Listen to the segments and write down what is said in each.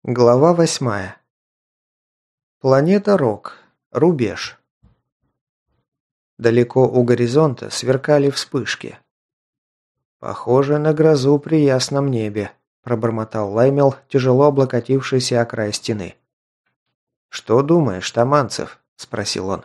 Глава 8. Планета Рок. Рубеж. Далеко у горизонта сверкали вспышки. «Похоже на грозу при ясном небе», – пробормотал Лаймел, тяжело облокотившийся о край стены. «Что думаешь, Таманцев?» – спросил он.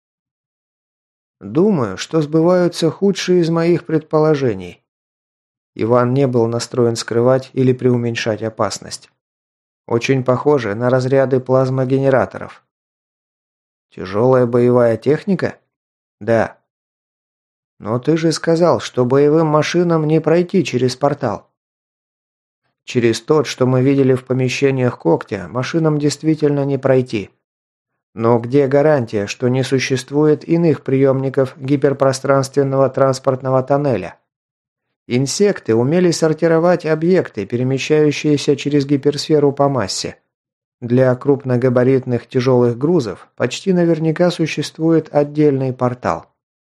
«Думаю, что сбываются худшие из моих предположений». Иван не был настроен скрывать или преуменьшать опасность. Очень похоже на разряды плазмогенераторов. Тяжелая боевая техника? Да. Но ты же сказал, что боевым машинам не пройти через портал. Через тот, что мы видели в помещениях когтя, машинам действительно не пройти. Но где гарантия, что не существует иных приемников гиперпространственного транспортного тоннеля? Инсекты умели сортировать объекты, перемещающиеся через гиперсферу по массе. Для крупногабаритных тяжелых грузов почти наверняка существует отдельный портал.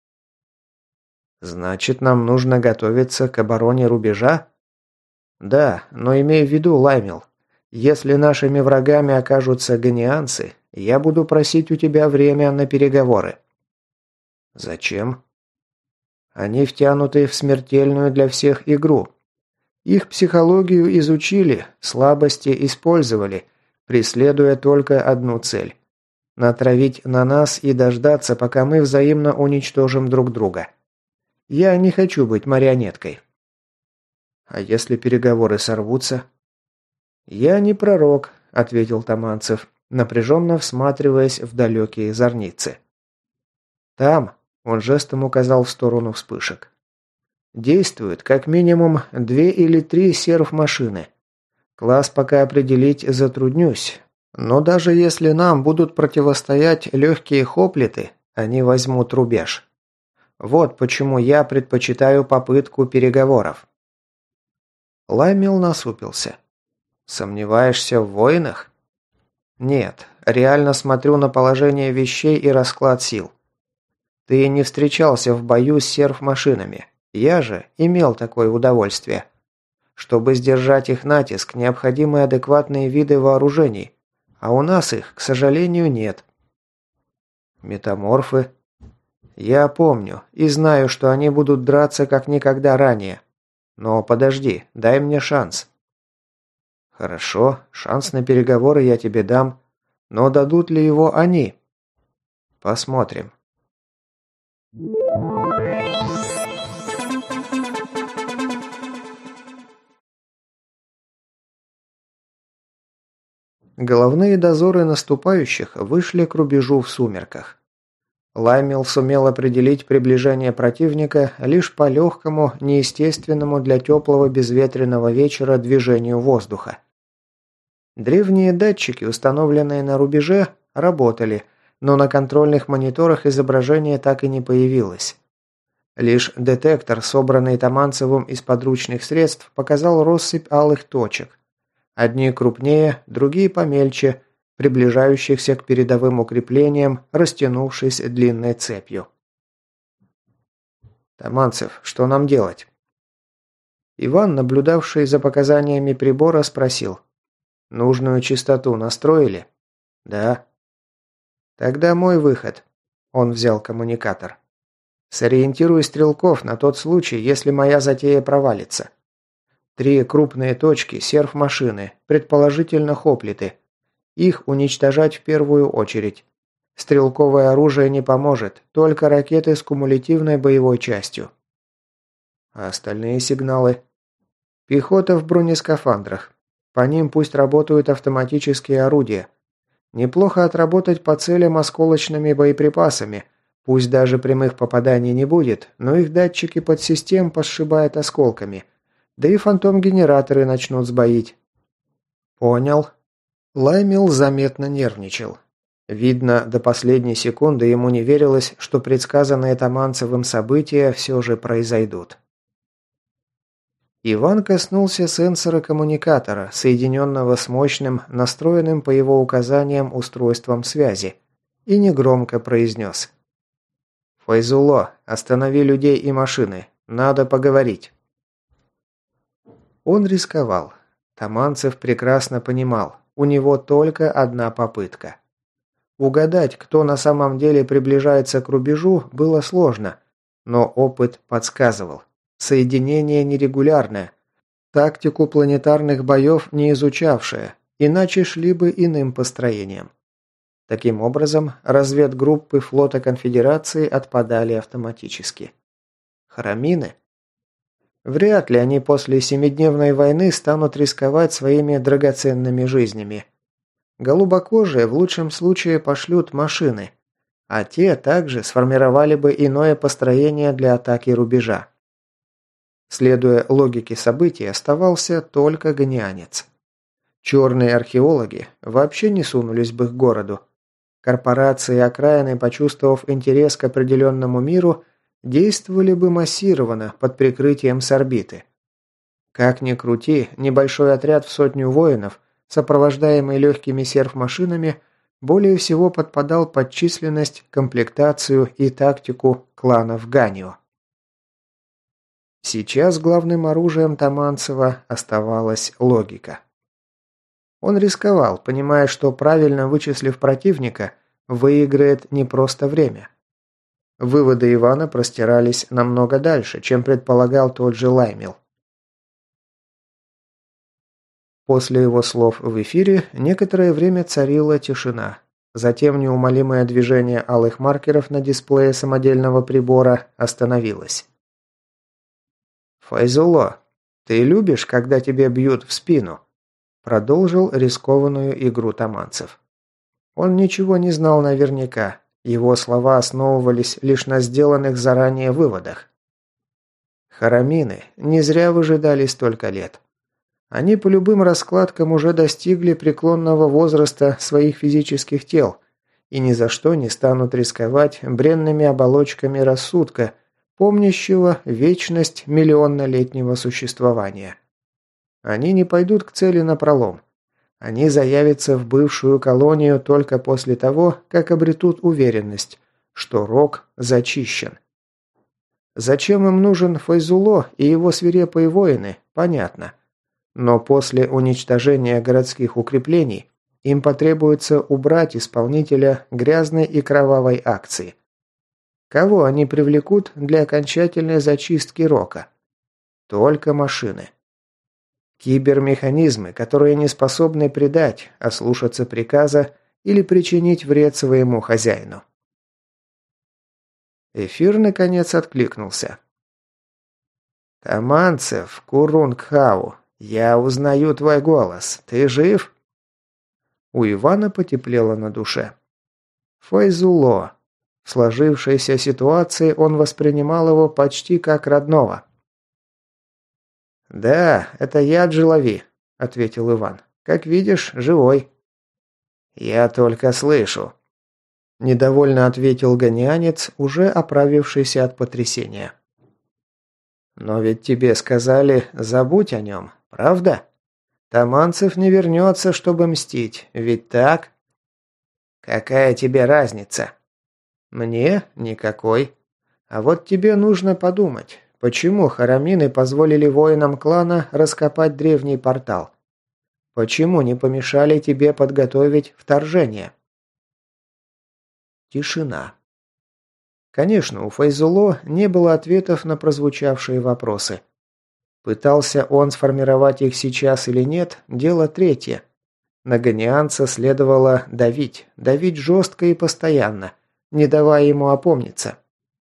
Значит, нам нужно готовиться к обороне рубежа? Да, но имей в виду, Лаймел, если нашими врагами окажутся ганианцы, я буду просить у тебя время на переговоры. Зачем? Они втянуты в смертельную для всех игру. Их психологию изучили, слабости использовали, преследуя только одну цель – натравить на нас и дождаться, пока мы взаимно уничтожим друг друга. Я не хочу быть марионеткой. А если переговоры сорвутся? Я не пророк, ответил Таманцев, напряженно всматриваясь в далекие зорницы. Там, он жестом указал в сторону вспышек. Действуют как минимум 2 или 3 серф-машины. Класс пока определить затруднюсь. Но даже если нам будут противостоять легкие хоплиты, они возьмут рубеж. Вот почему я предпочитаю попытку переговоров. Лаймел насупился. Сомневаешься в воинах? Нет, реально смотрю на положение вещей и расклад сил. Ты не встречался в бою с серф-машинами. Я же имел такое удовольствие. Чтобы сдержать их натиск, необходимы адекватные виды вооружений, а у нас их, к сожалению, нет. Метаморфы? Я помню и знаю, что они будут драться как никогда ранее. Но подожди, дай мне шанс. Хорошо, шанс на переговоры я тебе дам, но дадут ли его они? Посмотрим. Головные дозоры наступающих вышли к рубежу в сумерках. Лаймел сумел определить приближение противника лишь по легкому, неестественному для теплого безветренного вечера движению воздуха. Древние датчики, установленные на рубеже, работали, но на контрольных мониторах изображение так и не появилось. Лишь детектор, собранный Таманцевым из подручных средств, показал россыпь алых точек. Одни крупнее, другие помельче, приближающихся к передовым укреплениям, растянувшись длинной цепью. «Таманцев, что нам делать?» Иван, наблюдавший за показаниями прибора, спросил. «Нужную частоту настроили?» «Да». «Тогда мой выход». Он взял коммуникатор. «Сориентируй стрелков на тот случай, если моя затея провалится. 3 крупные точки серф-машины, предположительно хоплиты. Их уничтожать в первую очередь. Стрелковое оружие не поможет, только ракеты с кумулятивной боевой частью. А остальные сигналы? Пехота в бронескафандрах. По ним пусть работают автоматические орудия. Неплохо отработать по целям осколочными боеприпасами. Пусть даже прямых попаданий не будет, но их датчики подсистем посшибают осколками. Да и фантом-генераторы начнут сбоить. Понял. Лаймел заметно нервничал. Видно, до последней секунды ему не верилось, что предсказанные Таманцевым события все же произойдут. Иван коснулся сенсора коммуникатора, соединенного с мощным, настроенным по его указаниям устройством связи, и негромко произнес. «Файзулло, останови людей и машины. Надо поговорить». Он рисковал. Таманцев прекрасно понимал. у него только одна попытка. Угадать, кто на самом деле приближается к рубежу, было сложно, но опыт подсказывал. Соединение нерегулярное, тактику планетарных боев не изучавшее, иначе шли бы иным построением. Таким образом, разведгруппы флота Конфедерации отпадали автоматически. Харамины? Вряд ли они после семидневной войны станут рисковать своими драгоценными жизнями. Голубокожие в лучшем случае пошлют машины, а те также сформировали бы иное построение для атаки рубежа. Следуя логике событий, оставался только гонианец. Черные археологи вообще не сунулись бы к городу. Корпорации и окраины, почувствовав интерес к определенному миру, действовали бы массированно под прикрытием с орбиты. Как ни крути, небольшой отряд в 100 воинов, сопровождаемый легкими серф-машинами, более всего подпадал под численность, комплектацию и тактику кланов Ганио. Сейчас главным оружием Таманцева оставалась логика. Он рисковал, понимая, что правильно вычислив противника, выиграет не просто время. Выводы Ивана простирались намного дальше, чем предполагал тот же Лаймил. После его слов в эфире некоторое время царила тишина. Затем неумолимое движение алых маркеров на дисплее самодельного прибора остановилось. «Файзулло, ты любишь, когда тебе бьют в спину?» Продолжил рискованную игру Таманцев. Он ничего не знал наверняка. Его слова основывались лишь на сделанных заранее выводах. Харамины не зря выжидали столько лет. Они по любым раскладкам уже достигли преклонного возраста своих физических тел и ни за что не станут рисковать бренными оболочками рассудка, помнящего вечность миллионнолетнего существования. Они не пойдут к цели напролом. Они заявятся в бывшую колонию только после того, как обретут уверенность, что Рог зачищен. Зачем им нужен Файзулло и его свирепые воины, понятно. Но после уничтожения городских укреплений им потребуется убрать исполнителя грязной и кровавой акции. Кого они привлекут для окончательной зачистки Рока? Только машины. Кибермеханизмы, которые не способны предать, ослушаться приказа или причинить вред своему хозяину. Эфир, наконец, откликнулся. «Таманцев, Курунгхау, я узнаю твой голос. Ты жив?» У Ивана потеплело на душе. Файзулло. В сложившейся ситуации он воспринимал его почти как родного. «Да, это я, Джилави», — ответил Иван. «Как видишь, живой». «Я только слышу», — недовольно ответил гонианец, уже оправившийся от потрясения. «Но ведь тебе сказали, забудь о нем, правда? Таманцев не вернется, чтобы мстить, ведь так?» «Какая тебе разница?» «Мне? Никакой. А вот тебе нужно подумать». Почему харамины позволили воинам клана раскопать древний портал? Почему не помешали тебе подготовить вторжение? Тишина. Конечно, у Файзулло не было ответов на прозвучавшие вопросы. Пытался он сформировать их сейчас или нет, дело третье. На гонианца следовало давить, давить жестко и постоянно, не давая ему опомниться.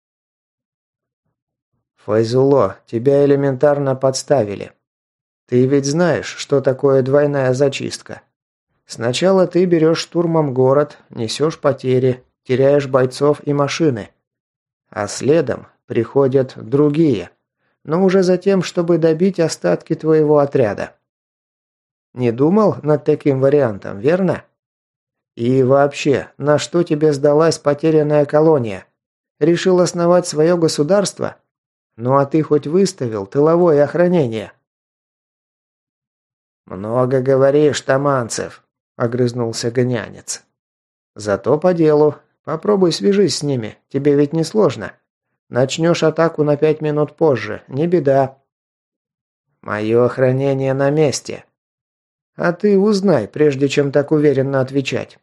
«Файзулло, тебя элементарно подставили. Ты ведь знаешь, что такое двойная зачистка. Сначала ты берешь штурмом город, несешь потери, теряешь бойцов и машины. А следом приходят другие, но уже за тем, чтобы добить остатки твоего отряда. Не думал над таким вариантом, верно? И вообще, на что тебе сдалась потерянная колония? Решил основать свое государство? Ну а ты хоть выставил тыловое охранение?» «Много говоришь, Таманцев», — огрызнулся гонянец. «Зато по делу. Попробуй свяжись с ними, тебе ведь не сложно. Начнешь атаку на 5 минут позже, не беда». «Мое охранение на месте». А ты узнай, прежде чем так уверенно отвечать.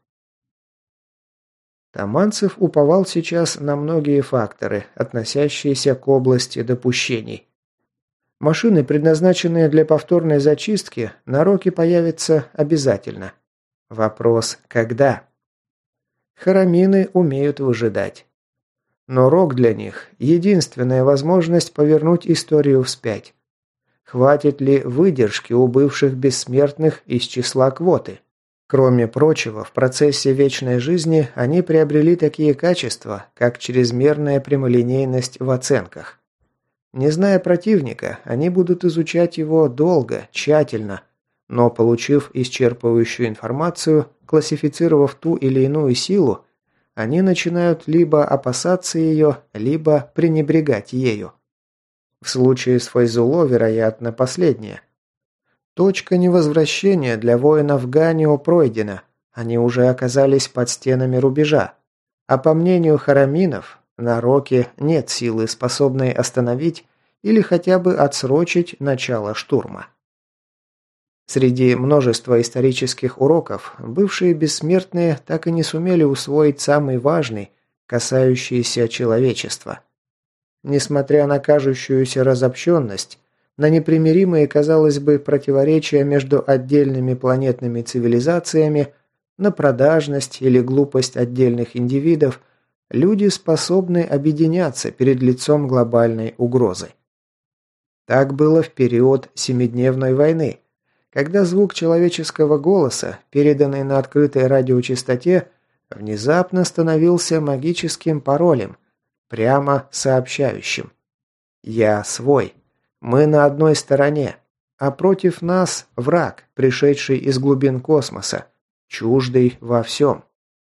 Таманцев уповал сейчас на многие факторы, относящиеся к области допущений. Машины, предназначенные для повторной зачистки, на Роке появятся обязательно. Вопрос – когда? Харамины умеют выжидать. Но Рок для них – единственная возможность повернуть историю вспять. Хватит ли выдержки у бывших бессмертных из числа квоты? Кроме прочего, в процессе вечной жизни они приобрели такие качества, как чрезмерная прямолинейность в оценках. Не зная противника, они будут изучать его долго, тщательно, но получив исчерпывающую информацию, классифицировав ту или иную силу, они начинают либо опасаться ее, либо пренебрегать ею. В случае с Файзулло, вероятно, последнее. Точка невозвращения для воинов Ганио пройдена, они уже оказались под стенами рубежа. А по мнению хараминов, на Роке нет силы, способной остановить или хотя бы отсрочить начало штурма. Среди множества исторических уроков бывшие бессмертные так и не сумели усвоить самый важный, касающийся человечества. Несмотря на кажущуюся разобщенность, на непримиримые, казалось бы, противоречия между отдельными планетными цивилизациями, на продажность или глупость отдельных индивидов, люди способны объединяться перед лицом глобальной угрозы. Так было в период Семидневной войны, когда звук человеческого голоса, переданный на открытой радиочастоте, внезапно становился магическим паролем, прямо сообщающим: «Я свой, мы на одной стороне, а против нас враг, пришедший из глубин космоса, чуждый во всем».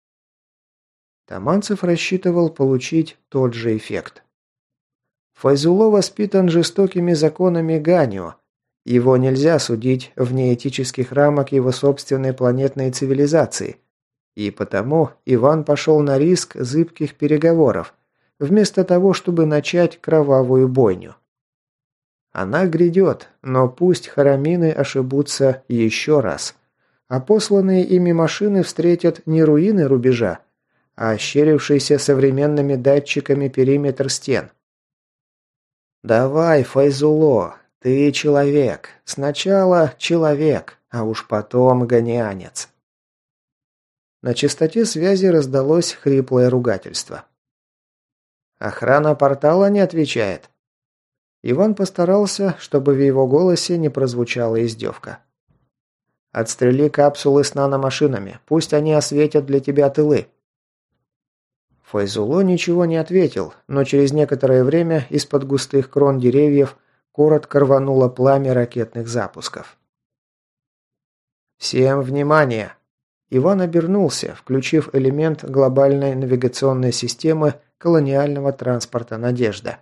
Таманцев рассчитывал получить тот же эффект. Файзулло воспитан жестокими законами Ганио. Его нельзя судить вне этических рамок его собственной планетной цивилизации. И потому Иван пошел на риск зыбких переговоров, вместо того, чтобы начать кровавую бойню. Она грядет, но пусть харамины ошибутся еще раз, а посланные ими машины встретят не руины рубежа, а ощерившийся современными датчиками периметр стен. «Давай, Файзулло, ты человек. Сначала человек, а уж потом гонианец». На частоте связи раздалось хриплое ругательство. «Охрана портала не отвечает». Иван постарался, чтобы в его голосе не прозвучала издевка. «Отстрели капсулы с наномашинами, пусть они осветят для тебя тылы». Файзулло ничего не ответил, но через некоторое время из-под густых крон деревьев коротко рвануло пламя ракетных запусков. «Всем внимание!» Иван обернулся, включив элемент глобальной навигационной системы колониального транспорта «Надежда».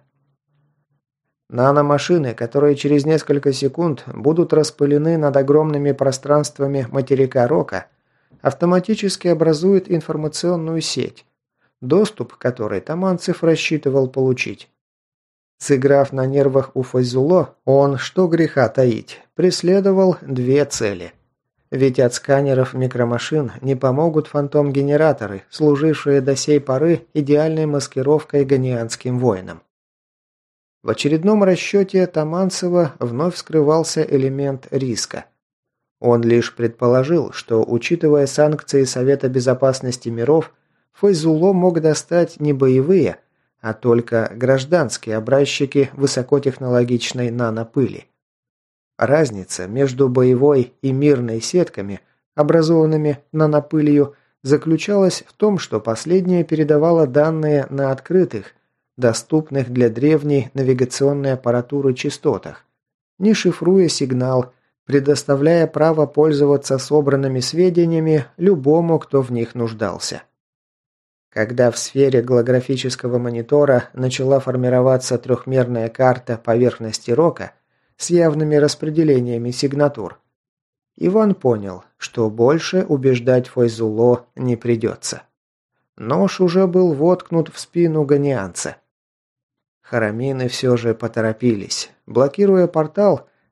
Наномашины, которые через несколько секунд будут распылены над огромными пространствами материка Рока, автоматически образуют информационную сеть, доступ к которой Таманцев рассчитывал получить. Сыграв на нервах у Файзулло, он, что греха таить, преследовал две цели. Ведь от сканеров микромашин не помогут фантом-генераторы, служившие до сей поры идеальной маскировкой ганианским воинам. В очередном расчете Таманцева вновь скрывался элемент риска. Он лишь предположил, что, учитывая санкции Совета Безопасности миров, Файзулло мог достать не боевые, а только гражданские образчики высокотехнологичной нанопыли. Разница между боевой и мирной сетками, образованными нанопылью, заключалась в том, что последняя передавала данные на открытых, доступных для древней навигационной аппаратуры частотах, не шифруя сигнал, предоставляя право пользоваться собранными сведениями любому, кто в них нуждался. Когда в сфере голографического монитора начала формироваться трехмерная карта поверхности Рока с явными распределениями сигнатур, Иван понял, что больше убеждать Файзулло не придется. Нож уже был воткнут в спину ганианца. Харамины все же поторопились. Блокируя портал,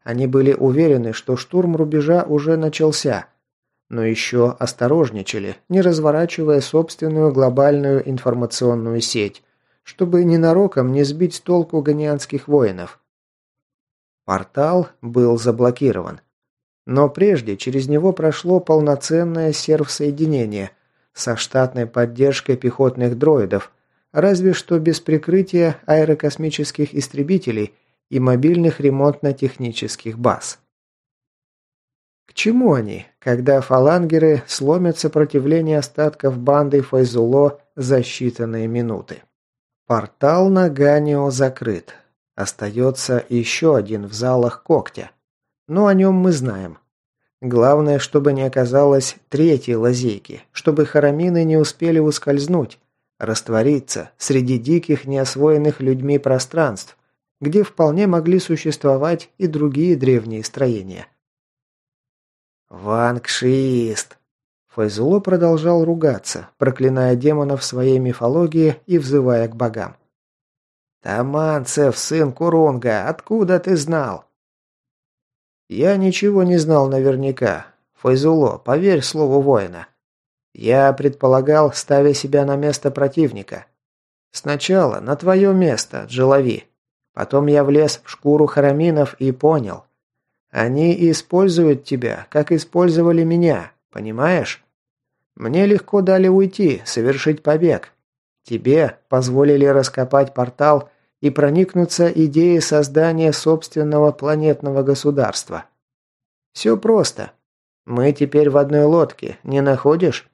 Они были уверены, что штурм рубежа уже начался, но еще осторожничали, не разворачивая собственную глобальную информационную сеть, чтобы ненароком не сбить с толку ганианских воинов. Портал был заблокирован. Но прежде через него прошло полноценное сервсоединение со штатной поддержкой пехотных дроидов, разве что без прикрытия аэрокосмических истребителей и мобильных ремонтно-технических баз. К чему они, когда фалангеры сломят сопротивление остатков банды Файзуло за считанные минуты? Портал на Ганио закрыт. Остается еще один в залах когтя. Но о нем мы знаем. Главное, чтобы не оказалось третьей лазейки, чтобы харамины не успели ускользнуть, раствориться среди диких неосвоенных людьми пространств, где вполне могли существовать и другие древние строения. «Вангшист!» Файзуло продолжал ругаться, проклиная демонов своей мифологии и взывая к богам. «Таманцев, сын Курунга, откуда ты знал?» «Я ничего не знал наверняка. Файзуло, поверь слову воина. Я предполагал, ставя себя на место противника. Сначала на твое место, Джелави. Потом я влез в шкуру хараминов и понял. Они используют тебя, как использовали меня, понимаешь? Мне легко дали уйти, совершить побег. Тебе позволили раскопать портал и проникнуться идеей создания собственного планетного государства. Все просто. Мы теперь в одной лодке, не находишь?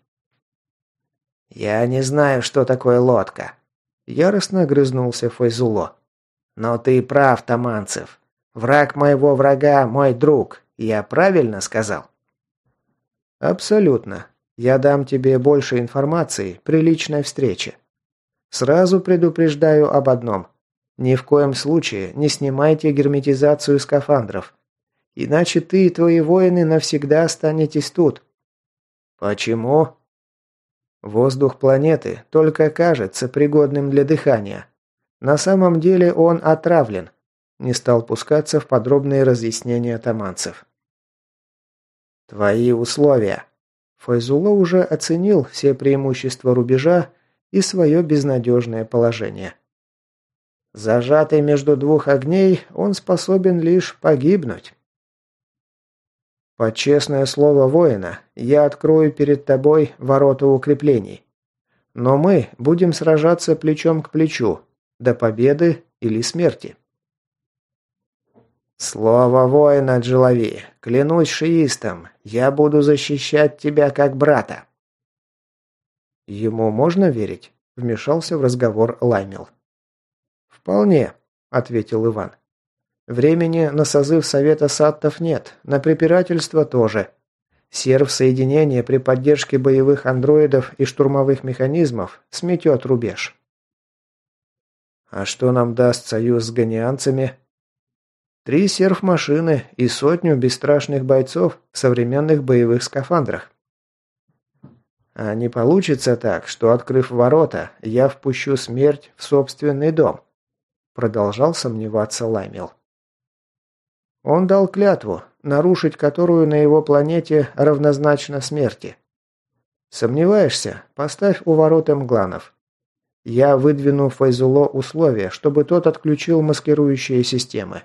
Я не знаю, что такое лодка. Яростно огрызнулся Файзуло. Но ты прав, Таманцев. Враг моего врага – мой друг. Я правильно сказал? Абсолютно. Я дам тебе больше информации при личной встрече. Сразу предупреждаю об одном. Ни в коем случае не снимайте герметизацию скафандров. Иначе ты и твои воины навсегда останетесь тут. Почему? Воздух планеты только кажется пригодным для дыхания. На самом деле он отравлен. Не стал пускаться в подробные разъяснения таманцев. Твои условия. Файзуло уже оценил все преимущества рубежа и свое безнадежное положение. Зажатый между двух огней, он способен лишь погибнуть. Под честное слово воина, я открою перед тобой ворота укреплений. Но мы будем сражаться плечом к плечу, до победы или смерти. Слово воина, Джелави, клянусь шиистом, я буду защищать тебя как брата. Ему можно верить? Вмешался в разговор Лаймил. «Вполне», — ответил Иван. «Времени на созыв Совета Саттов нет, на препирательство тоже. Сервсоединение при поддержке боевых андроидов и штурмовых механизмов сметет рубеж». «А что нам даст союз с ганианцами?» 3 серф-машины и 100 бесстрашных бойцов в современных боевых скафандрах. А не получится так, что, открыв ворота, я впущу смерть в собственный дом? Продолжал сомневаться Лаймил. Он дал клятву, нарушить которую на его планете равнозначно смерти. Сомневаешься? Поставь у ворот Мгланов. Я выдвину Файзуло условия, чтобы тот отключил маскирующие системы.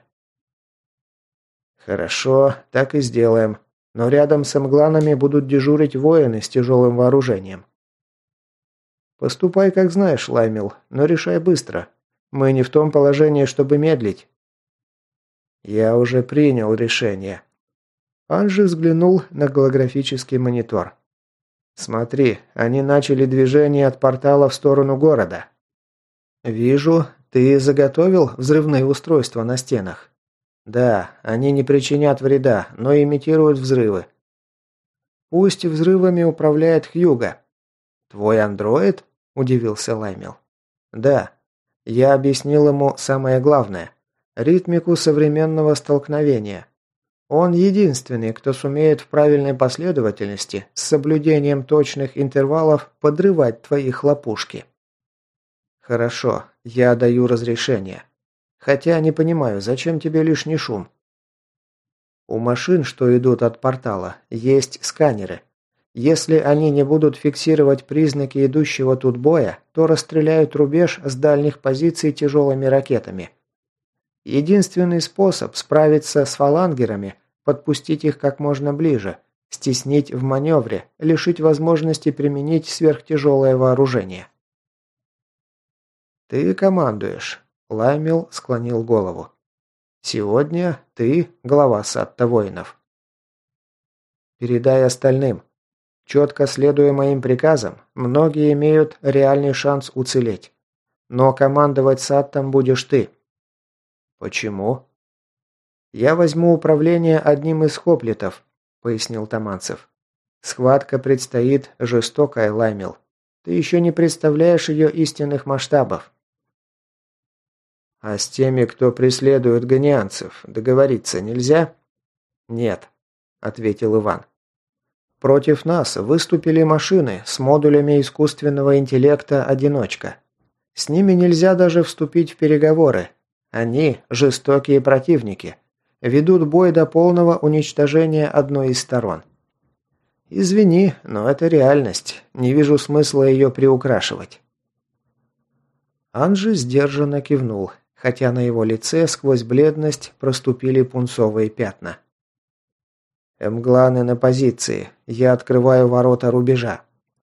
Хорошо, так и сделаем. Но рядом с Мгланами будут дежурить воины с тяжелым вооружением. Поступай, как знаешь, Лаймил, но решай быстро. Мы не в том положении, чтобы медлить. Я уже принял решение. Анжи взглянул на голографический монитор. Смотри, они начали движение от портала в сторону города. Вижу, ты заготовил взрывные устройства на стенах. Да, они не причинят вреда, но имитируют взрывы. Пусть взрывами управляет Хьюго. Твой андроид? Удивился Лаймил. Да. Я объяснил ему самое главное – ритмику современного столкновения. Он единственный, кто сумеет в правильной последовательности, с соблюдением точных интервалов, подрывать твои хлопушки. Хорошо, я даю разрешение. Хотя не понимаю, зачем тебе лишний шум? У машин, что идут от портала, есть сканеры. Если они не будут фиксировать признаки идущего тут боя, то расстреляют рубеж с дальних позиций тяжелыми ракетами. Единственный способ справиться с фалангерами – подпустить их как можно ближе, стеснить в маневре, лишить возможности применить сверхтяжелое вооружение. «Ты командуешь», – Лаймил склонил голову. «Сегодня ты глава Сатта воинов». «Передай остальным. Четко следуя моим приказам, многие имеют реальный шанс уцелеть. Но командовать Саттом будешь ты». «Почему?» «Я возьму управление одним из хоплитов», – пояснил Таманцев. «Схватка предстоит жестокая, Лаймил. Ты еще не представляешь ее истинных масштабов». «А с теми, кто преследует гонианцев, договориться нельзя?» «Нет», – ответил Иван. «Против нас выступили машины с модулями искусственного интеллекта «Одиночка». С ними нельзя даже вступить в переговоры. Они – жестокие противники. Ведут бой до полного уничтожения одной из сторон. Извини, но это реальность. Не вижу смысла ее приукрашивать». Анжи сдержанно кивнул, хотя на его лице сквозь бледность проступили пунцовые пятна. «Эмгланы на позиции. Я открываю ворота рубежа».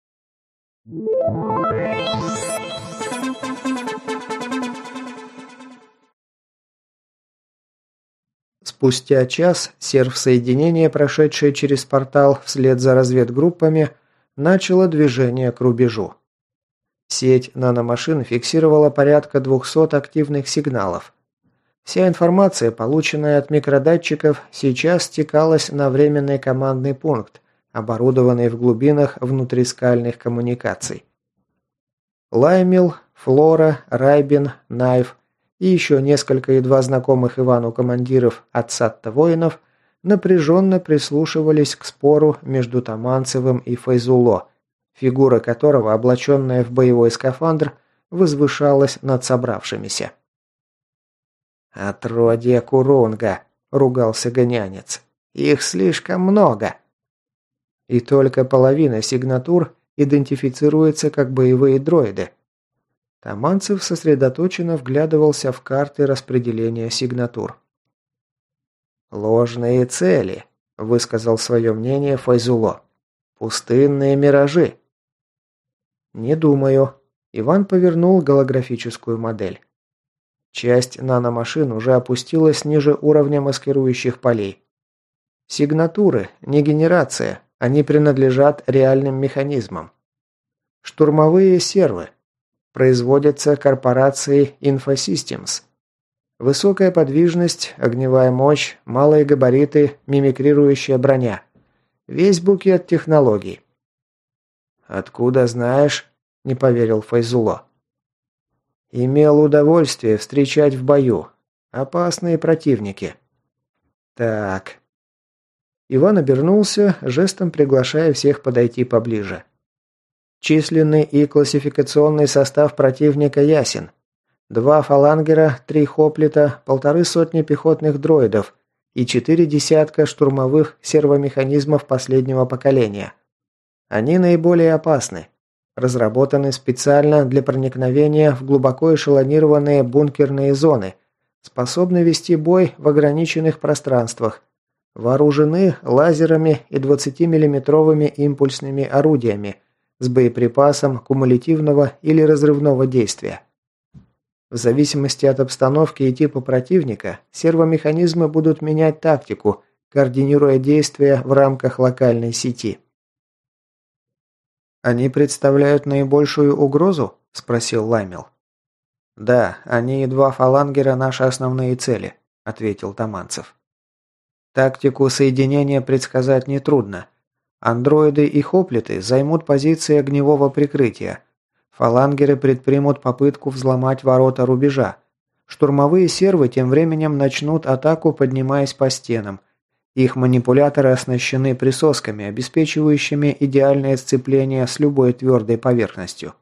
Спустя час сервсоединение, прошедшее через портал вслед за разведгруппами, начало движение к рубежу. Сеть наномашин фиксировала порядка 200 активных сигналов. Вся информация, полученная от микродатчиков, сейчас стекалась на временный командный пункт, оборудованный в глубинах внутрискальных коммуникаций. Лаймил, Флора, Райбин, Найв и еще несколько едва знакомых Ивану командиров от Сатта воинов напряженно прислушивались к спору между Таманцевым и Файзулло, фигура которого, облаченная в боевой скафандр, возвышалась над собравшимися. «Отродье Курунга!» – ругался гонянец. «Их слишком много!» И только половина сигнатур идентифицируется как боевые дроиды. Таманцев сосредоточенно вглядывался в карты распределения сигнатур. «Ложные цели», – высказал свое мнение Файзулло. «Пустынные миражи». «Не думаю». Иван повернул голографическую модель. Часть наномашин уже опустилась ниже уровня маскирующих полей. Сигнатуры, не генерация, они принадлежат реальным механизмам. Штурмовые сервы. Производятся корпорацией Infosystems. Высокая подвижность, огневая мощь, малые габариты, мимикрирующая броня. Весь букет технологий. «Откуда знаешь?» – не поверил Файзулло. «Имел удовольствие встречать в бою. Опасные противники». «Так». Иван обернулся, жестом приглашая всех подойти поближе. Численный и классификационный состав противника ясен. 2 фалангера, 3 хоплита, 150 пехотных дроидов и 4 десятка штурмовых сервомеханизмов последнего поколения. Они наиболее опасны. Разработаны специально для проникновения в глубоко эшелонированные бункерные зоны, способны вести бой в ограниченных пространствах, вооружены лазерами и 20-миллиметровыми импульсными орудиями с боеприпасом кумулятивного или разрывного действия. В зависимости от обстановки и типа противника, сервомеханизмы будут менять тактику, координируя действия в рамках локальной сети. «Они представляют наибольшую угрозу?» – спросил Лаймил. «Да, они и 2 фалангера – наши основные цели», – ответил Таманцев. «Тактику соединения предсказать нетрудно. Андроиды и хоплиты займут позиции огневого прикрытия. Фалангеры предпримут попытку взломать ворота рубежа. Штурмовые сервы тем временем начнут атаку, поднимаясь по стенам. Их манипуляторы оснащены присосками, обеспечивающими идеальное сцепление с любой твердой поверхностью.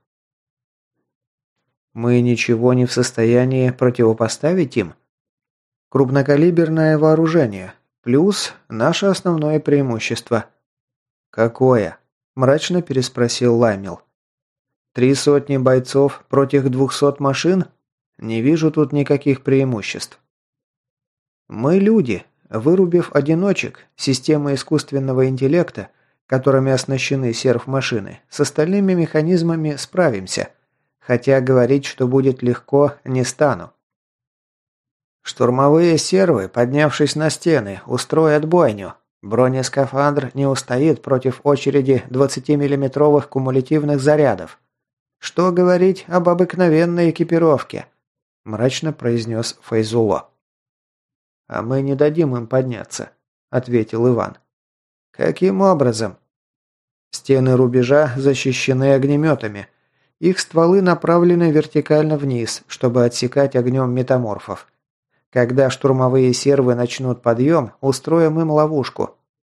Мы ничего не в состоянии противопоставить им? Крупнокалиберное вооружение. Плюс наше основное преимущество». «Какое?» – мрачно переспросил Лаймил. 300 бойцов против 200 машин? Не вижу тут никаких преимуществ». «Мы люди. Вырубив одиночек, системы искусственного интеллекта, которыми оснащены серф-машины, с остальными механизмами справимся. Хотя говорить, что будет легко, не стану». «Штурмовые сервы, поднявшись на стены, устроят бойню. Бронескафандр не устоит против очереди 20-миллиметровых кумулятивных зарядов. Что говорить об обыкновенной экипировке?» – мрачно произнес Файзулло. «А мы не дадим им подняться», – ответил Иван. «Каким образом?» «Стены рубежа защищены огнеметами. Их стволы направлены вертикально вниз, чтобы отсекать огнем метаморфов. Когда штурмовые сервы начнут подъем, устроим им ловушку».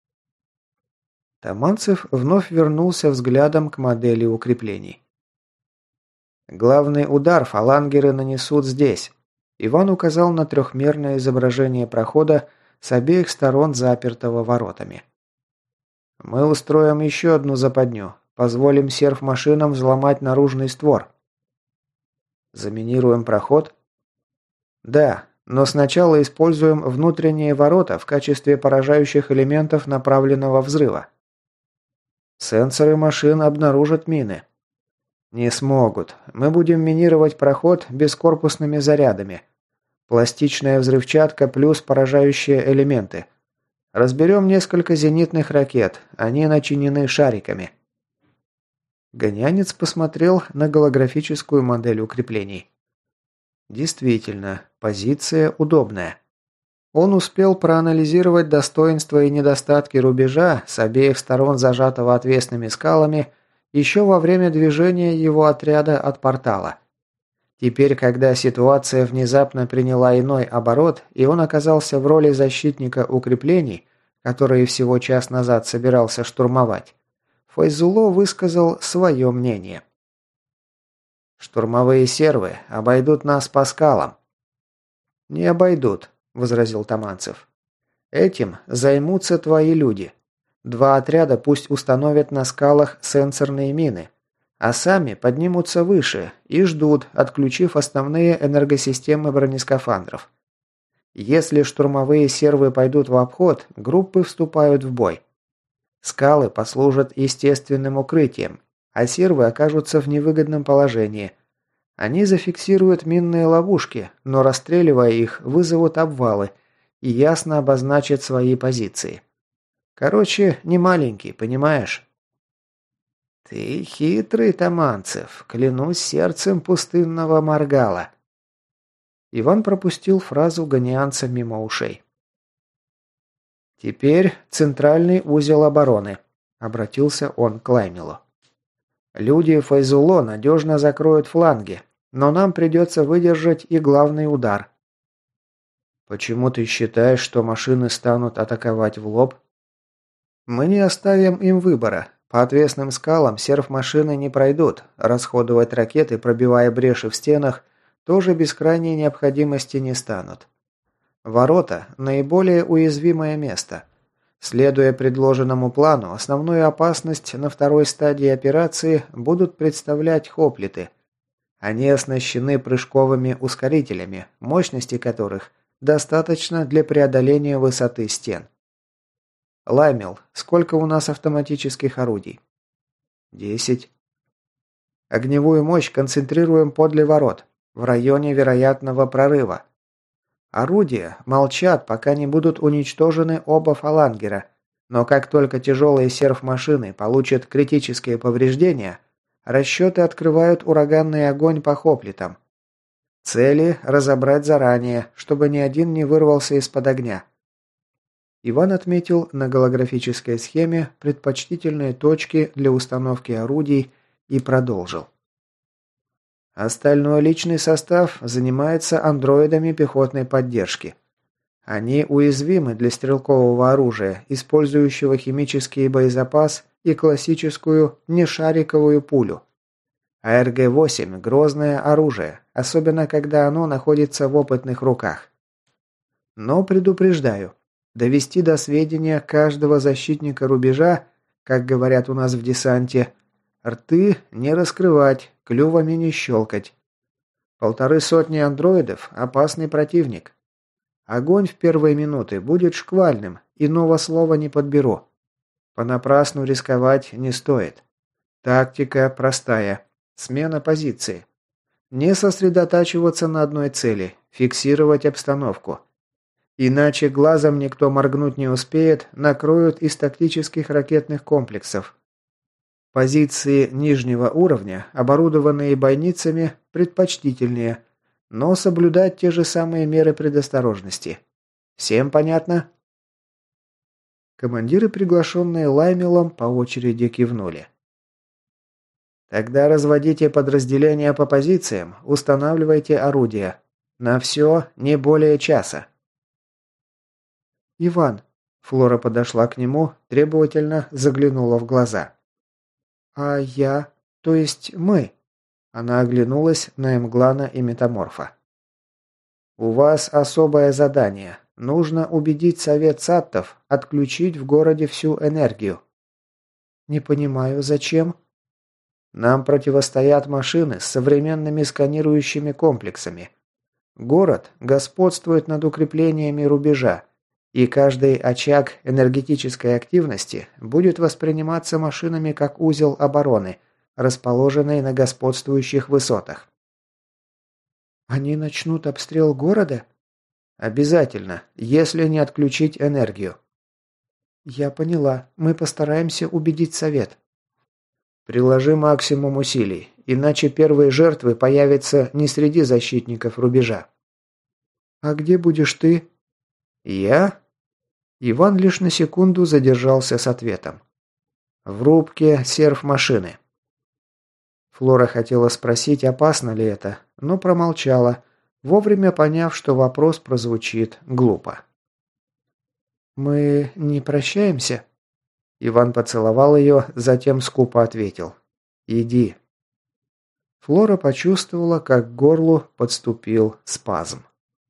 Таманцев вновь вернулся взглядом к модели укреплений. «Главный удар фалангеры нанесут здесь». Иван указал на трехмерное изображение прохода с обеих сторон запертого воротами. «Мы устроим еще одну западню. Позволим серф-машинам взломать наружный створ». «Заминируем проход?» «Да, но сначала используем внутренние ворота в качестве поражающих элементов направленного взрыва». «Сенсоры машин обнаружат мины». «Не смогут. Мы будем минировать проход бескорпусными зарядами. Пластичная взрывчатка плюс поражающие элементы. Разберем несколько зенитных ракет. Они начинены шариками». Гонянец посмотрел на голографическую модель укреплений. Действительно, позиция удобная. Он успел проанализировать достоинства и недостатки рубежа с обеих сторон зажатого отвесными скалами еще во время движения его отряда от портала. Теперь, когда ситуация внезапно приняла иной оборот, и он оказался в роли защитника укреплений, которые всего час назад собирался штурмовать, Файзулло высказал свое мнение. «Штурмовые сервы обойдут нас по скалам». «Не обойдут», – возразил Таманцев. «Этим займутся твои люди. 2 отряда пусть установят на скалах сенсорные мины, а сами поднимутся выше и ждут, отключив основные энергосистемы бронескафандров. Если штурмовые сервы пойдут в обход, группы вступают в бой. Скалы послужат естественным укрытием, а сервы окажутся в невыгодном положении. Они зафиксируют минные ловушки, но расстреливая их, вызовут обвалы и ясно обозначат свои позиции. Короче, не маленький, понимаешь?» «Ты хитрый, Таманцев, клянусь сердцем пустынного Маргала». Иван пропустил фразу гонианца мимо ушей. «Теперь центральный узел обороны», – обратился он к Лаймилу. «Люди Файзулло надежно закроют фланги, но нам придется выдержать и главный удар». «Почему ты считаешь, что машины станут атаковать в лоб?» «Мы не оставим им выбора. По отвесным скалам серф-машины не пройдут. Расходовать ракеты, пробивая бреши в стенах, тоже без крайней необходимости не станут. Ворота – наиболее уязвимое место. Следуя предложенному плану, основную опасность на второй стадии операции будут представлять хоплиты. Они оснащены прыжковыми ускорителями, мощности которых достаточно для преодоления высоты стен. Лаймил, сколько у нас автоматических орудий?» 10. Огневую мощь концентрируем подле ворот, в районе вероятного прорыва. Орудия молчат, пока не будут уничтожены оба фалангера, но как только тяжелые серф-машины получат критические повреждения, расчеты открывают ураганный огонь по хоплитам. Цели разобрать заранее, чтобы ни один не вырвался из-под огня. Иван отметил на голографической схеме предпочтительные точки для установки орудий и продолжил. Остальной личный состав занимается андроидами пехотной поддержки. Они уязвимы для стрелкового оружия, использующего химический боезапас и классическую нешариковую пулю. АРГ-8 – грозное оружие, особенно когда оно находится в опытных руках. Но предупреждаю, Довести до сведения каждого защитника рубежа, как говорят у нас в десанте, рты не раскрывать, клювами не щелкать. 150 андроидов – опасный противник. Огонь в первые минуты будет шквальным, иного слова не подберу. Понапрасну рисковать не стоит. Тактика простая. Смена позиции. Не сосредотачиваться на одной цели, фиксировать обстановку. Иначе глазом никто моргнуть не успеет, накроют из тактических ракетных комплексов. Позиции нижнего уровня, оборудованные бойницами, предпочтительнее, но соблюдать те же самые меры предосторожности. Всем понятно? Командиры, приглашенные Лаймелом, по очереди кивнули. Тогда разводите подразделения по позициям, устанавливайте орудия. На все не более часа. Иван, Флора подошла к нему, требовательно заглянула в глаза. А я, то есть мы? Она оглянулась на Эмглана и Метаморфа. У вас особое задание. Нужно убедить Совет Саттов отключить в городе всю энергию. Не понимаю, зачем? Нам противостоят машины с современными сканирующими комплексами. Город господствует над укреплениями рубежа, и каждый очаг энергетической активности будет восприниматься машинами как узел обороны, расположенный на господствующих высотах. Они начнут обстрел города? Обязательно, если не отключить энергию. Я поняла. Мы постараемся убедить Совет. Приложи максимум усилий, иначе первые жертвы появятся не среди защитников рубежа. А где будешь ты? Я? Иван лишь на секунду задержался с ответом. В рубке серф-машины. Флора хотела спросить, опасно ли это, но промолчала, вовремя поняв, что вопрос прозвучит глупо. «Мы не прощаемся?» Иван поцеловал ее, затем скупо ответил. «Иди». Флора почувствовала, как к горлу подступил спазм.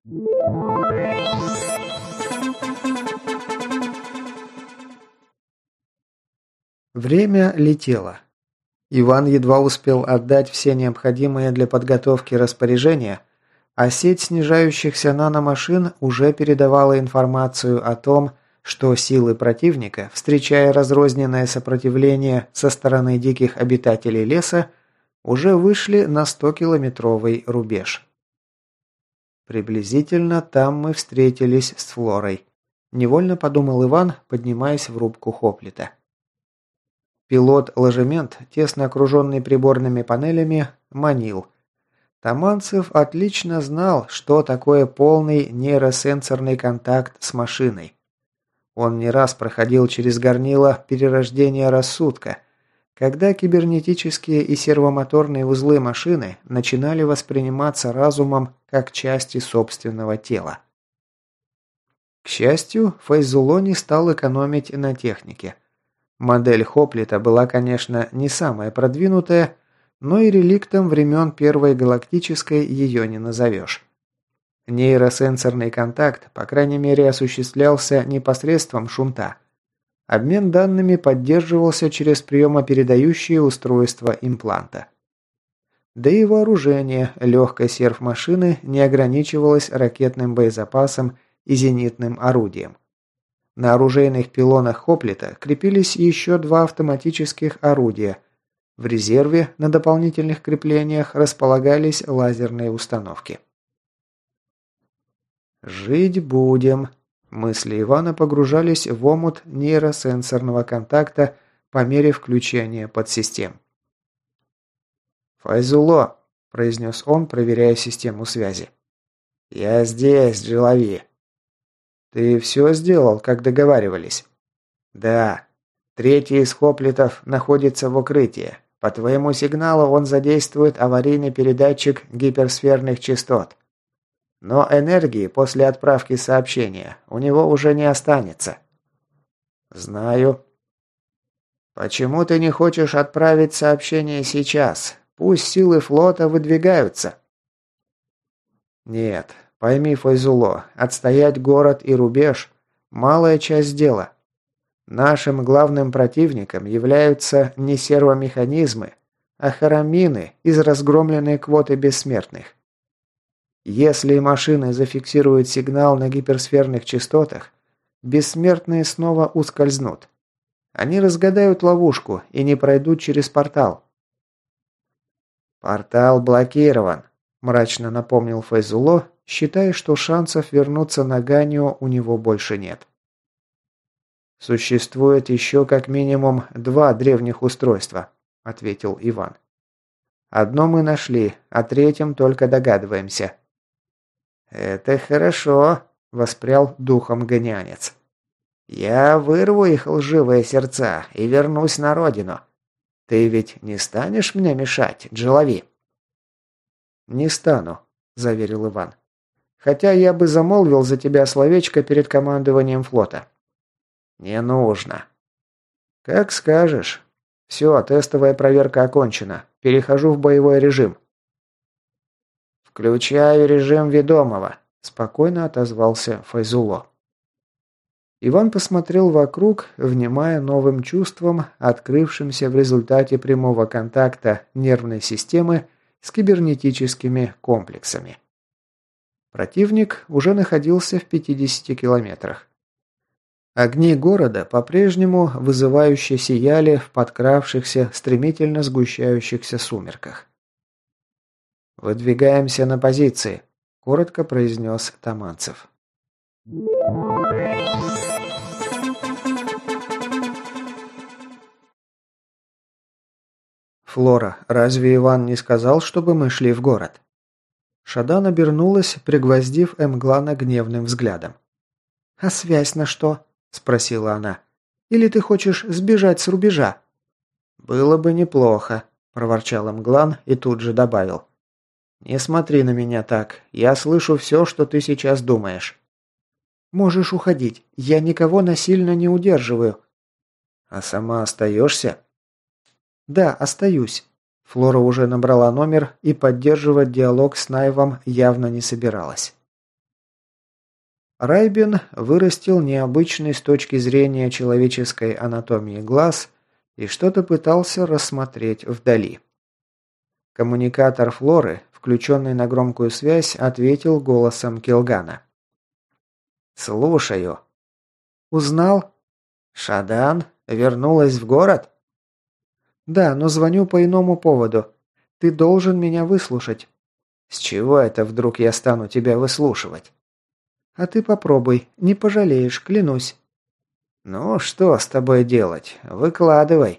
Время летело. Иван едва успел отдать все необходимые для подготовки распоряжения, а сеть снижающихся наномашин уже передавала информацию о том, что силы противника, встречая разрозненное сопротивление со стороны диких обитателей леса, уже вышли на 100-километровый рубеж. Приблизительно там мы встретились с Флорой. Невольно подумал Иван, поднимаясь в рубку Хоплита. Пилот-ложемент, тесно окруженный приборными панелями, манил. Таманцев отлично знал, что такое полный нейросенсорный контакт с машиной. Он не раз проходил через горнило перерождения рассудка, когда кибернетические и сервомоторные узлы машины начинали восприниматься разумом как части собственного тела. К счастью, Файзулло не стал экономить на технике. Модель Хоплита была, конечно, не самая продвинутая, но и реликтом времен Первой Галактической ее не назовешь. Нейросенсорный контакт, по крайней мере, осуществлялся не посредством шунта. Обмен данными поддерживался через приемопередающие устройства импланта. Да и вооружение легкой серф-машины не ограничивалось ракетным боезапасом и зенитным орудием. На оружейных пилонах Хоплита крепились еще 2 автоматических орудия. В резерве на дополнительных креплениях располагались лазерные установки. «Жить будем», – мысли Ивана погружались в омут нейросенсорного контакта по мере включения подсистем. «Файзулло», – произнес он, проверяя систему связи. «Я здесь, Джилави». «Ты все сделал, как договаривались?» «Да. 3-й из Хоплитов находится в укрытии. По твоему сигналу он задействует аварийный передатчик гиперсферных частот. Но энергии после отправки сообщения у него уже не останется». «Знаю». «Почему ты не хочешь отправить сообщение сейчас? Пусть силы флота выдвигаются». «Нет. Пойми, Файзулло, отстоять город и рубеж малая часть дела. Нашим главным противником являются не сервомеханизмы, а харамины из разгромленной квоты бессмертных. Если машины зафиксируют сигнал на гиперсферных частотах, бессмертные снова ускользнут. Они разгадают ловушку и не пройдут через портал. «Портал блокирован», – мрачно напомнил Файзулло, считая, что шансов вернуться на Ганью у него больше нет. «Существует еще как минимум 2 древних устройства», – ответил Иван. «Одно мы нашли, о третьем только догадываемся». «Это хорошо», – воспрял духом гонянец. «Я вырву их лживые сердца и вернусь на родину. Ты ведь не станешь мне мешать, Джелави?» «Не стану», – заверил Иван. «Хотя я бы замолвил за тебя словечко перед командованием флота». «Не нужно». «Как скажешь. Все, тестовая проверка окончена. Перехожу в боевой режим». «Включаю режим ведомого», – спокойно отозвался Файзулло. Иван посмотрел вокруг, внимая новым чувствам, открывшимся в результате прямого контакта нервной системы с кибернетическими комплексами. Противник уже находился в 50 километрах. Огни города по-прежнему вызывающе сияли в подкравшихся, стремительно сгущающихся сумерках. «Выдвигаемся на позиции», – коротко произнес Таманцев. «Флора, разве Иван не сказал, чтобы мы шли в город?» Шадан обернулась, пригвоздив Эмглана гневным взглядом. «А связь на что?» – спросила она. «Или ты хочешь сбежать с рубежа?» «Было бы неплохо», – проворчал Эмглан и тут же добавил. «Не смотри на меня так. Я слышу все, что ты сейчас думаешь». «Можешь уходить. Я никого насильно не удерживаю». «А сама остаешься?» «Да, остаюсь». Флора уже набрала номер и поддерживать диалог с Наевом явно не собиралась. Райбин вырастил необычный с точки зрения человеческой анатомии глаз и что-то пытался рассмотреть вдали. Коммуникатор Флоры, включенный на громкую связь, ответил голосом Килгана. «Слушаю». «Узнал?» «Шадан вернулась в город?» «Да, но звоню по иному поводу. Ты должен меня выслушать». «С чего это вдруг я стану тебя выслушивать?» «А ты попробуй, не пожалеешь, клянусь». «Ну, что с тобой делать? Выкладывай».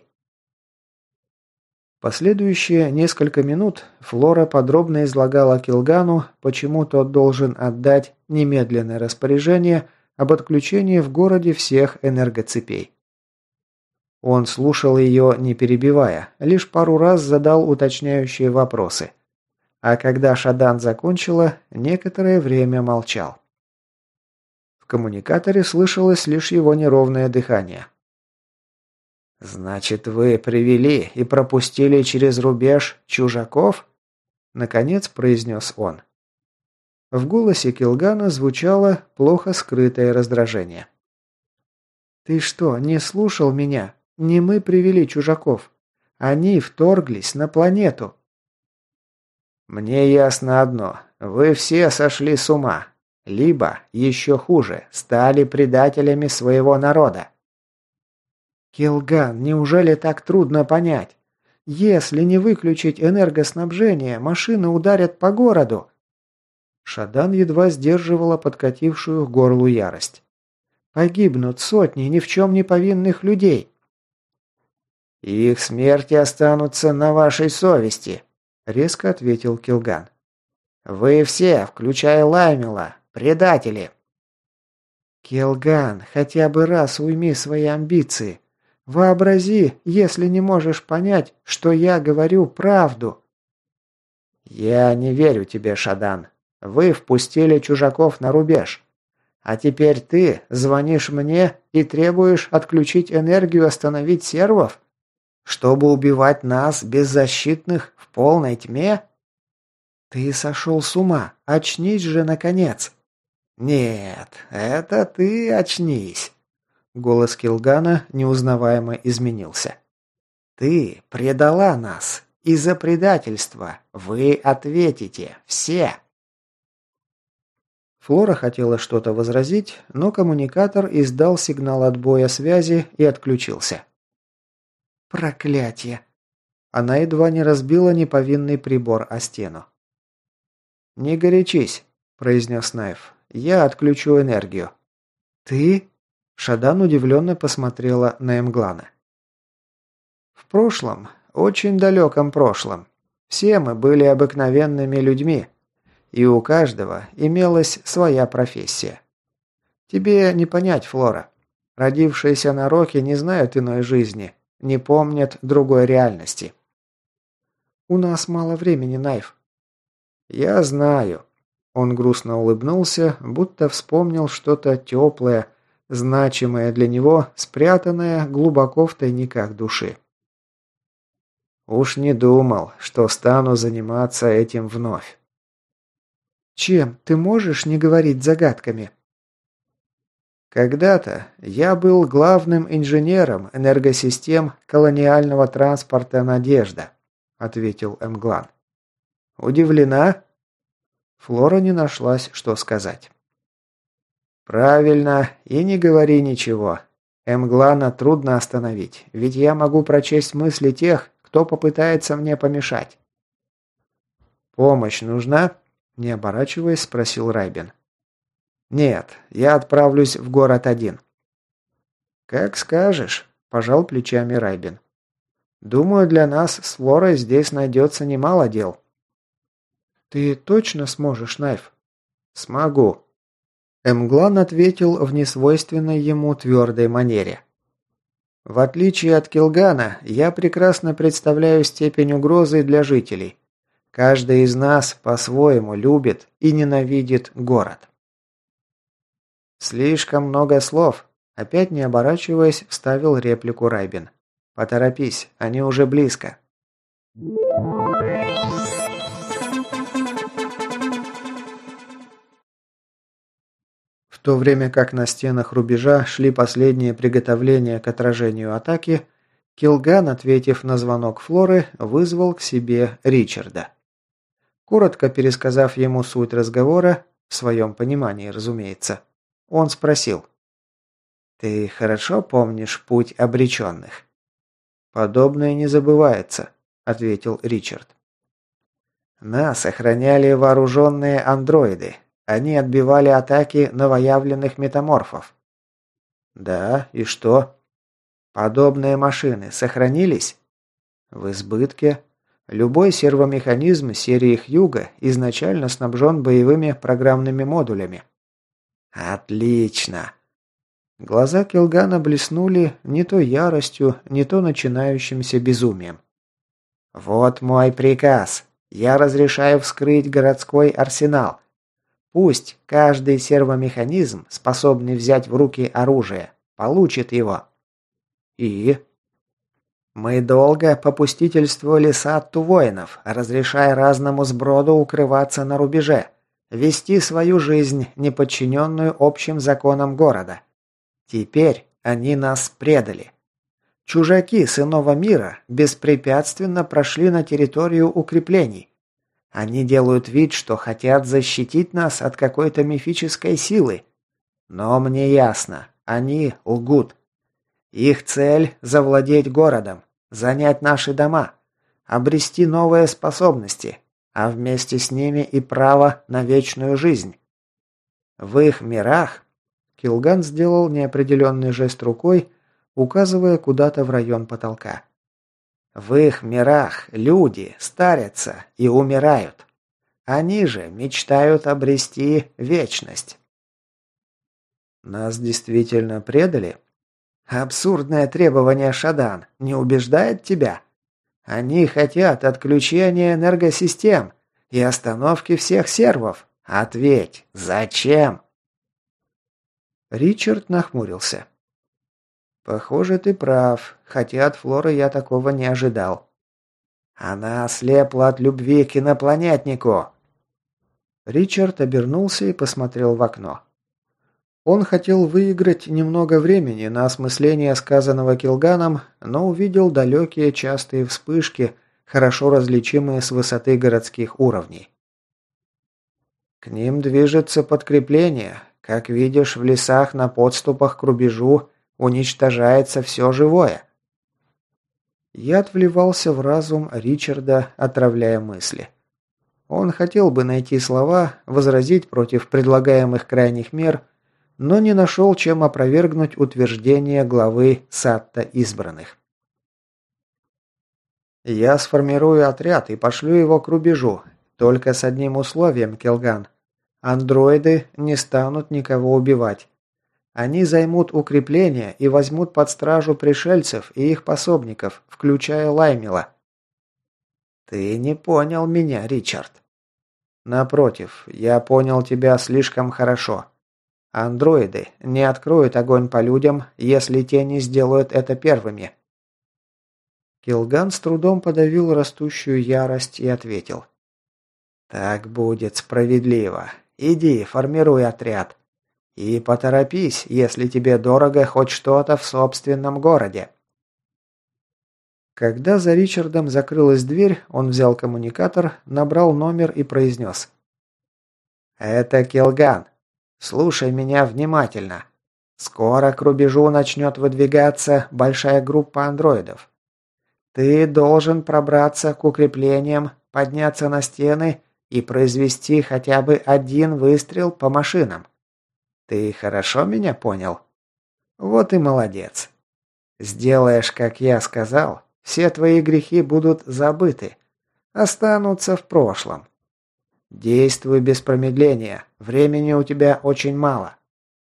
Последующие несколько минут Флора подробно излагала Килгану, почему тот должен отдать немедленное распоряжение об отключении в городе всех энергоцепей. Он слушал ее, не перебивая, лишь пару раз задал уточняющие вопросы. А когда Шадан закончила, некоторое время молчал. В коммуникаторе слышалось лишь его неровное дыхание. «Значит, вы привели и пропустили через рубеж чужаков?» Наконец произнес он. В голосе Килгана звучало плохо скрытое раздражение. «Ты что, не слушал меня? Не мы привели чужаков. Они вторглись на планету». «Мне ясно одно. Вы все сошли с ума. Либо, еще хуже, стали предателями своего народа». «Килган, неужели так трудно понять? Если не выключить энергоснабжение, машины ударят по городу». Шадан едва сдерживала подкатившую к горлу ярость. «Погибнут сотни ни в чем не повинных людей». «Их смерти останутся на вашей совести», – резко ответил Килган. «Вы все, включая Лаймела, предатели». «Килган, хотя бы раз уйми свои амбиции. Вообрази, если не можешь понять, что я говорю правду». «Я не верю тебе, Шадан. Вы впустили чужаков на рубеж. А теперь ты звонишь мне и требуешь отключить энергию, остановить сервов? Чтобы убивать нас, беззащитных, в полной тьме? Ты сошел с ума. Очнись же, наконец. «Нет, это ты очнись!» Голос Килгана неузнаваемо изменился. «Ты предала нас, и за предательство вы ответите, все!» Флора хотела что-то возразить, но коммуникатор издал сигнал отбоя связи и отключился. «Проклятие!» Она едва не разбила неповинный прибор о стену. «Не горячись», – произнес Найф. «Я отключу энергию». «Ты?» – Шадан удивленно посмотрела на Эмглана. «В прошлом, очень далеком прошлом, все мы были обыкновенными людьми, и у каждого имелась своя профессия. Тебе не понять, Флора. Родившиеся на Роке не знают иной жизни, не помнят другой реальности». «У нас мало времени, Найф». «Я знаю». Он грустно улыбнулся, будто вспомнил что-то теплое, значимое для него, спрятанное глубоко в тайниках души. «Уж не думал, что стану заниматься этим вновь». «Чем? Ты можешь не говорить загадками?» «Когда-то я был главным инженером энергосистем колониального транспорта «Надежда», — ответил Эмглан. «Удивлена?» Флора не нашлась, что сказать. «Правильно, и не говори ничего. Эмглана трудно остановить, ведь я могу прочесть мысли тех, кто попытается мне помешать». «Помощь нужна?» – не оборачиваясь, спросил Райбин. «Нет, я отправлюсь в город один». «Как скажешь», – пожал плечами Райбин. «Думаю, для нас с Флорой здесь найдется немало дел». «Ты точно сможешь, Найф?» «Смогу». Эмглан ответил в несвойственной ему твердой манере. «В отличие от Килгана, я прекрасно представляю степень угрозы для жителей. Каждый из нас по-своему любит и ненавидит город». «Слишком много слов», – опять не оборачиваясь, вставил реплику Райбин. «Поторопись, они уже близко». В то время как на стенах рубежа шли последние приготовления к отражению атаки, Килган, ответив на звонок Флоры, вызвал к себе Ричарда. Коротко пересказав ему суть разговора, в своем понимании, разумеется, он спросил: «Ты хорошо помнишь путь обреченных?» «Подобное не забывается», — ответил Ричард. «Нас охраняли вооруженные андроиды. Они отбивали атаки новоявленных метаморфов». «Да, и что?» «Подобные машины сохранились?» «В избытке. Любой сервомеханизм серии Хьюга изначально снабжен боевыми программными модулями». «Отлично!» Глаза Килгана блеснули не то яростью, не то начинающимся безумием. «Вот мой приказ. Я разрешаю вскрыть городской арсенал. Пусть каждый сервомеханизм, способный взять в руки оружие, получит его». «И?» «Мы долго попустительствовали сатту воинов, разрешая разному сброду укрываться на рубеже, вести свою жизнь, не подчиненную общим законам города. Теперь они нас предали. Чужаки с иного мира беспрепятственно прошли на территорию укреплений. Они делают вид, что хотят защитить нас от какой-то мифической силы. Но мне ясно, они лгут. Их цель – завладеть городом, занять наши дома, обрести новые способности, а вместе с ними и право на вечную жизнь. В их мирах...» Килган сделал неопределенный жест рукой, указывая куда-то в район потолка. «В их мирах люди старятся и умирают. Они же мечтают обрести вечность». «Нас действительно предали?» «Абсурдное требование, Шадан, не убеждает тебя? Они хотят отключения энергосистем и остановки всех сервов. Ответь, зачем?» Ричард нахмурился. «Похоже, ты прав, хотя от Флоры я такого не ожидал». «Она ослепла от любви к инопланетнику». Ричард обернулся и посмотрел в окно. Он хотел выиграть немного времени на осмысление сказанного Килганом, но увидел далекие частые вспышки, хорошо различимые с высоты городских уровней. К ним движется подкрепление. Как видишь, в лесах на подступах к рубежу уничтожается все живое. Яд вливался в разум Ричарда, отравляя мысли. Он хотел бы найти слова, возразить против предлагаемых крайних мер, но не нашел, чем опровергнуть утверждение главы Сатта избранных. «Я сформирую отряд и пошлю его к рубежу, только с одним условием, Келган. Андроиды не станут никого убивать. Они займут укрепления и возьмут под стражу пришельцев и их пособников, включая Лаймила». «Ты не понял меня, Ричард». «Напротив, я понял тебя слишком хорошо. Андроиды не откроют огонь по людям, если те не сделают это первыми». Килган с трудом подавил растущую ярость и ответил. «Так будет справедливо. Иди, формируй отряд. И поторопись, если тебе дорого хоть что-то в собственном городе». Когда за Ричардом закрылась дверь, он взял коммуникатор, набрал номер и произнес. «Это Килган. Слушай меня внимательно. Скоро к рубежу начнет выдвигаться большая группа андроидов. Ты должен пробраться к укреплениям, подняться на стены и произвести хотя бы один выстрел по машинам. Ты хорошо меня понял? Вот и молодец. Сделаешь, как я сказал, все твои грехи будут забыты, останутся в прошлом. Действуй без промедления, времени у тебя очень мало».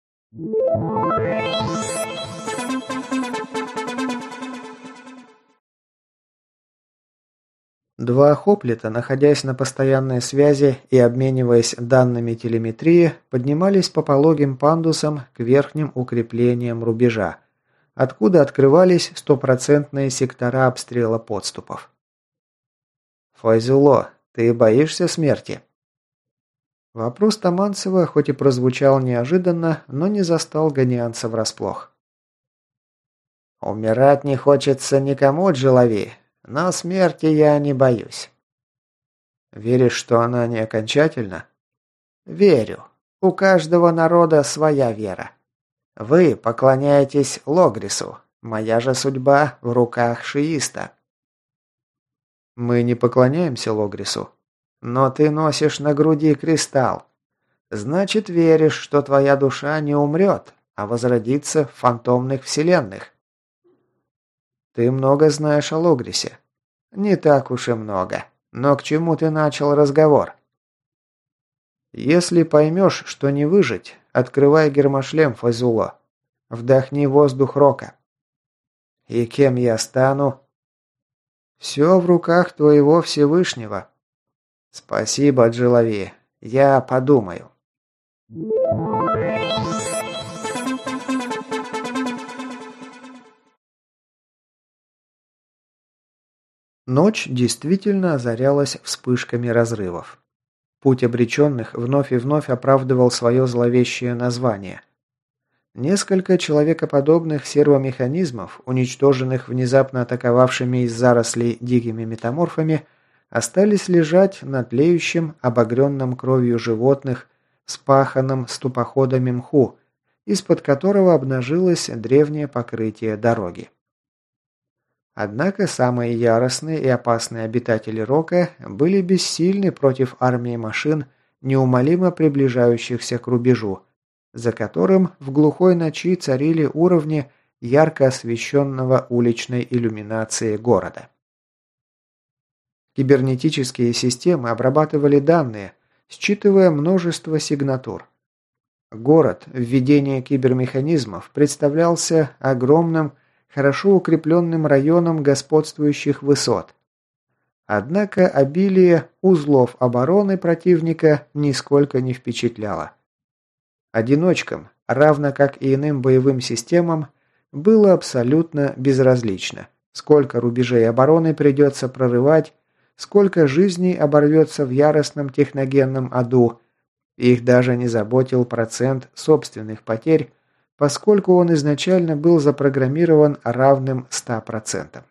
Два Хоплита, находясь на постоянной связи и обмениваясь данными телеметрии, поднимались по пологим пандусам к верхним укреплениям рубежа, откуда открывались стопроцентные сектора обстрела подступов. «Файзуло, ты боишься смерти?» Вопрос Таманцева хоть и прозвучал неожиданно, но не застал гонианца врасплох. «Умирать не хочется никому, Джелави, но смерти я не боюсь». «Веришь, что она не окончательна?» «Верю. У каждого народа своя вера. Вы поклоняетесь Логрису, моя же судьба в руках шииста». «Мы не поклоняемся Логрису». «Но ты носишь на груди кристалл. Значит, веришь, что твоя душа не умрет, а возродится в фантомных вселенных». «Ты много знаешь о Логрисе». «Не так уж и много. Но к чему ты начал разговор?» «Если поймешь, что не выжить, открывай гермошлем, Файзуло. Вдохни воздух рока». «И кем я стану?» «Все в руках твоего Всевышнего». «Спасибо, Джилави. Я подумаю». Ночь действительно озарялась вспышками разрывов. Путь обреченных вновь и вновь оправдывал свое зловещее название. Несколько человекоподобных сервомеханизмов, уничтоженных внезапно атаковавшими из зарослей дикими метаморфами, остались лежать на тлеющем, обогренном кровью животных, спаханном ступоходами мху, из-под которого обнажилось древнее покрытие дороги. Однако самые яростные и опасные обитатели Рока были бессильны против армии машин, неумолимо приближающихся к рубежу, за которым в глухой ночи царили уровни ярко освещенного уличной иллюминации города. Кибернетические системы обрабатывали данные, считывая множество сигнатур. Город в видении кибермеханизмов представлялся огромным, хорошо укрепленным районом господствующих высот. Однако обилие узлов обороны противника нисколько не впечатляло. Одиночкам, равно как и иным боевым системам, было абсолютно безразлично, сколько рубежей обороны придется прорывать, сколько жизней оборвется в яростном техногенном аду, Их даже не заботил процент собственных потерь, поскольку он изначально был запрограммирован равным 100%.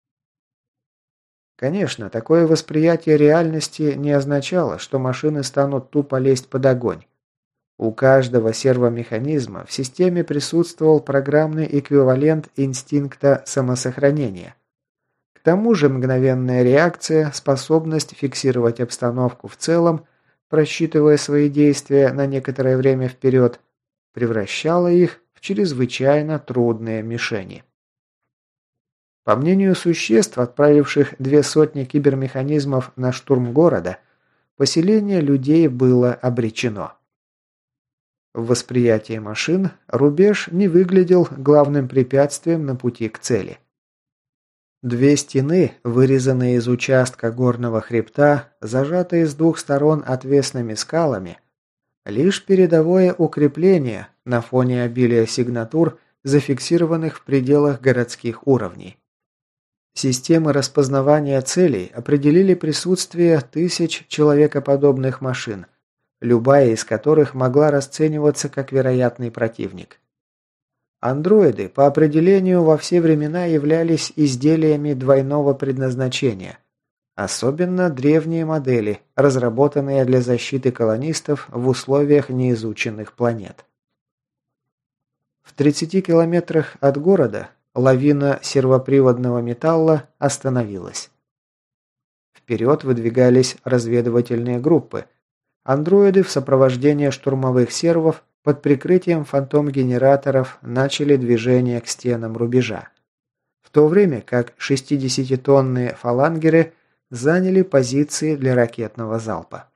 Конечно, такое восприятие реальности не означало, что машины станут тупо лезть под огонь. У каждого сервомеханизма в системе присутствовал программный эквивалент инстинкта самосохранения. К тому же мгновенная реакция, способность фиксировать обстановку в целом, просчитывая свои действия на некоторое время вперед, превращала их в чрезвычайно трудные мишени. По мнению существ, отправивших 200 кибермеханизмов на штурм города, поселение людей было обречено. В восприятии машин рубеж не выглядел главным препятствием на пути к цели. Две стены, вырезанные из участка горного хребта, зажатые с двух сторон отвесными скалами, лишь передовое укрепление на фоне обилия сигнатур, зафиксированных в пределах городских уровней. Системы распознавания целей определили присутствие тысяч человекоподобных машин, любая из которых могла расцениваться как вероятный противник. Андроиды по определению во все времена являлись изделиями двойного предназначения, особенно древние модели, разработанные для защиты колонистов в условиях неизученных планет. В 30 километрах от города лавина сервоприводного металла остановилась. Вперед выдвигались разведывательные группы. Андроиды в сопровождении штурмовых сервов под прикрытием фантом-генераторов начали движение к стенам рубежа, в то время как 60-тонные фалангеры заняли позиции для ракетного залпа.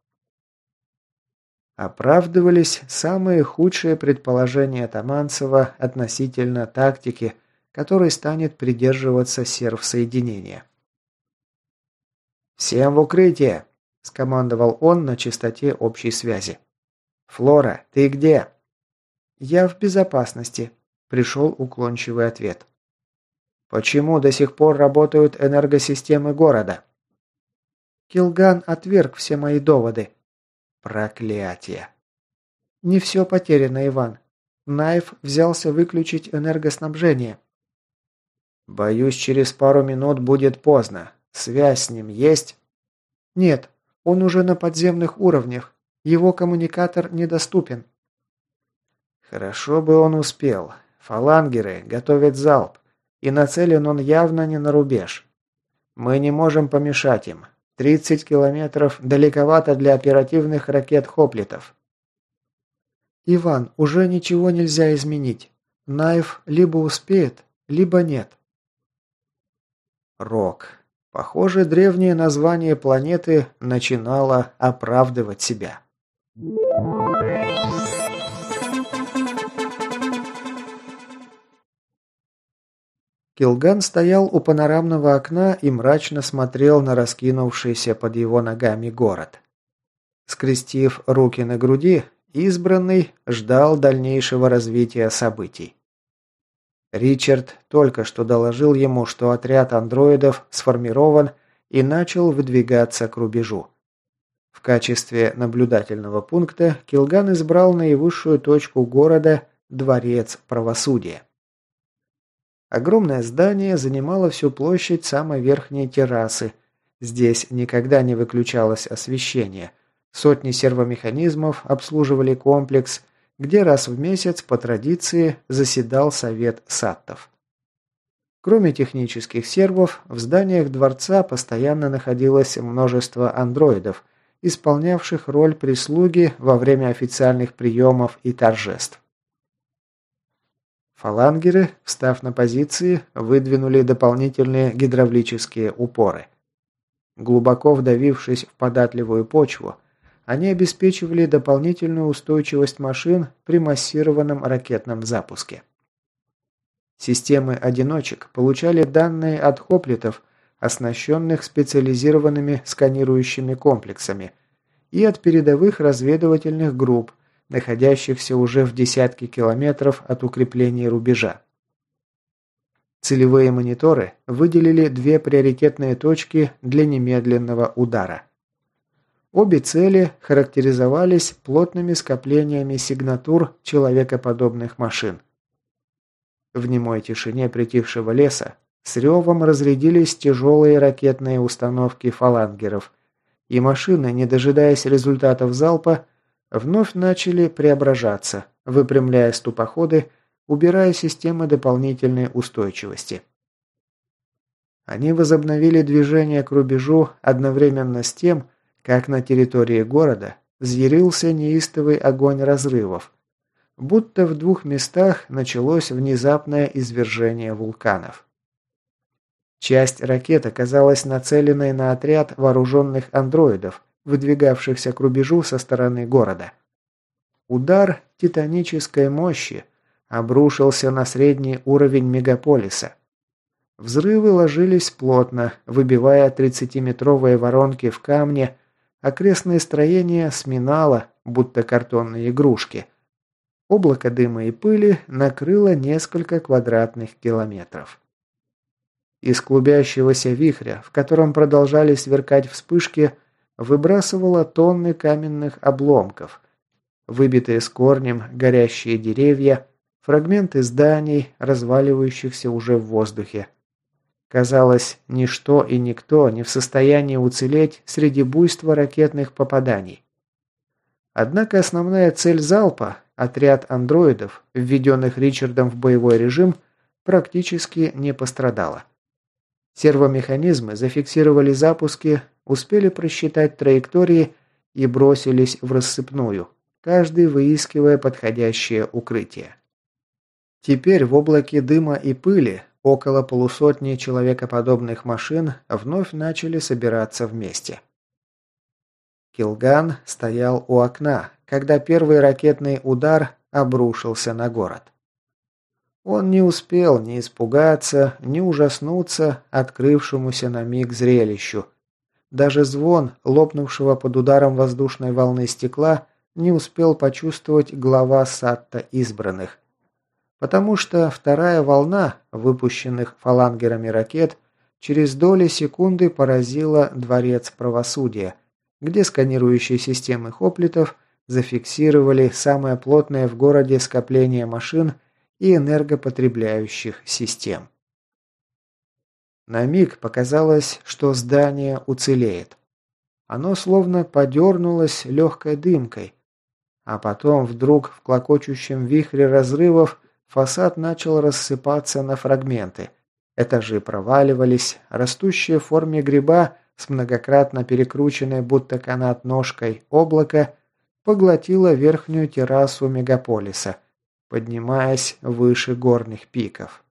Оправдывались самые худшие предположения Таманцева относительно тактики, которой станет придерживаться серв-соединения. «Всем в укрытие!» – скомандовал он на частоте общей связи. «Флора, ты где?» «Я в безопасности», – пришел уклончивый ответ. «Почему до сих пор работают энергосистемы города?» Килган отверг все мои доводы. Проклятие. Не все потеряно, Иван. Найф взялся выключить энергоснабжение. Боюсь, через пару минут будет поздно. Связь с ним есть? Нет, он уже на подземных уровнях. Его коммуникатор недоступен. Хорошо бы он успел. Фалангеры готовят залп, и нацелен он явно не на рубеж. Мы не можем помешать им. 30 километров далековато для оперативных ракет-хоплитов. Иван, уже ничего нельзя изменить. Найф либо успеет, либо нет. Рок. Похоже, древнее название планеты начинало оправдывать себя. Килган стоял у панорамного окна и мрачно смотрел на раскинувшийся под его ногами город. Скрестив руки на груди, избранный ждал дальнейшего развития событий. Ричард только что доложил ему, что отряд андроидов сформирован и начал выдвигаться к рубежу. В качестве наблюдательного пункта Килган избрал наивысшую точку города – Дворец правосудия. Огромное здание занимало всю площадь самой верхней террасы. Здесь никогда не выключалось освещение. Сотни сервомеханизмов обслуживали комплекс, где раз в месяц по традиции заседал совет саттов. Кроме технических сервов, в зданиях дворца постоянно находилось множество андроидов, исполнявших роль прислуги во время официальных приемов и торжеств. Фалангеры, встав на позиции, выдвинули дополнительные гидравлические упоры. Глубоко вдавившись в податливую почву, они обеспечивали дополнительную устойчивость машин при массированном ракетном запуске. Системы одиночек получали данные от хоплитов, оснащенных специализированными сканирующими комплексами, и от передовых разведывательных групп, находящихся уже в десятки километров от укреплений рубежа. Целевые мониторы выделили две приоритетные точки для немедленного удара. Обе цели характеризовались плотными скоплениями сигнатур человекоподобных машин. В немой тишине притихшего леса с ревом разрядились тяжелые ракетные установки фалангеров, и машины, не дожидаясь результатов залпа, вновь начали преображаться, выпрямляя ступоходы, убирая системы дополнительной устойчивости. Они возобновили движение к рубежу одновременно с тем, как на территории города взъярился неистовый огонь разрывов, будто в двух местах началось внезапное извержение вулканов. Часть ракет оказалась нацеленной на отряд вооруженных андроидов, выдвигавшихся к рубежу со стороны города. Удар титанической мощи обрушился на средний уровень мегаполиса. Взрывы ложились плотно, выбивая 30-метровые воронки в камне, окрестные строения сминало, будто картонные игрушки. Облако дыма и пыли накрыло несколько квадратных километров. Из клубящегося вихря, в котором продолжали сверкать вспышки, выбрасывало тонны каменных обломков, выбитые с корнем горящие деревья, фрагменты зданий, разваливающихся уже в воздухе. Казалось, ничто и никто не в состоянии уцелеть среди буйства ракетных попаданий. Однако основная цель залпа, отряд андроидов, введенных Ричардом в боевой режим, практически не пострадала. Сервомеханизмы зафиксировали запуски, успели просчитать траектории и бросились в рассыпную, каждый выискивая подходящее укрытие. Теперь в облаке дыма и пыли около полусотни человекоподобных машин вновь начали собираться вместе. Килган стоял у окна, когда первый ракетный удар обрушился на город. Он не успел ни испугаться, ни ужаснуться открывшемуся на миг зрелищу. Даже звон, лопнувшего под ударом воздушной волны стекла, не успел почувствовать глава Сатта избранных. Потому что вторая волна, выпущенных фалангерами ракет, через доли секунды поразила Дворец правосудия, где сканирующие системы хоплитов зафиксировали самое плотное в городе скопление машин и энергопотребляющих систем. На миг показалось, что здание уцелеет. Оно словно подернулось легкой дымкой, а потом вдруг в клокочущем вихре разрывов фасад начал рассыпаться на фрагменты. Этажи проваливались, растущее в форме гриба с многократно перекрученной будто канат ножкой облако поглотило верхнюю террасу мегаполиса, поднимаясь выше горных пиков.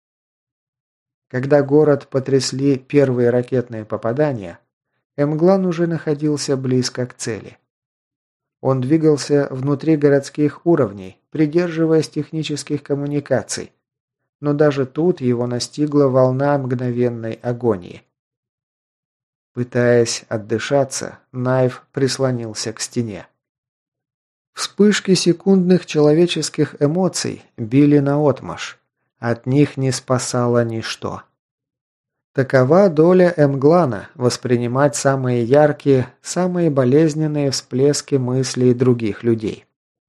Когда город потрясли первые ракетные попадания, Эмглан уже находился близко к цели. Он двигался внутри городских уровней, придерживаясь технических коммуникаций, но даже тут его настигла волна мгновенной агонии. Пытаясь отдышаться, Найв прислонился к стене. Вспышки секундных человеческих эмоций били наотмашь. От них не спасало ничто. Такова доля Эмглана – воспринимать самые яркие, самые болезненные всплески мыслей других людей.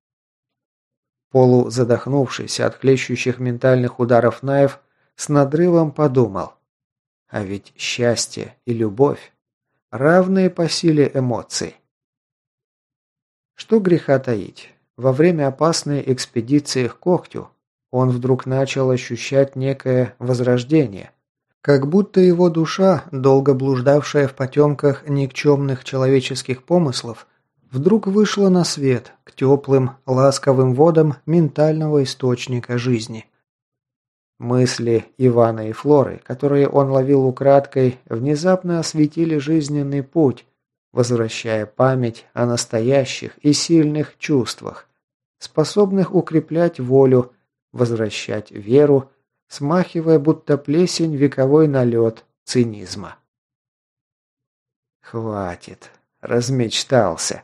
Полузадохнувшись от хлещущих ментальных ударов Найв, с надрывом подумал. А ведь счастье и любовь – равные по силе эмоций. Что греха таить, во время опасной экспедиции к Когтю он вдруг начал ощущать некое возрождение, как будто его душа, долго блуждавшая в потемках никчемных человеческих помыслов, вдруг вышла на свет, к теплым, ласковым водам ментального источника жизни. Мысли Ивана и Флоры, которые он ловил украдкой, внезапно осветили жизненный путь, возвращая память о настоящих и сильных чувствах, способных укреплять волю, возвращать веру, смахивая будто плесень вековой налет цинизма. Хватит, размечтался.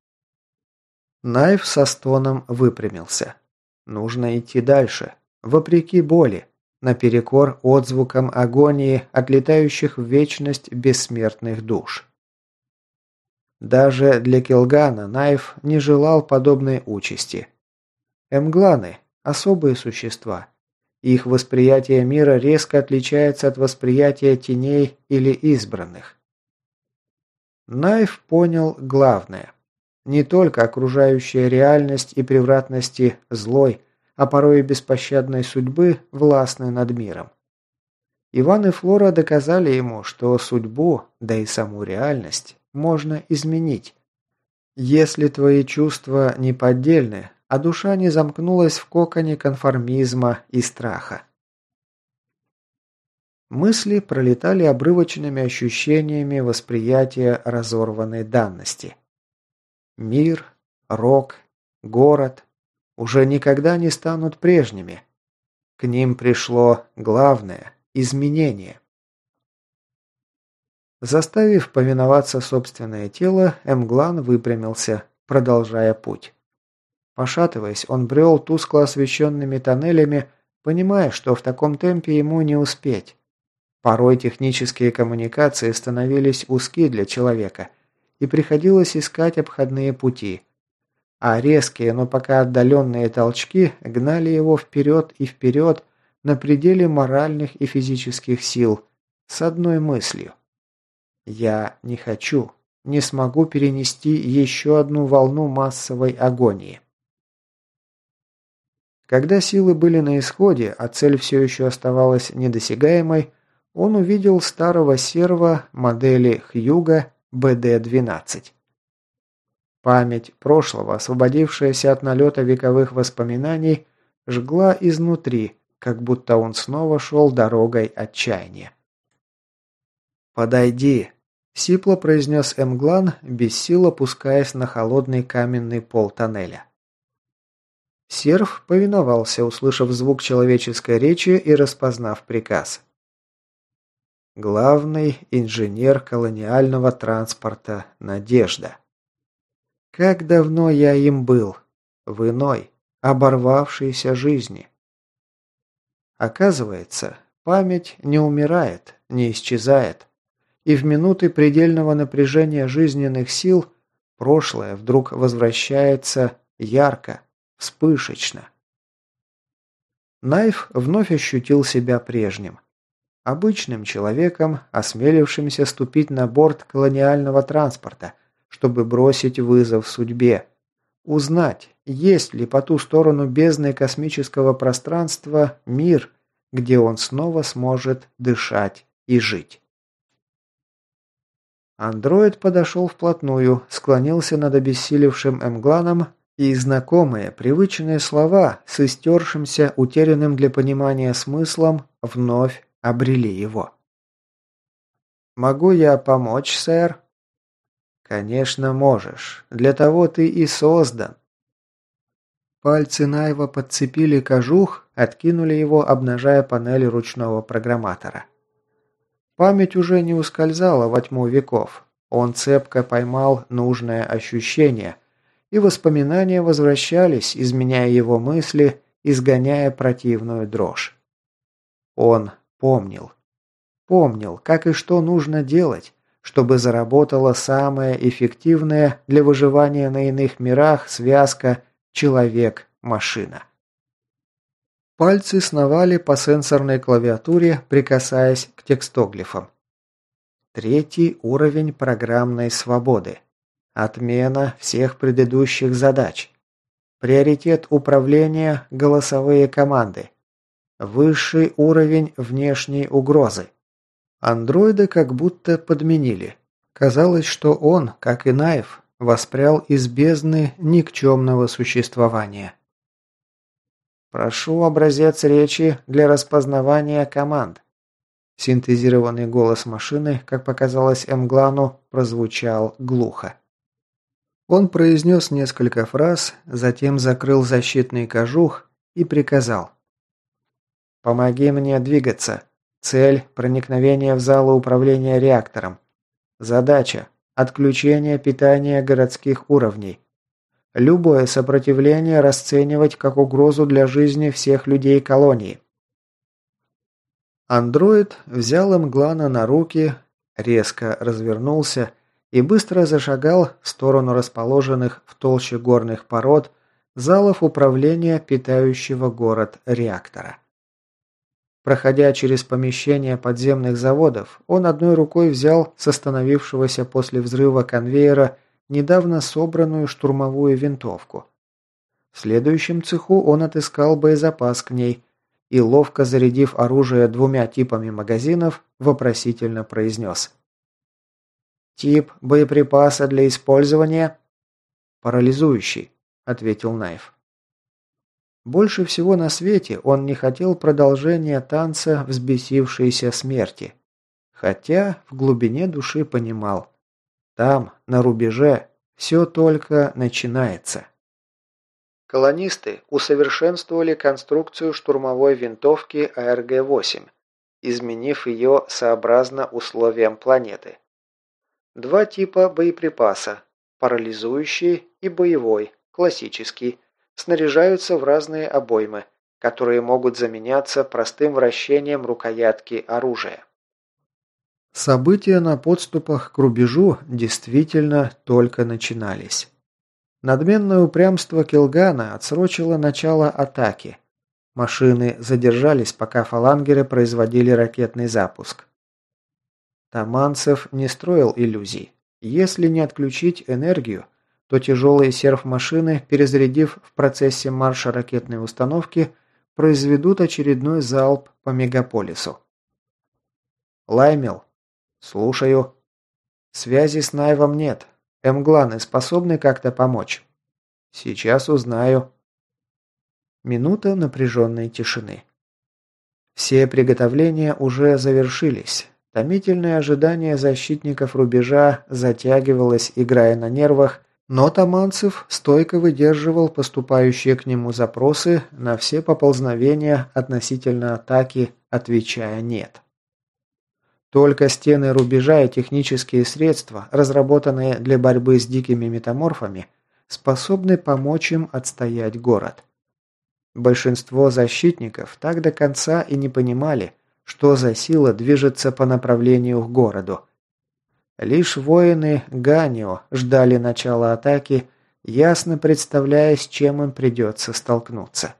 Найв со стоном выпрямился. Нужно идти дальше, вопреки боли, наперекор отзвукам агонии, отлетающих в вечность бессмертных душ. Даже для Килгана Найф не желал подобной участи. Эмгланы – особые существа. Их восприятие мира резко отличается от восприятия теней или избранных. Найф понял главное. Не только окружающая реальность и превратности злой, а порой и беспощадной судьбы властны над миром. Иван и Флора доказали ему, что судьбу, да и саму реальность, можно изменить. Если твои чувства не поддельны, а душа не замкнулась в коконе конформизма и страха. Мысли пролетали обрывочными ощущениями восприятия разорванной данности. Мир, рок, город уже никогда не станут прежними. К ним пришло главное – изменение. Заставив повиноваться собственное тело, Эмглан выпрямился, продолжая путь. Пошатываясь, он брел тускло освещенными тоннелями, понимая, что в таком темпе ему не успеть. Порой технические коммуникации становились узки для человека, и приходилось искать обходные пути. А резкие, но пока отдаленные толчки гнали его вперед и вперед на пределе моральных и физических сил, с одной мыслью. «Я не хочу, не смогу перенести еще одну волну массовой агонии». Когда силы были на исходе, а цель все еще оставалась недосягаемой, он увидел старого серва модели Хьюга БД-12. Память прошлого, освободившаяся от налета вековых воспоминаний, жгла изнутри, как будто он снова шел дорогой отчаяния. «Подойди», – сипло произнес Эмглан, без сил опускаясь на холодный каменный пол тоннеля. Серв повиновался, услышав звук человеческой речи и распознав приказ. Главный инженер колониального транспорта «Надежда». Как давно я им был, в иной, оборвавшейся жизни. Оказывается, память не умирает, не исчезает, и в минуты предельного напряжения жизненных сил прошлое вдруг возвращается ярко, вспышечно. Найф вновь ощутил себя прежним. Обычным человеком, осмелившимся ступить на борт колониального транспорта, чтобы бросить вызов судьбе, узнать, есть ли по ту сторону бездны космического пространства мир, где он снова сможет дышать и жить. Андроид подошел вплотную, склонился над обессилевшим Эмгланом, и знакомые, привычные слова с истершимся, утерянным для понимания смыслом вновь обрели его. «Могу я помочь, сэр?» «Конечно можешь. Для того ты и создан». Пальцы Найва подцепили кожух, откинули его, обнажая панель ручного программатора. Память уже не ускользала во тьму веков. Он цепко поймал нужное ощущение, и воспоминания возвращались, изменяя его мысли, изгоняя противную дрожь. Он помнил. Помнил, как и что нужно делать, чтобы заработала самая эффективная для выживания на иных мирах связка человек-машина. Пальцы сновали по сенсорной клавиатуре, прикасаясь к текстоглифам. 3 уровень программной свободы. Отмена всех предыдущих задач. Приоритет управления – голосовые команды. Высший уровень внешней угрозы. Андроида как будто подменили. Казалось, что он, как и Найф, воспрял из бездны никчемного существования. «Прошу образец речи для распознавания команд». Синтезированный голос машины, как показалось Эмглану, прозвучал глухо. Он произнес несколько фраз, затем закрыл защитный кожух и приказал. «Помоги мне двигаться. Цель – проникновение в залы управления реактором. Задача – отключение питания городских уровней. Любое сопротивление расценивать как угрозу для жизни всех людей колонии». Андроид взял Эмглана на руки, резко развернулся и быстро зашагал в сторону расположенных в толще горных пород залов управления питающего город реактора. Проходя через помещение подземных заводов, он одной рукой взял с остановившегося после взрыва конвейера недавно собранную штурмовую винтовку. В следующем цеху он отыскал боезапас к ней и, ловко зарядив оружие 2 типами магазинов, вопросительно произнес: «Тип боеприпаса для использования?» «Парализующий», — ответил Найф. Больше всего на свете он не хотел продолжения танца взбесившейся смерти. Хотя в глубине души понимал: там, на рубеже, все только начинается. Колонисты усовершенствовали конструкцию штурмовой винтовки АРГ-8, изменив ее сообразно условиям планеты. 2 типа боеприпаса – парализующий и боевой, классический, снаряжаются в разные обоймы, которые могут заменяться простым вращением рукоятки оружия. События на подступах к рубежу действительно только начинались. Надменное упрямство Килгана отсрочило начало атаки. Машины задержались, пока фалангеры производили ракетный запуск. Таманцев не строил иллюзий. Если не отключить энергию, то тяжелые серф-машины, перезарядив в процессе марша ракетной установки, произведут очередной залп по мегаполису. Лаймел. Слушаю. Связи с Найвом нет. Мгланы способны как-то помочь? Сейчас узнаю. Минута напряженной тишины. Все приготовления уже завершились. Томительное ожидание защитников рубежа затягивалось, играя на нервах, но Таманцев стойко выдерживал поступающие к нему запросы на все поползновения относительно атаки, отвечая «нет». Только стены рубежа и технические средства, разработанные для борьбы с дикими метаморфами, способны помочь им отстоять город. Большинство защитников так до конца и не понимали, что за сила движется по направлению к городу. Лишь воины Ганио ждали начала атаки, ясно представляя, с чем им придется столкнуться.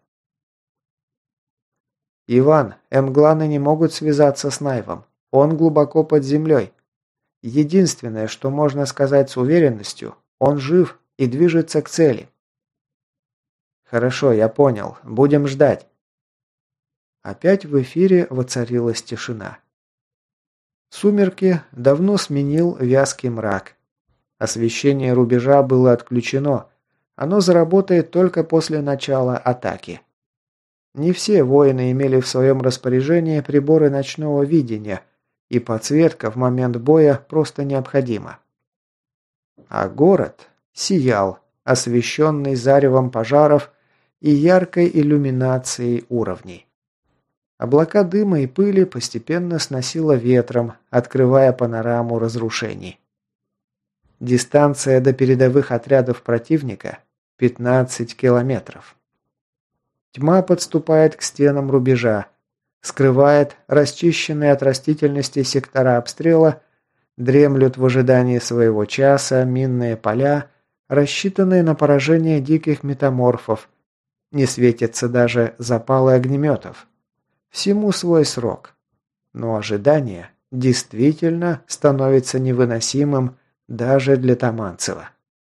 «Иван, Мгланы не могут связаться с Найвом. Он глубоко под землей. Единственное, что можно сказать с уверенностью, он жив и движется к цели». «Хорошо, я понял. Будем ждать». Опять в эфире воцарилась тишина. Сумерки давно сменил вязкий мрак. Освещение рубежа было отключено. Оно заработает только после начала атаки. Не все воины имели в своем распоряжении приборы ночного видения, и подсветка в момент боя просто необходима. А город сиял, освещенный заревом пожаров и яркой иллюминацией уровней. Облака дыма и пыли постепенно сносило ветром, открывая панораму разрушений. Дистанция до передовых отрядов противника – 15 километров. Тьма подступает к стенам рубежа, скрывает расчищенные от растительности сектора обстрела, дремлют в ожидании своего часа минные поля, рассчитанные на поражение диких метаморфов, не светятся даже запалы огнеметов. Всему свой срок. Но ожидание действительно становится невыносимым даже для Таманцева.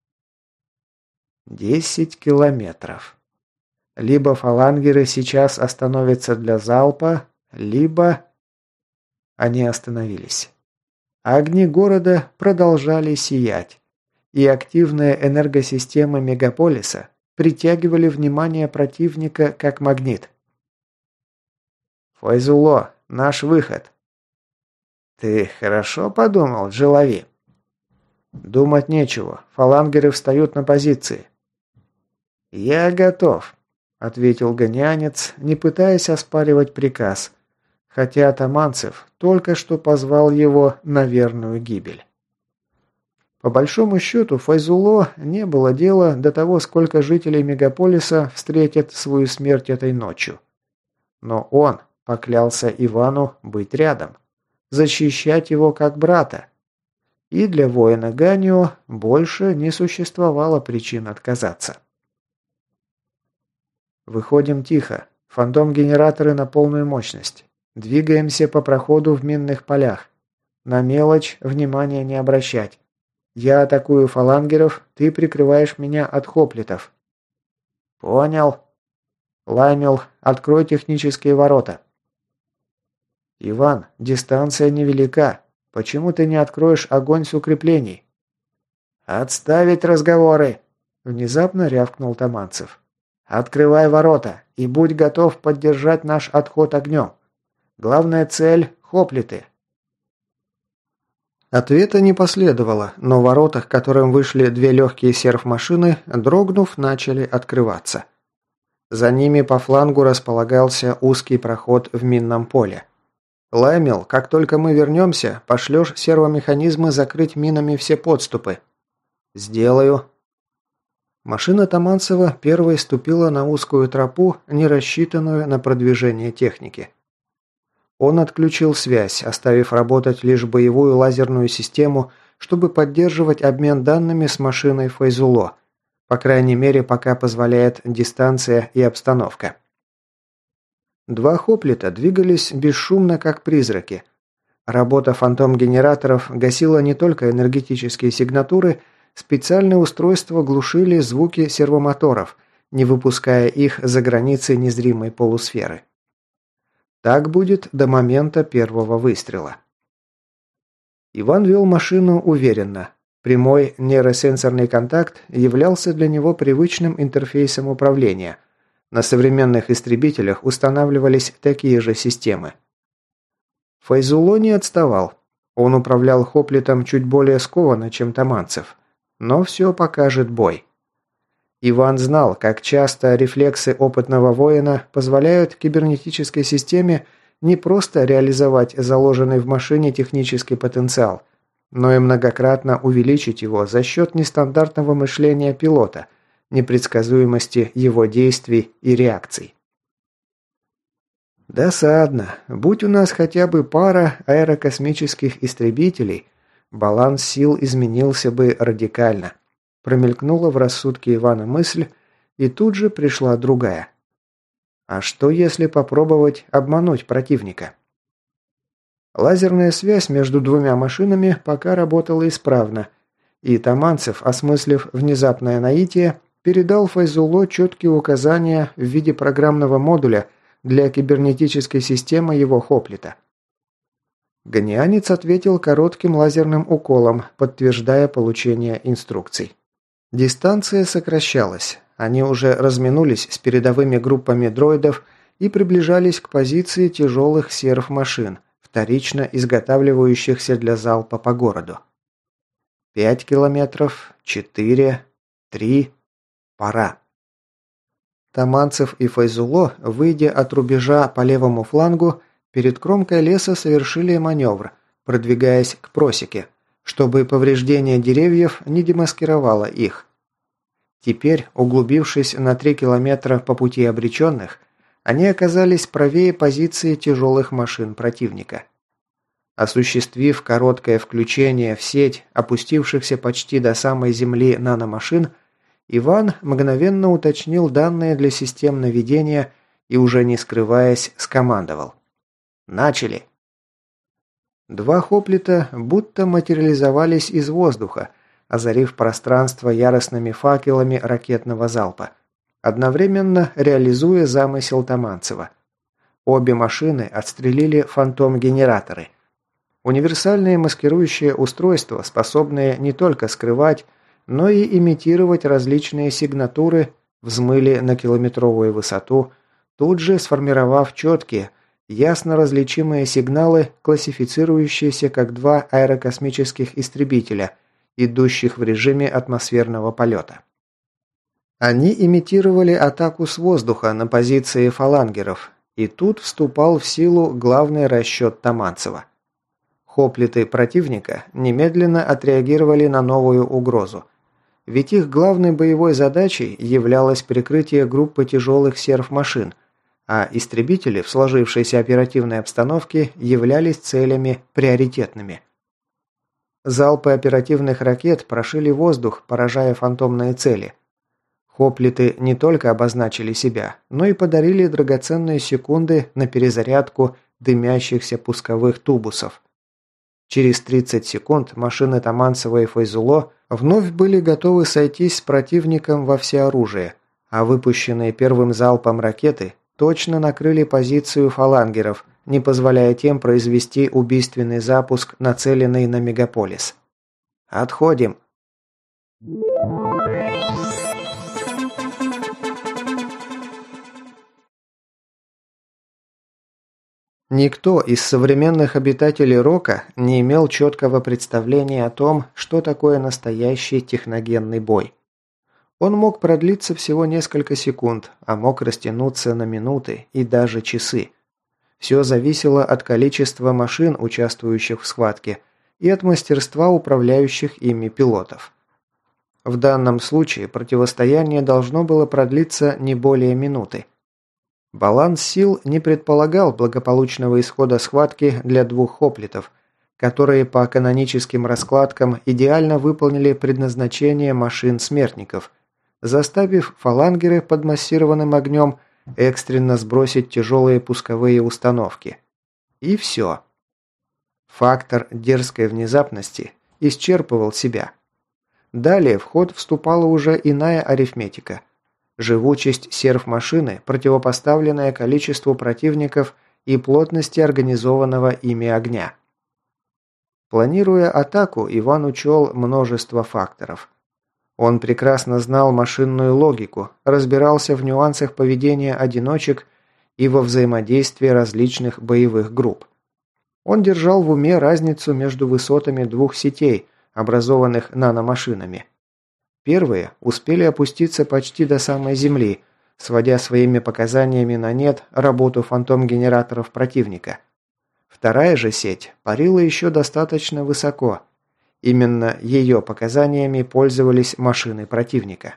10 километров. Либо фалангеры сейчас остановятся для залпа, либо... Они остановились. Огни города продолжали сиять, и активные энергосистемы мегаполиса притягивали внимание противника как магнит. «Файзулло, наш выход». «Ты хорошо подумал, Джелави?» «Думать нечего. Фалангеры встают на позиции». «Я готов», — ответил гонянец, не пытаясь оспаривать приказ, хотя Таманцев только что позвал его на верную гибель. По большому счету, Файзулло не было дела до того, сколько жителей мегаполиса встретят свою смерть этой ночью. Но он поклялся Ивану быть рядом, защищать его как брата. И для воина Ганио больше не существовало причин отказаться. Выходим тихо. Фантом-генераторы на полную мощность. Двигаемся по проходу в минных полях. На мелочь внимания не обращать. Я атакую фалангеров, ты прикрываешь меня от хоплитов. Понял. Лаймел, открой технические ворота. Иван, дистанция невелика. Почему ты не откроешь огонь с укреплений? Отставить разговоры! Внезапно рявкнул Таманцев. Открывай ворота и будь готов поддержать наш отход огнем. Главная цель – хоплиты. Ответа не последовало, но в воротах, к которым вышли две легкие серф-машины, дрогнув, начали открываться. За ними по флангу располагался узкий проход в минном поле. Лаймел, как только мы вернемся, пошлешь сервомеханизмы закрыть минами все подступы. Сделаю. Машина Таманцева первой ступила на узкую тропу, не рассчитанную на продвижение техники. Он отключил связь, оставив работать лишь боевую лазерную систему, чтобы поддерживать обмен данными с машиной Файзуло, по крайней мере, пока позволяет дистанция и обстановка. Два хоплита двигались бесшумно, как призраки. Работа фантом-генераторов гасила не только энергетические сигнатуры, специальные устройства глушили звуки сервомоторов, не выпуская их за границы незримой полусферы. Так будет до момента первого выстрела. Иван вел машину уверенно. Прямой нейросенсорный контакт являлся для него привычным интерфейсом управления. На современных истребителях устанавливались такие же системы. Файзулло не отставал. Он управлял хоплитом чуть более скованно, чем Таманцев. Но все покажет бой. Иван знал, как часто рефлексы опытного воина позволяют кибернетической системе не просто реализовать заложенный в машине технический потенциал, но и многократно увеличить его за счет нестандартного мышления пилота, непредсказуемости его действий и реакций. Досадно. Будь у нас хотя бы пара аэрокосмических истребителей, баланс сил изменился бы радикально. Промелькнула в рассудке Ивана мысль, и тут же пришла другая. А что если попробовать обмануть противника? Лазерная связь между двумя машинами пока работала исправно, и Таманцев, осмыслив внезапное наитие, передал Файзулло четкие указания в виде программного модуля для кибернетической системы его хоплита. Ганианец ответил коротким лазерным уколом, подтверждая получение инструкций. Дистанция сокращалась. Они уже разминулись с передовыми группами дроидов и приближались к позиции тяжелых серф-машин, вторично изготавливающихся для залпа по городу. 5 километров, 4, 3, пора. Таманцев и Файзулло, выйдя от рубежа по левому флангу, перед кромкой леса совершили маневр, продвигаясь к просеке, чтобы повреждение деревьев не демаскировало их. Теперь, углубившись на 3 километра по пути обреченных, они оказались правее позиции тяжелых машин противника. Осуществив короткое включение в сеть опустившихся почти до самой земли наномашин, Иван мгновенно уточнил данные для систем наведения и, уже не скрываясь, скомандовал. «Начали!» Два хоплита будто материализовались из воздуха, озарив пространство яростными факелами ракетного залпа, одновременно реализуя замысел Таманцева. Обе машины отстрелили фантом-генераторы. Универсальные маскирующие устройства, способные не только скрывать, но и имитировать различные сигнатуры, взмыли на километровую высоту, тут же сформировав четкие, ясно различимые сигналы, классифицирующиеся как два аэрокосмических истребителя, идущих в режиме атмосферного полета. Они имитировали атаку с воздуха на позиции фалангеров, и тут вступал в силу главный расчет Таманцева. Хоплиты противника немедленно отреагировали на новую угрозу. Ведь их главной боевой задачей являлось прикрытие группы тяжелых серф-машин, а истребители в сложившейся оперативной обстановке являлись целями приоритетными. Залпы оперативных ракет прошили воздух, поражая фантомные цели. Хоплиты не только обозначили себя, но и подарили драгоценные секунды на перезарядку дымящихся пусковых тубусов. Через 30 секунд машины Таманцева и Файзуло вновь были готовы сойтись с противником во всеоружие, а выпущенные первым залпом ракеты точно накрыли позицию фалангеров, не позволяя тем произвести убийственный запуск, нацеленный на мегаполис. «Отходим!» Никто из современных обитателей Рока не имел четкого представления о том, что такое настоящий техногенный бой. Он мог продлиться всего несколько секунд, а мог растянуться на минуты и даже часы. Все зависело от количества машин, участвующих в схватке, и от мастерства управляющих ими пилотов. В данном случае противостояние должно было продлиться не более минуты. Баланс сил не предполагал благополучного исхода схватки для двух хоплитов, которые по каноническим раскладкам идеально выполнили предназначение машин-смертников, заставив фалангеры под массированным огнем экстренно сбросить тяжелые пусковые установки. И все. Фактор дерзкой внезапности исчерпывал себя. Далее в ход вступала уже иная арифметика – живучесть серф-машины, противопоставленная количеству противников и плотности организованного ими огня. Планируя атаку, Иван учел множество факторов. Он прекрасно знал машинную логику, разбирался в нюансах поведения одиночек и во взаимодействии различных боевых групп. Он держал в уме разницу между высотами двух сетей, образованных наномашинами. Первые успели опуститься почти до самой земли, сводя своими показаниями на нет работу фантом-генераторов противника. Вторая же сеть парила еще достаточно высоко. Именно ее показаниями пользовались машины противника.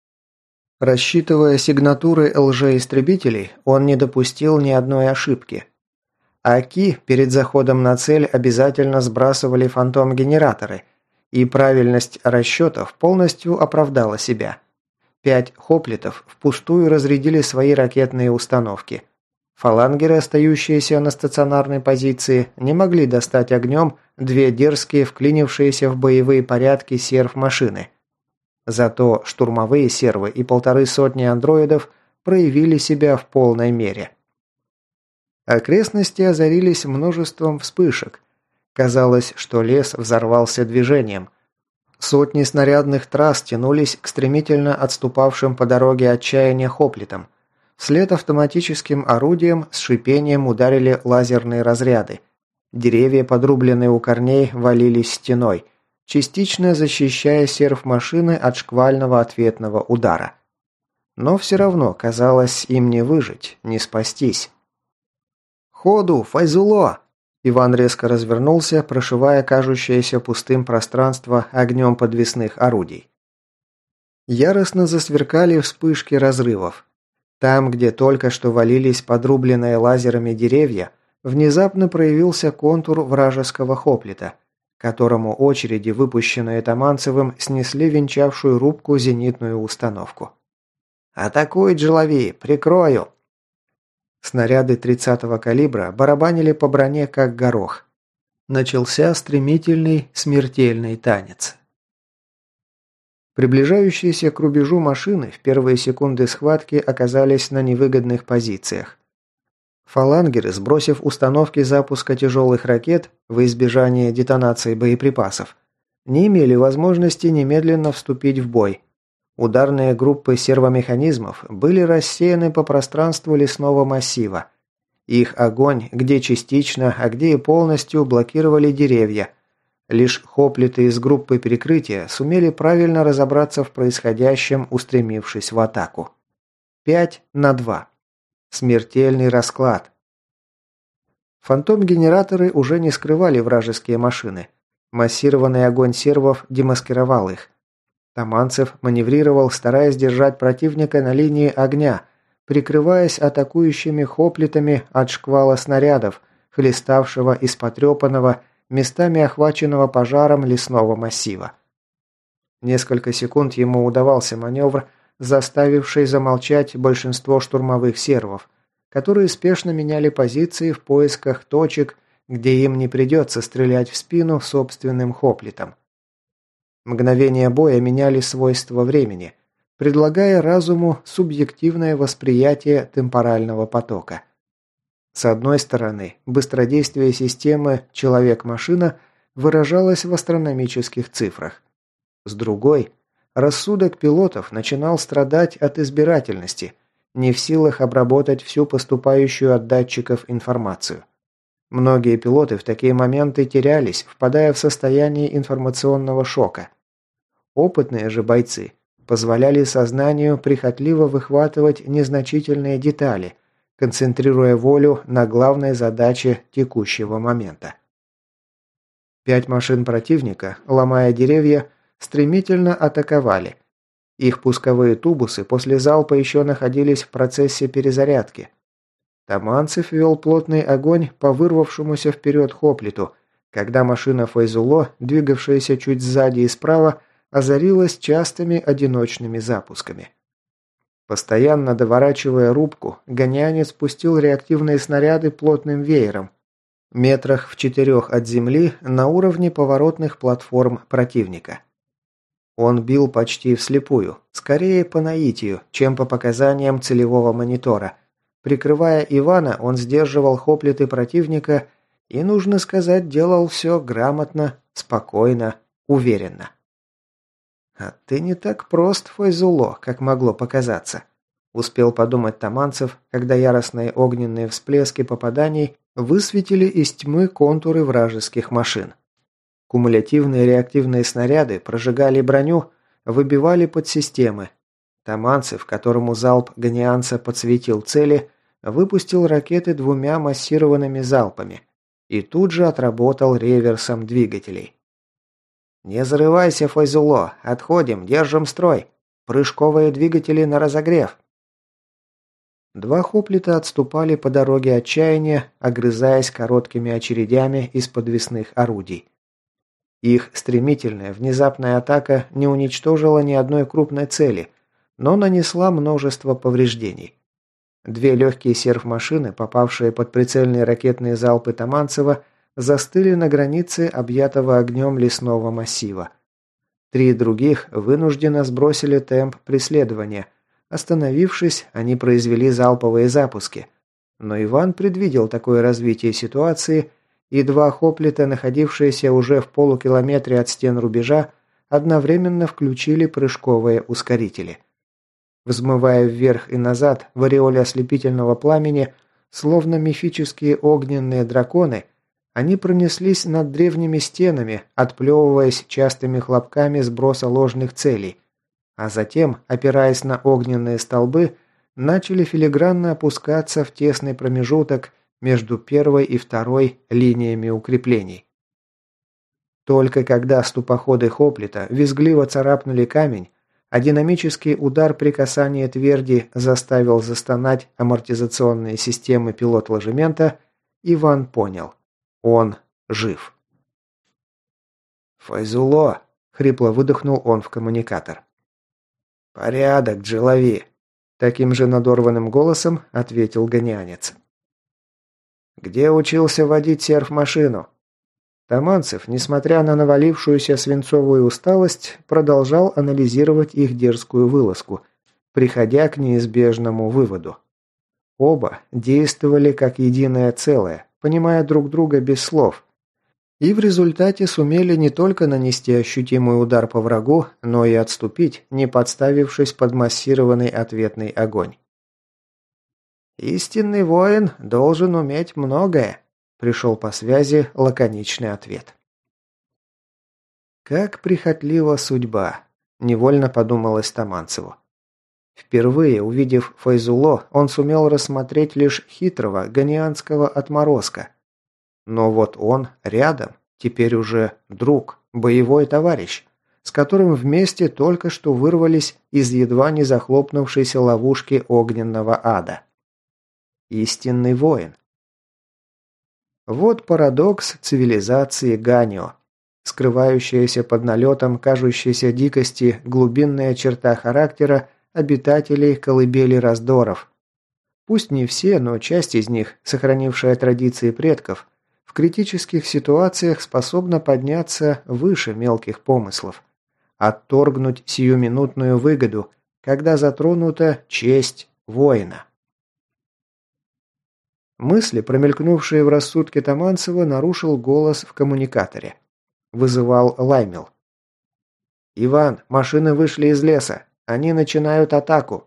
Рассчитывая сигнатуры лжеистребителей, он не допустил ни одной ошибки. АКИ перед заходом на цель обязательно сбрасывали фантом-генераторы, и правильность расчетов полностью оправдала себя. 5 хоплитов впустую разрядили свои ракетные установки. Фалангеры, остающиеся на стационарной позиции, не могли достать огнем 2 дерзкие, вклинившиеся в боевые порядки серф-машины. Зато штурмовые сервы и 150 андроидов проявили себя в полной мере. Окрестности озарились множеством вспышек. Казалось, что лес взорвался движением. Сотни снарядных трасс тянулись к стремительно отступавшим по дороге отчаяния хоплитам. Вслед автоматическим орудием с шипением ударили лазерные разряды. Деревья, подрубленные у корней, валились стеной, частично защищая серф-машины от шквального ответного удара. Но все равно, казалось, им не выжить, не спастись. «Ходу, Файзуло!» Иван резко развернулся, прошивая кажущееся пустым пространство огнем подвесных орудий. Яростно засверкали вспышки разрывов. Там, где только что валились подрубленные лазерами деревья, внезапно проявился контур вражеского хоплита, которому очереди, выпущенные Таманцевым, снесли венчавшую рубку зенитную установку. «Атакуй, Джелави! Прикрою!» Снаряды 30-го калибра барабанили по броне, как горох. Начался стремительный, смертельный танец. Приближающиеся к рубежу машины в первые секунды схватки оказались на невыгодных позициях. Фалангеры, сбросив установки запуска тяжелых ракет во избежание детонации боеприпасов, не имели возможности немедленно вступить в бой. Ударные группы сервомеханизмов были рассеяны по пространству лесного массива. Их огонь где частично, а где и полностью блокировали деревья. Лишь хоплиты из группы перекрытия сумели правильно разобраться в происходящем, устремившись в атаку. 5-2. Смертельный расклад. Фантом-генераторы уже не скрывали вражеские машины. Массированный огонь сервов демаскировал их. Таманцев маневрировал, стараясь держать противника на линии огня, прикрываясь атакующими хоплитами от шквала снарядов, хлеставшего из потрепанного, местами охваченного пожаром лесного массива. Несколько секунд ему удавался маневр, заставивший замолчать большинство штурмовых сервов, которые спешно меняли позиции в поисках точек, где им не придется стрелять в спину собственным хоплитом. Мгновения боя меняли свойства времени, предлагая разуму субъективное восприятие темпорального потока. С одной стороны, быстродействие системы «человек-машина» выражалось в астрономических цифрах. С другой, рассудок пилотов начинал страдать от избирательности, не в силах обработать всю поступающую от датчиков информацию. Многие пилоты в такие моменты терялись, впадая в состояние информационного шока. Опытные же бойцы позволяли сознанию прихотливо выхватывать незначительные детали, концентрируя волю на главной задаче текущего момента. 5 машин противника, ломая деревья, стремительно атаковали. Их пусковые тубусы после залпа еще находились в процессе перезарядки. Таманцев вел плотный огонь по вырвавшемуся вперед хоплиту, когда машина Файзулло, двигавшаяся чуть сзади и справа, озарилась частыми одиночными запусками. Постоянно доворачивая рубку, гонянец спустил реактивные снаряды плотным веером, метрах в 4 от земли на уровне поворотных платформ противника. Он бил почти вслепую, скорее по наитию, чем по показаниям целевого монитора. Прикрывая Ивана, он сдерживал хоплиты противника и, нужно сказать, делал все грамотно, спокойно, уверенно. «А ты не так прост, Файзулло, как могло показаться», – успел подумать Таманцев, когда яростные огненные всплески попаданий высветили из тьмы контуры вражеских машин. Кумулятивные реактивные снаряды прожигали броню, выбивали подсистемы. Таманцев, которому залп гонианца подсветил цели, выпустил ракеты 2 массированными залпами и тут же отработал реверсом двигателей. «Не зарывайся, Файзулло! Отходим, держим строй! Прыжковые двигатели на разогрев!» 2 хоплита отступали по дороге отчаяния, огрызаясь короткими очередями из подвесных орудий. Их стремительная, внезапная атака не уничтожила ни одной крупной цели, но нанесла множество повреждений. 2 легкие серф-машины, попавшие под прицельные ракетные залпы Таманцева, застыли на границе объятого огнем лесного массива. 3 других вынужденно сбросили темп преследования. Остановившись, они произвели залповые запуски. Но Иван предвидел такое развитие ситуации, и 2 хоплита, находившиеся уже в полукилометре от стен рубежа, одновременно включили прыжковые ускорители. Взмывая вверх и назад в ореоле ослепительного пламени, словно мифические огненные драконы, они пронеслись над древними стенами, отплевываясь частыми хлопками сброса ложных целей, а затем, опираясь на огненные столбы, начали филигранно опускаться в тесный промежуток между первой и второй линиями укреплений. Только когда ступоходы хоплита визгливо царапнули камень, а динамический удар при касании тверди заставил застонать амортизационные системы пилот-ложемента, Иван понял – он жив. «Файзулло!» – хрипло выдохнул он в коммуникатор. «Порядок, Джилави!» – таким же надорванным голосом ответил гонянец. «Где учился водить серф-машину?» Таманцев, несмотря на навалившуюся свинцовую усталость, продолжал анализировать их дерзкую вылазку, приходя к неизбежному выводу. Оба действовали как единое целое, понимая друг друга без слов, и в результате сумели не только нанести ощутимый удар по врагу, но и отступить, не подставившись под массированный ответный огонь. «Истинный воин должен уметь многое», – пришел по связи лаконичный ответ. «Как прихотлива судьба», – невольно подумалось Таманцеву. Впервые увидев Файзулло, он сумел рассмотреть лишь хитрого гонианского отморозка. Но вот он рядом, теперь уже друг, боевой товарищ, с которым вместе только что вырвались из едва не захлопнувшейся ловушки огненного ада. Истинный воин. Вот парадокс цивилизации Ганио. Скрывающаяся под налетом кажущейся дикости глубинная черта характера обитателей колыбели раздоров. Пусть не все, но часть из них, сохранившая традиции предков, в критических ситуациях способна подняться выше мелких помыслов, отторгнуть сиюминутную выгоду, когда затронута честь воина. Мысли, промелькнувшие в рассудке Таманцева, нарушил голос в коммуникаторе. Вызывал Лаймел. «Иван, машины вышли из леса. Они начинают атаку».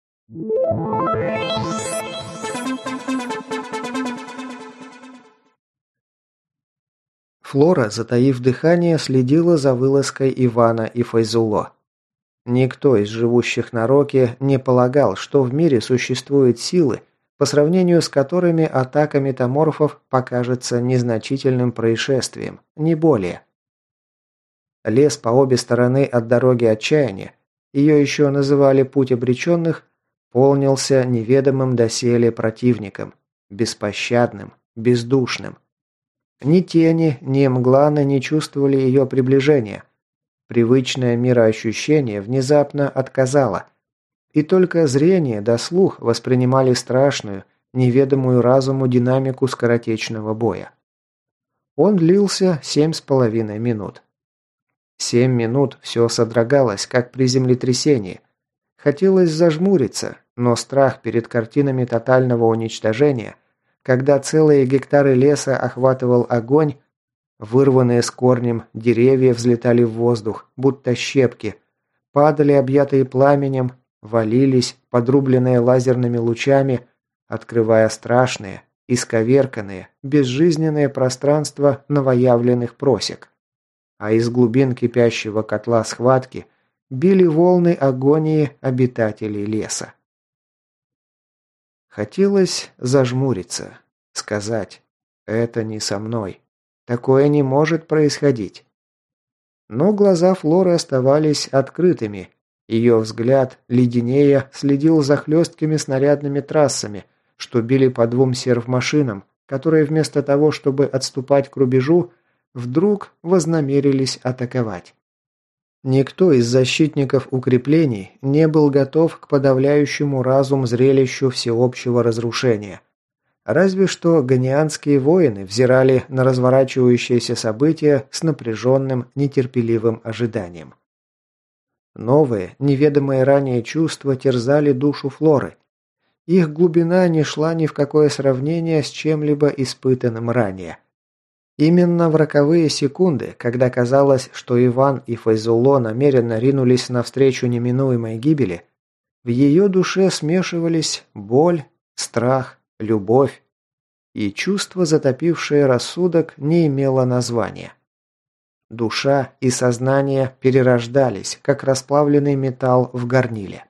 Флора, затаив дыхание, следила за вылазкой Ивана и Файзулло. Никто из живущих на Роке не полагал, что в мире существуют силы, по сравнению с которыми атака метаморфов покажется незначительным происшествием, не более. Лес по обе стороны от дороги отчаяния, ее еще называли «путь обреченных», полнился неведомым доселе противником, беспощадным, бездушным. Ни тени, ни мгланы не чувствовали ее приближения. Привычное мироощущение внезапно отказало, и только зрение да слух воспринимали страшную, неведомую разуму динамику скоротечного боя. Он длился 7,5 минут. 7 минут все содрогалось, как при землетрясении. Хотелось зажмуриться, но страх перед картинами тотального уничтожения, когда целые гектары леса охватывал огонь, вырванные с корнем деревья взлетали в воздух, будто щепки, падали объятые пламенем, валились, подрубленные лазерными лучами, открывая страшные, исковерканные, безжизненные пространства новоявленных просек. А из глубин кипящего котла схватки били волны агонии обитателей леса. Хотелось зажмуриться, сказать «это не со мной, такое не может происходить». Но глаза Флоры оставались открытыми, ее взгляд, леденея, следил за хлесткими снарядными трассами, что били по двум сервмашинам, которые вместо того, чтобы отступать к рубежу, вдруг вознамерились атаковать. Никто из защитников укреплений не был готов к подавляющему разум зрелищу всеобщего разрушения. Разве что ганианские воины взирали на разворачивающиеся события с напряженным, нетерпеливым ожиданием. Новые, неведомые ранее чувства терзали душу Флоры. Их глубина не шла ни в какое сравнение с чем-либо испытанным ранее. Именно в роковые секунды, когда казалось, что Иван и Файзулло намеренно ринулись навстречу неминуемой гибели, в ее душе смешивались боль, страх, любовь, и чувство, затопившее рассудок, не имело названия. Душа и сознание перерождались, как расплавленный металл в горниле.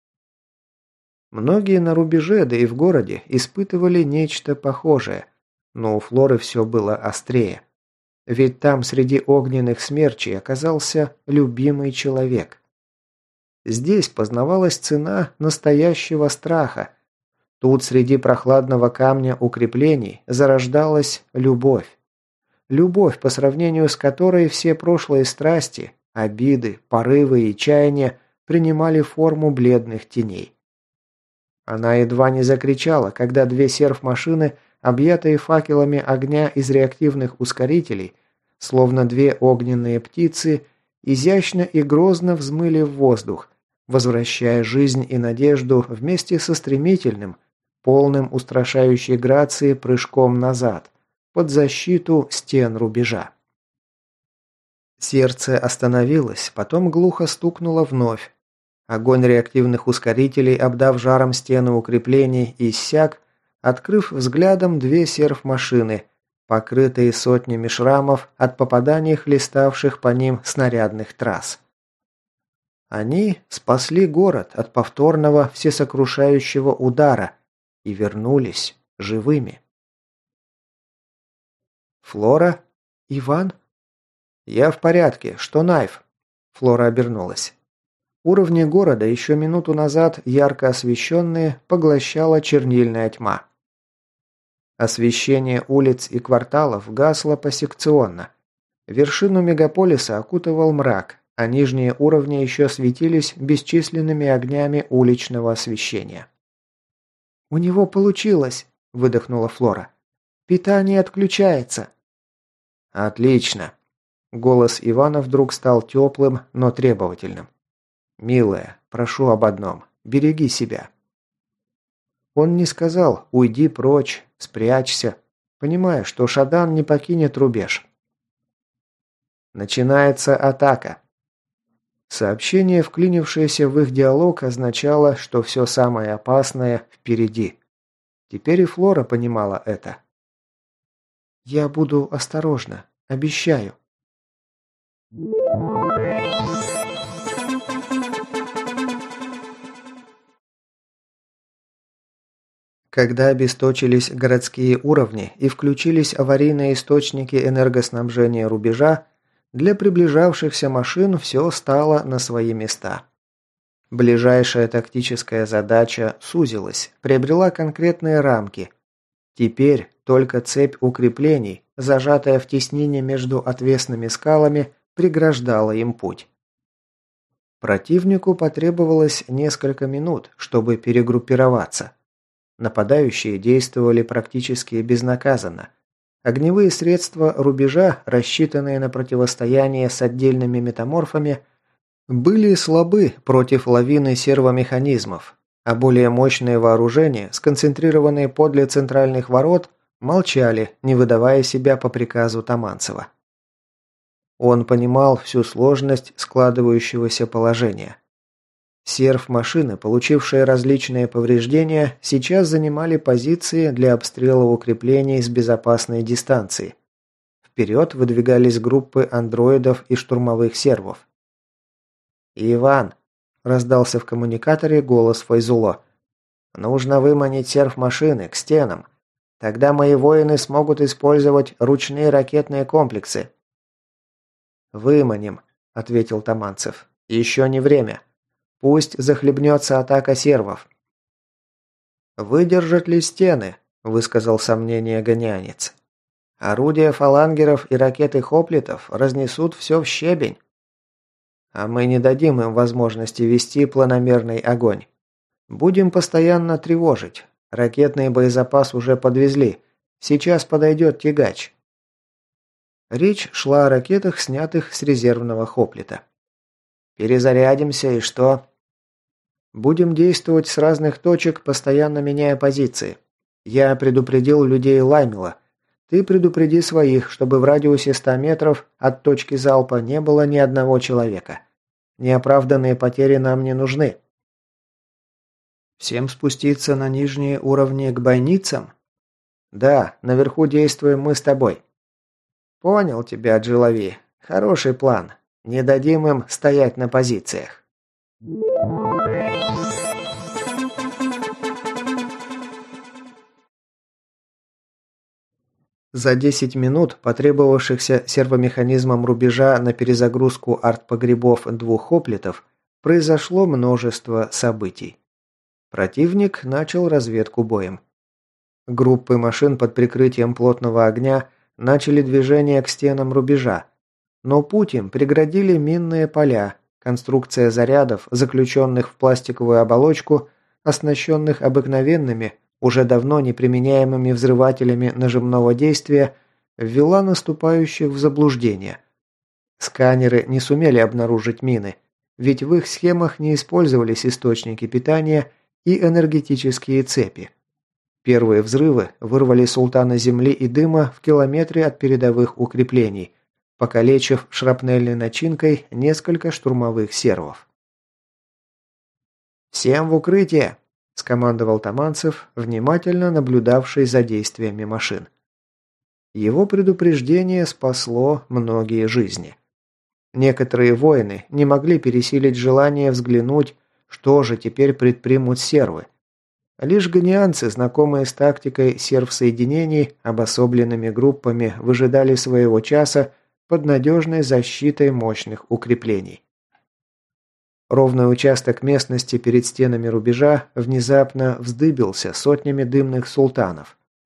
Многие на рубеже, да и в городе, испытывали нечто похожее, но у Флоры все было острее. Ведь там среди огненных смерчей оказался любимый человек. Здесь познавалась цена настоящего страха. Тут среди прохладного камня укреплений зарождалась любовь. Любовь, по сравнению с которой все прошлые страсти, обиды, порывы и чаяния принимали форму бледных теней. Она едва не закричала, когда две серф-машины, объятые факелами огня из реактивных ускорителей, словно две огненные птицы, изящно и грозно взмыли в воздух, возвращая жизнь и надежду вместе со стремительным, полным устрашающей грации прыжком назад, под защиту стен рубежа. Сердце остановилось, потом глухо стукнуло вновь. Огонь реактивных ускорителей, обдав жаром стены укреплений, иссяк, открыв взглядом две серф-машины, покрытые сотнями шрамов от попаданий хлеставших по ним снарядных трасс. Они спасли город от повторного всесокрушающего удара и вернулись живыми. «Флора? Иван?» «Я в порядке. Что Найф?» Флора обернулась. Уровни города, еще минуту назад ярко освещенные, поглощала чернильная тьма. Освещение улиц и кварталов гасло посекционно. Вершину мегаполиса окутывал мрак, а нижние уровни еще светились бесчисленными огнями уличного освещения. «У него получилось!» – выдохнула Флора. «Питание отключается!» «Отлично!» Голос Ивана вдруг стал теплым, но требовательным. «Милая, прошу об одном. Береги себя». Он не сказал «уйди прочь, спрячься», понимая, что Шадан не покинет рубеж. Начинается атака. Сообщение, вклинившееся в их диалог, означало, что все самое опасное впереди. Теперь и Флора понимала это. «Я буду осторожна, обещаю». Когда обесточились городские уровни и включились аварийные источники энергоснабжения рубежа, для приближавшихся машин все стало на свои места. Ближайшая тактическая задача сузилась, приобрела конкретные рамки. Теперь только цепь укреплений, зажатая в теснине между отвесными скалами, преграждала им путь. Противнику потребовалось несколько минут, чтобы перегруппироваться. Нападающие действовали практически безнаказанно. Огневые средства рубежа, рассчитанные на противостояние с отдельными метаморфами, были слабы против лавины сервомеханизмов, а более мощные вооружения, сконцентрированные подле центральных ворот, молчали, не выдавая себя по приказу Таманцева. Он понимал всю сложность складывающегося положения. Серв-машины, получившие различные повреждения, сейчас занимали позиции для обстрела укреплений с безопасной дистанции. Вперед выдвигались группы андроидов и штурмовых сервов. «Иван!» – раздался в коммуникаторе голос Файзуло. «Нужно выманить серв-машины к стенам. Тогда мои воины смогут использовать ручные ракетные комплексы». «Выманим», – ответил Таманцев. «Еще не время. Пусть захлебнется атака сервов». «Выдержат ли стены?» – высказал сомнение гонянец. «Орудия фалангеров и ракеты хоплитов разнесут все в щебень. А мы не дадим им возможности вести планомерный огонь. Будем постоянно тревожить. Ракетный боезапас уже подвезли. Сейчас подойдет тягач». Речь шла о ракетах, снятых с резервного хоплита. «Перезарядимся и что?» «Будем действовать с разных точек, постоянно меняя позиции. Я предупредил людей Лаймела. Ты предупреди своих, чтобы в радиусе 100 метров от точки залпа не было ни одного человека. Неоправданные потери нам не нужны». «Всем спуститься на нижние уровни к бойницам?» «Да, наверху действуем мы с тобой». «Понял тебя, Джилави. Хороший план. Не дадим им стоять на позициях». За 10 минут, потребовавшихся сервомеханизмом рубежа на перезагрузку артпогребов двух хоплитов, произошло множество событий. Противник начал разведку боем. Группы машин под прикрытием плотного огня начали движение к стенам рубежа, но путь им преградили минные поля, конструкция зарядов, заключенных в пластиковую оболочку, оснащенных обыкновенными, уже давно неприменяемыми взрывателями нажимного действия, ввела наступающих в заблуждение. Сканеры не сумели обнаружить мины, ведь в их схемах не использовались источники питания и энергетические цепи. Первые взрывы вырвали султана земли и дыма в километре от передовых укреплений, покалечив шрапнельной начинкой несколько штурмовых сервов. «Всем в укрытие!» – скомандовал Таманцев, внимательно наблюдавший за действиями машин. Его предупреждение спасло многие жизни. Некоторые воины не могли пересилить желание взглянуть, что же теперь предпримут сервы. Лишь гонианцы, знакомые с тактикой серв-соединений, обособленными группами выжидали своего часа под надежной защитой мощных укреплений. Ровный участок местности перед стенами рубежа внезапно вздыбился сотнями дымных султанов.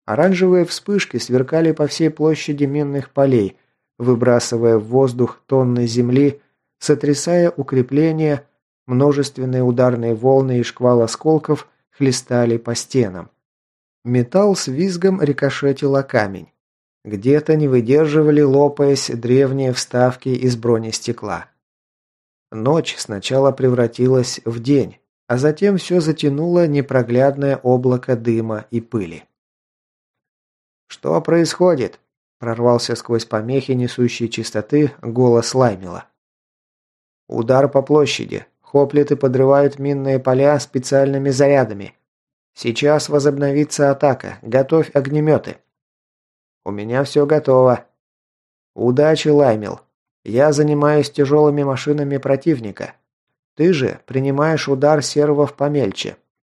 Оранжевые вспышки сверкали по всей площади минных полей, выбрасывая в воздух тонны земли, сотрясая укрепления, множественные ударные волны и шквал осколков хлестали по стенам. Металл с визгом рикошетил о камень. Где-то не выдерживали, лопаясь, древние вставки из бронестекла. Ночь сначала превратилась в день, а затем все затянуло непроглядное облако дыма и пыли. «Что происходит?» – прорвался сквозь помехи несущей чистоты голос Лаймила. «Удар по площади. Хоплиты подрывают минные поля специальными зарядами. Сейчас возобновится атака. Готовь огнеметы». «У меня все готово». «Удачи, Лаймил. Я занимаюсь тяжелыми машинами противника. Ты же принимаешь удар сервов помельче».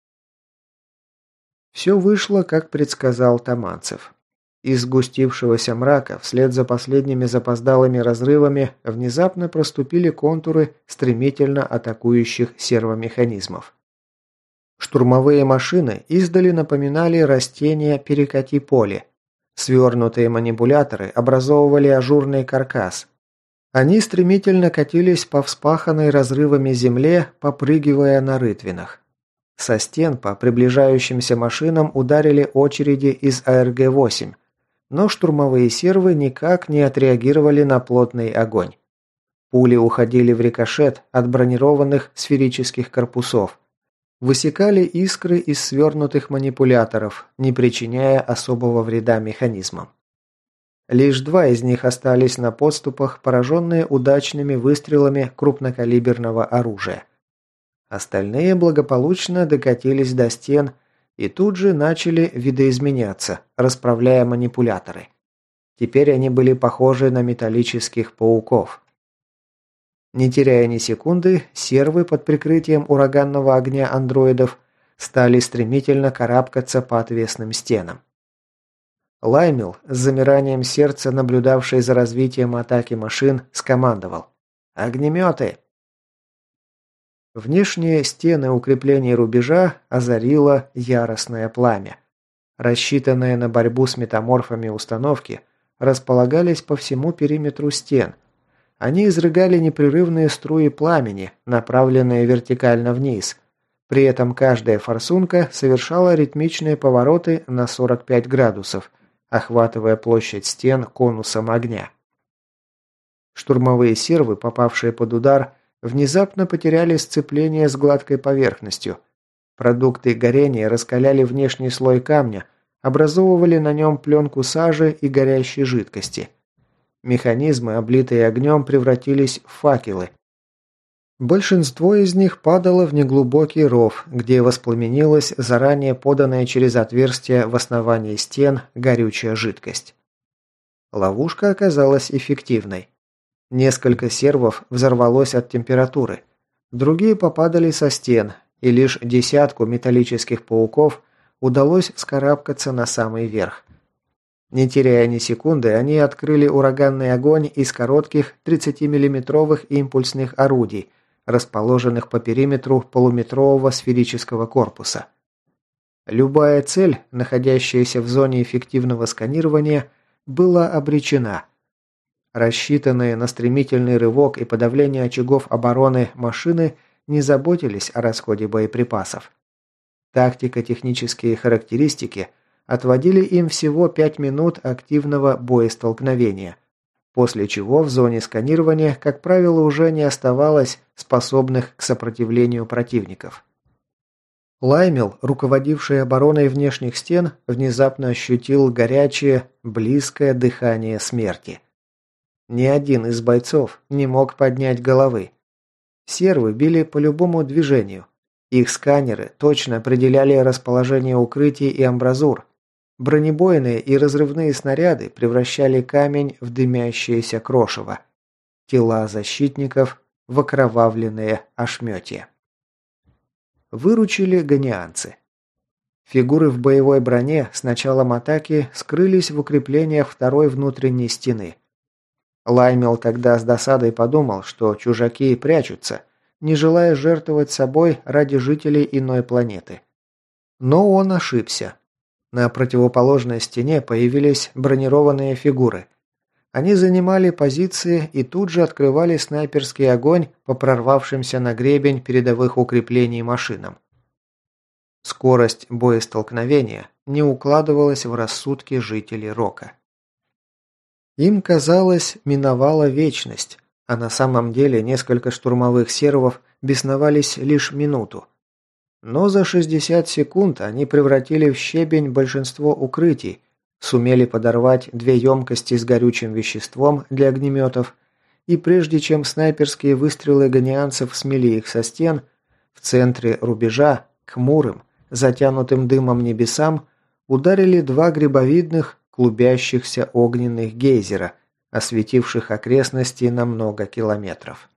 Все вышло, как предсказал Таманцев. Из сгустившегося мрака, вслед за последними запоздалыми разрывами, внезапно проступили контуры стремительно атакующих сервомеханизмов. Штурмовые машины издали напоминали растения перекати поле. Свернутые манипуляторы образовывали ажурный каркас. Они стремительно катились по вспаханной разрывами земле, попрыгивая на рытвинах. Со стен по приближающимся машинам ударили очереди из АРГ-8, но штурмовые сервы никак не отреагировали на плотный огонь. Пули уходили в рикошет от бронированных сферических корпусов. Высекали искры из свернутых манипуляторов, не причиняя особого вреда механизмам. Лишь 2 из них остались на подступах, пораженные удачными выстрелами крупнокалиберного оружия. Остальные благополучно докатились до стен и тут же начали видоизменяться, расправляя манипуляторы. Теперь они были похожи на металлических пауков. Не теряя ни секунды, сервы под прикрытием ураганного огня андроидов стали стремительно карабкаться по отвесным стенам. Лаймил, с замиранием сердца наблюдавший за развитием атаки машин, скомандовал: «Огнеметы!». Внешние стены укреплений рубежа озарило яростное пламя. Рассчитанные на борьбу с метаморфами установки располагались по всему периметру стен. Они изрыгали непрерывные струи пламени, направленные вертикально вниз. При этом каждая форсунка совершала ритмичные повороты на 45 градусов, охватывая площадь стен конусом огня. Штурмовые сервы, попавшие под удар, внезапно потеряли сцепление с гладкой поверхностью. Продукты горения раскаляли внешний слой камня, образовывали на нем пленку сажи и горящей жидкости. Механизмы, облитые огнем, превратились в факелы. Большинство из них падало в неглубокий ров, где воспламенилась заранее поданная через отверстие в основании стен горючая жидкость. Ловушка оказалась эффективной. Несколько сервов взорвалось от температуры. Другие попадали со стен, и лишь десятку металлических пауков удалось вскарабкаться на самый верх. Не теряя ни секунды, они открыли ураганный огонь из коротких 30-миллиметровых импульсных орудий, расположенных по периметру полуметрового сферического корпуса. Любая цель, находящаяся в зоне эффективного сканирования, была обречена. Рассчитанные на стремительный рывок и подавление очагов обороны машины не заботились о расходе боеприпасов. Тактико-технические характеристики отводили им всего 5 минут активного боестолкновения, после чего в зоне сканирования, как правило, уже не оставалось способных к сопротивлению противников. Лаймил, руководивший обороной внешних стен, внезапно ощутил горячее, близкое дыхание смерти. Ни один из бойцов не мог поднять головы. Сервы били по любому движению. Их сканеры точно определяли расположение укрытий и амбразур. Бронебойные и разрывные снаряды превращали камень в дымящееся крошево. Тела защитников в окровавленные ошметья. Выручили ганианцы. Фигуры в боевой броне с началом атаки скрылись в укреплениях второй внутренней стены. Лаймил тогда с досадой подумал, что чужаки прячутся, не желая жертвовать собой ради жителей иной планеты. Но он ошибся. На противоположной стене появились бронированные фигуры. Они занимали позиции и тут же открывали снайперский огонь по прорвавшимся на гребень передовых укреплений машинам. Скорость боестолкновения не укладывалась в рассудки жителей Рока. Им казалось, миновала вечность, а на самом деле несколько штурмовых сервов бесновались лишь минуту. Но за 60 секунд они превратили в щебень большинство укрытий, сумели подорвать 2 емкости с горючим веществом для огнеметов, и прежде чем снайперские выстрелы ганианцев смели их со стен, в центре рубежа, к хмурым, затянутым дымом небесам, ударили 2 грибовидных, клубящихся огненных гейзера, осветивших окрестности на много километров.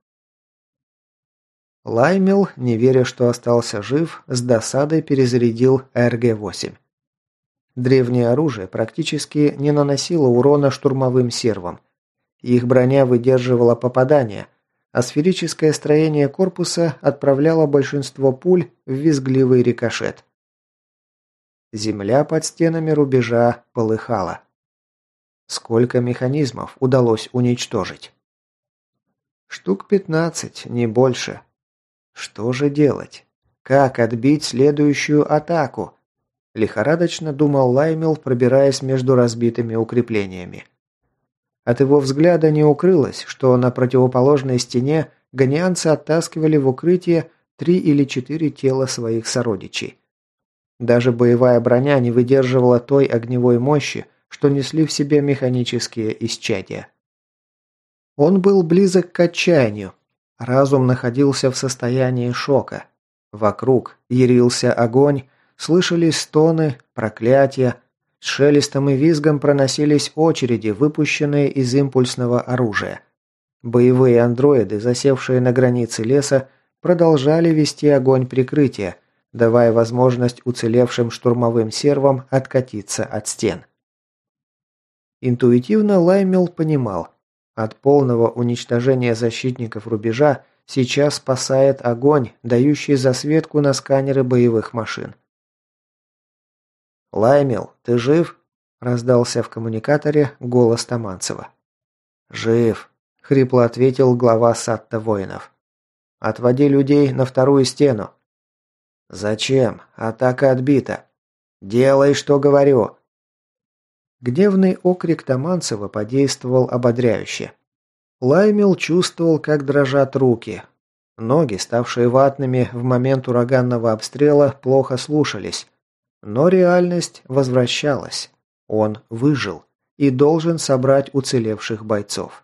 Лаймел, не веря, что остался жив, с досадой перезарядил РГ-8. Древнее оружие практически не наносило урона штурмовым сервам. Их броня выдерживала попадания, а сферическое строение корпуса отправляло большинство пуль в визгливый рикошет. Земля под стенами рубежа полыхала. Сколько механизмов удалось уничтожить? Штук 15, не больше. Что же делать? Как отбить следующую атаку? Лихорадочно думал Лаймел, пробираясь между разбитыми укреплениями. От его взгляда не укрылось, что на противоположной стене ганианцы оттаскивали в укрытие 3 или 4 тела своих сородичей. Даже боевая броня не выдерживала той огневой мощи, что несли в себе механические исчадия. Он был близок к отчаянию. Разум находился в состоянии шока. Вокруг ярился огонь, слышались стоны, проклятия, с шелестом и визгом проносились очереди, выпущенные из импульсного оружия. Боевые андроиды, засевшие на границе леса, продолжали вести огонь прикрытия, давая возможность уцелевшим штурмовым сервам откатиться от стен. Интуитивно Лаймел понимал, от полного уничтожения защитников рубежа сейчас спасает огонь, дающий засветку на сканеры боевых машин. «Лаймел, ты жив?» – раздался в коммуникаторе голос Таманцева. «Жив», – хрипло ответил глава Сатта воинов. «Отводи людей на вторую стену». «Зачем? Атака отбита». «Делай, что говорю». Гневный окрик Таманцева подействовал ободряюще. Лаймел чувствовал, как дрожат руки. Ноги, ставшие ватными в момент ураганного обстрела, плохо слушались. Но реальность возвращалась. Он выжил и должен собрать уцелевших бойцов.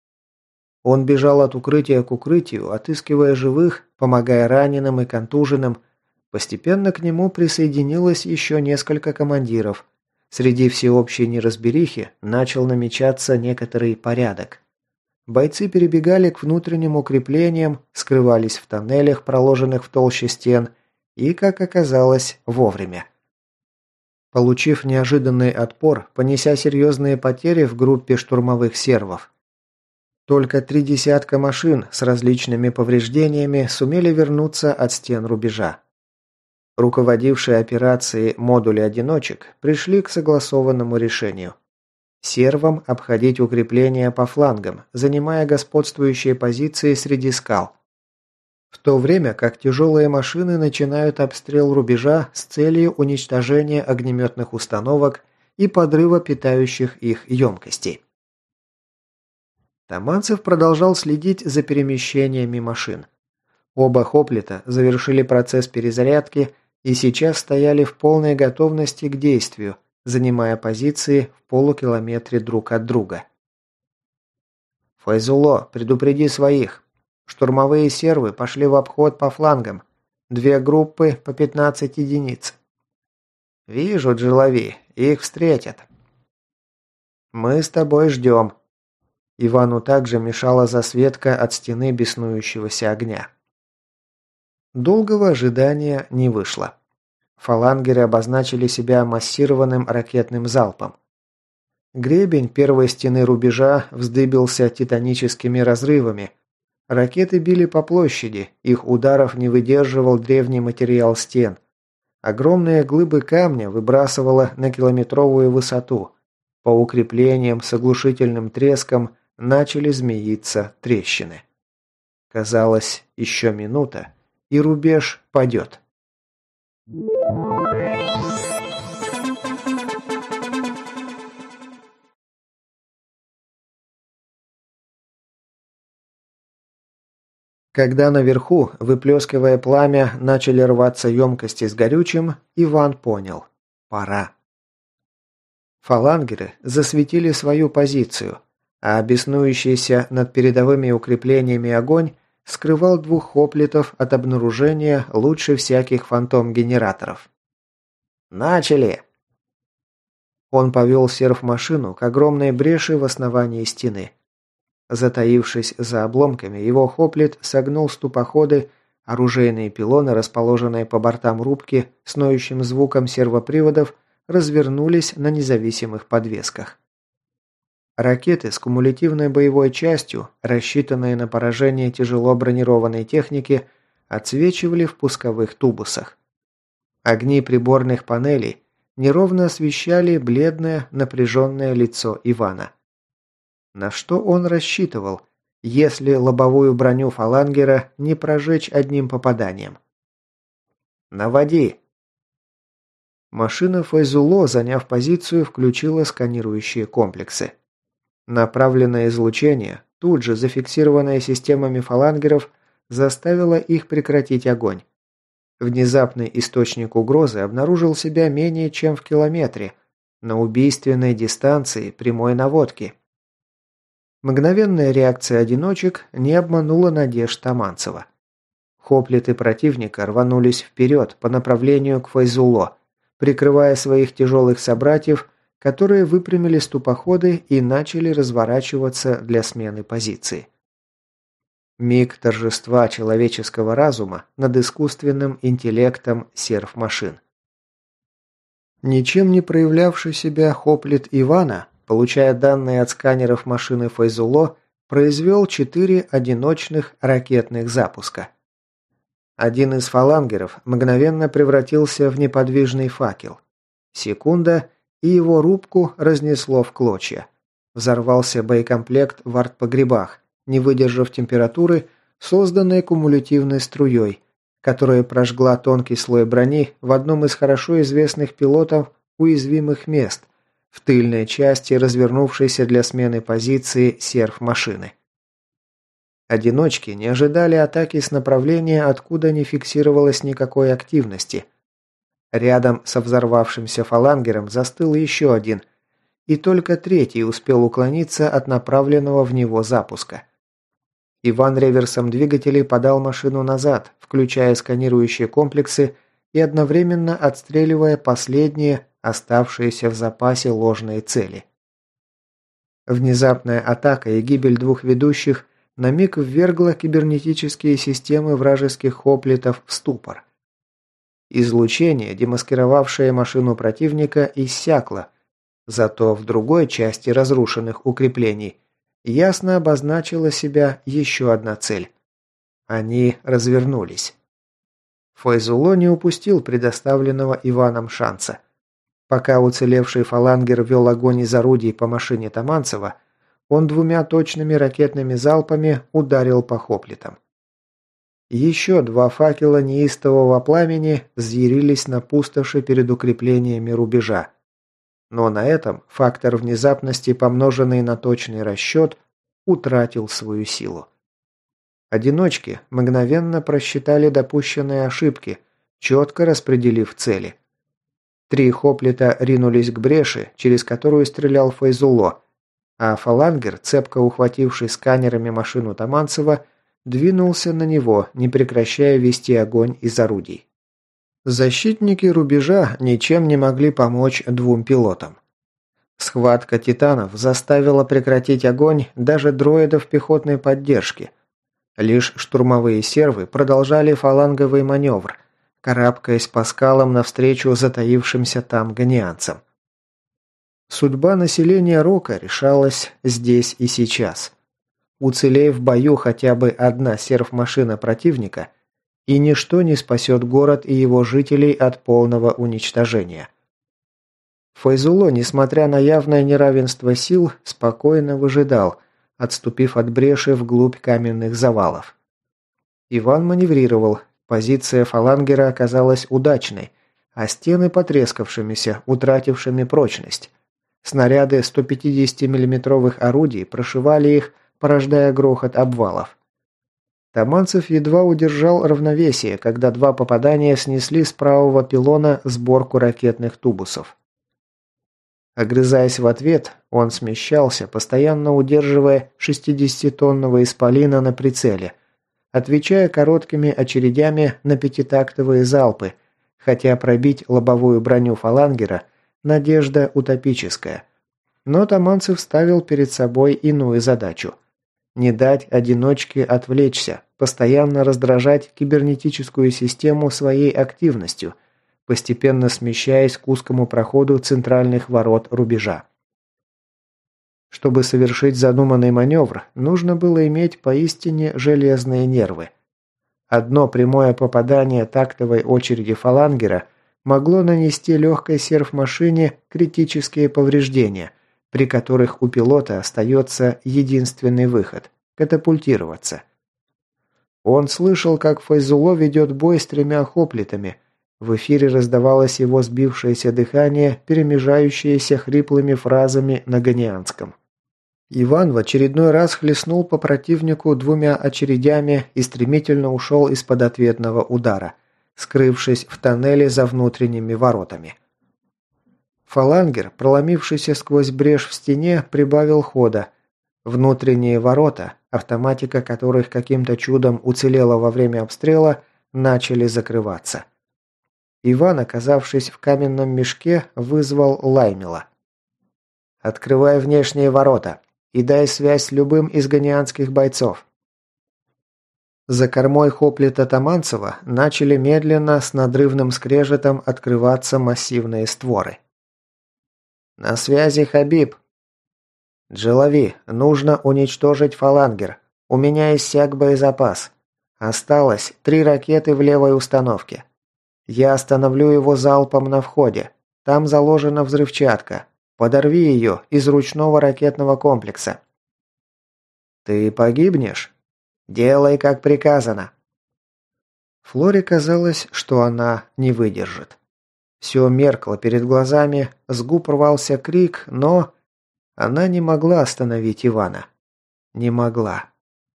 Он бежал от укрытия к укрытию, отыскивая живых, помогая раненым и контуженным. Постепенно к нему присоединилось еще несколько командиров. Среди всеобщей неразберихи начал намечаться некоторый порядок. Бойцы перебегали к внутренним укреплениям, скрывались в тоннелях, проложенных в толще стен, и, как оказалось, вовремя. Получив неожиданный отпор, понеся серьезные потери в группе штурмовых сервов. Только 3 десятка машин с различными повреждениями сумели вернуться от стен рубежа. Руководившие операцией модули одиночек пришли к согласованному решению. Сервам обходить укрепления по флангам, занимая господствующие позиции среди скал. В то время как тяжелые машины начинают обстрел рубежа с целью уничтожения огнеметных установок и подрыва питающих их емкостей. Таманцев продолжал следить за перемещениями машин. Оба Хоплита завершили процесс перезарядки и сейчас стояли в полной готовности к действию, занимая позиции в полукилометре друг от друга. «Файзулло, предупреди своих. Штурмовые сервы пошли в обход по флангам. 2 группы по 15 единиц». «Вижу, Джилави, их встретят». «Мы с тобой ждем». Ивану также мешала засветка от стены беснующегося огня. Долгого ожидания не вышло. Фалангеры обозначили себя массированным ракетным залпом. Гребень первой стены рубежа вздыбился титаническими разрывами. Ракеты били по площади, их ударов не выдерживал древний материал стен. Огромные глыбы камня выбрасывало на километровую высоту. По укреплениям с оглушительным треском начали змеиться трещины. Казалось, еще минута, и рубеж падет. Когда наверху, выплескивая пламя, начали рваться емкости с горючим, Иван понял – пора. Фалангеры засветили свою позицию, а беснующийся над передовыми укреплениями огонь скрывал двух хоплитов от обнаружения лучше всяких фантом-генераторов. «Начали!» Он повел серф-машину к огромной бреши в основании стены. Затаившись за обломками, его хоплит согнул ступоходы, оружейные пилоны, расположенные по бортам рубки, с ноющим звуком сервоприводов, развернулись на независимых подвесках. Ракеты с кумулятивной боевой частью, рассчитанные на поражение тяжело бронированной техники, отсвечивали в пусковых тубусах. Огни приборных панелей неровно освещали бледное, напряженное лицо Ивана. На что он рассчитывал, если лобовую броню фалангера не прожечь одним попаданием? «Наводи!» Машина Файзулло, заняв позицию, включила сканирующие комплексы. Направленное излучение, тут же зафиксированное системами фалангеров, заставило их прекратить огонь. Внезапный источник угрозы обнаружил себя менее чем в километре, на убийственной дистанции прямой наводки. Мгновенная реакция одиночек не обманула надежд Таманцева. Хоплиты противника рванулись вперед по направлению к Файзулло, прикрывая своих тяжелых собратьев, которые выпрямили ступоходы и начали разворачиваться для смены позиции. Миг торжества человеческого разума над искусственным интеллектом серф-машин. Ничем не проявлявший себя хоплит Ивана, получая данные от сканеров машины Файзулло, произвел 4 одиночных ракетных запуска. Один из фалангеров мгновенно превратился в неподвижный факел. Секунда, и его рубку разнесло в клочья. Взорвался боекомплект в артпогребах, не выдержав температуры, созданной кумулятивной струей, которая прожгла тонкий слой брони в одном из хорошо известных пилотов уязвимых мест, в тыльной части развернувшейся для смены позиции серф-машины. Одиночки не ожидали атаки с направления, откуда не фиксировалось никакой активности. Рядом со взорвавшимся фалангером застыл еще один, и только третий успел уклониться от направленного в него запуска. Иван реверсом двигателей подал машину назад, включая сканирующие комплексы и одновременно отстреливая последние, оставшиеся в запасе ложные цели. Внезапная атака и гибель двух ведущих на миг ввергла кибернетические системы вражеских хоплитов в ступор. Излучение, демаскировавшее машину противника, иссякло, зато в другой части разрушенных укреплений ясно обозначила себя еще одна цель. Они развернулись. Файзулло не упустил предоставленного Иваном шанса. Пока уцелевший фалангер вел огонь из орудий по машине Таманцева, он 2 точными ракетными залпами ударил по хоплитам. Еще 2 факела неистового пламени взъярились на пустоши перед укреплениями рубежа. Но на этом фактор внезапности, помноженный на точный расчет, утратил свою силу. Одиночки мгновенно просчитали допущенные ошибки, четко распределив цели. 3 хоплита ринулись к бреши, через которую стрелял Файзулло, а фалангер, цепко ухвативший сканерами машину Таманцева, двинулся на него, не прекращая вести огонь из орудий. Защитники рубежа ничем не могли помочь 2 пилотам. Схватка титанов заставила прекратить огонь даже дроидов пехотной поддержки. Лишь штурмовые сервы продолжали фаланговый маневр, карабкаясь по скалам навстречу затаившимся там ганианцам. Судьба населения Рока решалась здесь и сейчас. Уцелев в бою хотя бы одна серф-машина противника, И ничто не спасет город и его жителей от полного уничтожения. Файзулло, несмотря на явное неравенство сил, спокойно выжидал, отступив от бреши вглубь каменных завалов. Иван маневрировал, позиция фалангера оказалась удачной, а стены потрескавшимися, утратившими прочность. Снаряды 150 миллиметровых орудий прошивали их, порождая грохот обвалов. Таманцев едва удержал равновесие, когда два попадания снесли с правого пилона сборку ракетных тубусов. Огрызаясь в ответ, он смещался, постоянно удерживая 60-тонного исполина на прицеле, отвечая короткими очередями на пятитактовые залпы, хотя пробить лобовую броню фалангера – надежда утопическая. Но Таманцев ставил перед собой иную задачу – не дать одиночке отвлечься, постоянно раздражать кибернетическую систему своей активностью – постепенно смещаясь к узкому проходу центральных ворот рубежа. Чтобы совершить задуманный маневр, нужно было иметь поистине железные нервы. Одно прямое попадание тактовой очереди фалангера могло нанести легкой серф-машине критические повреждения, при которых у пилота остается единственный выход – катапультироваться. Он слышал, как Файзулло ведет бой с 3 хоплитами. В эфире раздавалось его сбившееся дыхание, перемежающееся хриплыми фразами на ганианском. Иван в очередной раз хлестнул по противнику 2 очередями и стремительно ушел из-под ответного удара, скрывшись в тоннеле за внутренними воротами. Фалангер, проломившийся сквозь брешь в стене, прибавил хода. Внутренние ворота, автоматика которых каким-то чудом уцелела во время обстрела, начали закрываться. Иван, оказавшись в каменном мешке, вызвал Лаймела. «Открывай внешние ворота и дай связь с любым из ганианских бойцов». За кормой хоплита Таманцева начали медленно, с надрывным скрежетом открываться массивные створы. «На связи, Хабиб!» «Джелави, нужно уничтожить фалангер. У меня иссяк боезапас. Осталось 3 ракеты в левой установке. Я остановлю его залпом на входе. Там заложена взрывчатка. Подорви ее из ручного ракетного комплекса». «Ты погибнешь?» «Делай, как приказано». Флоре казалось, что она не выдержит. Все меркло перед глазами, с губ рвался крик, но... Она не могла остановить Ивана. Не могла.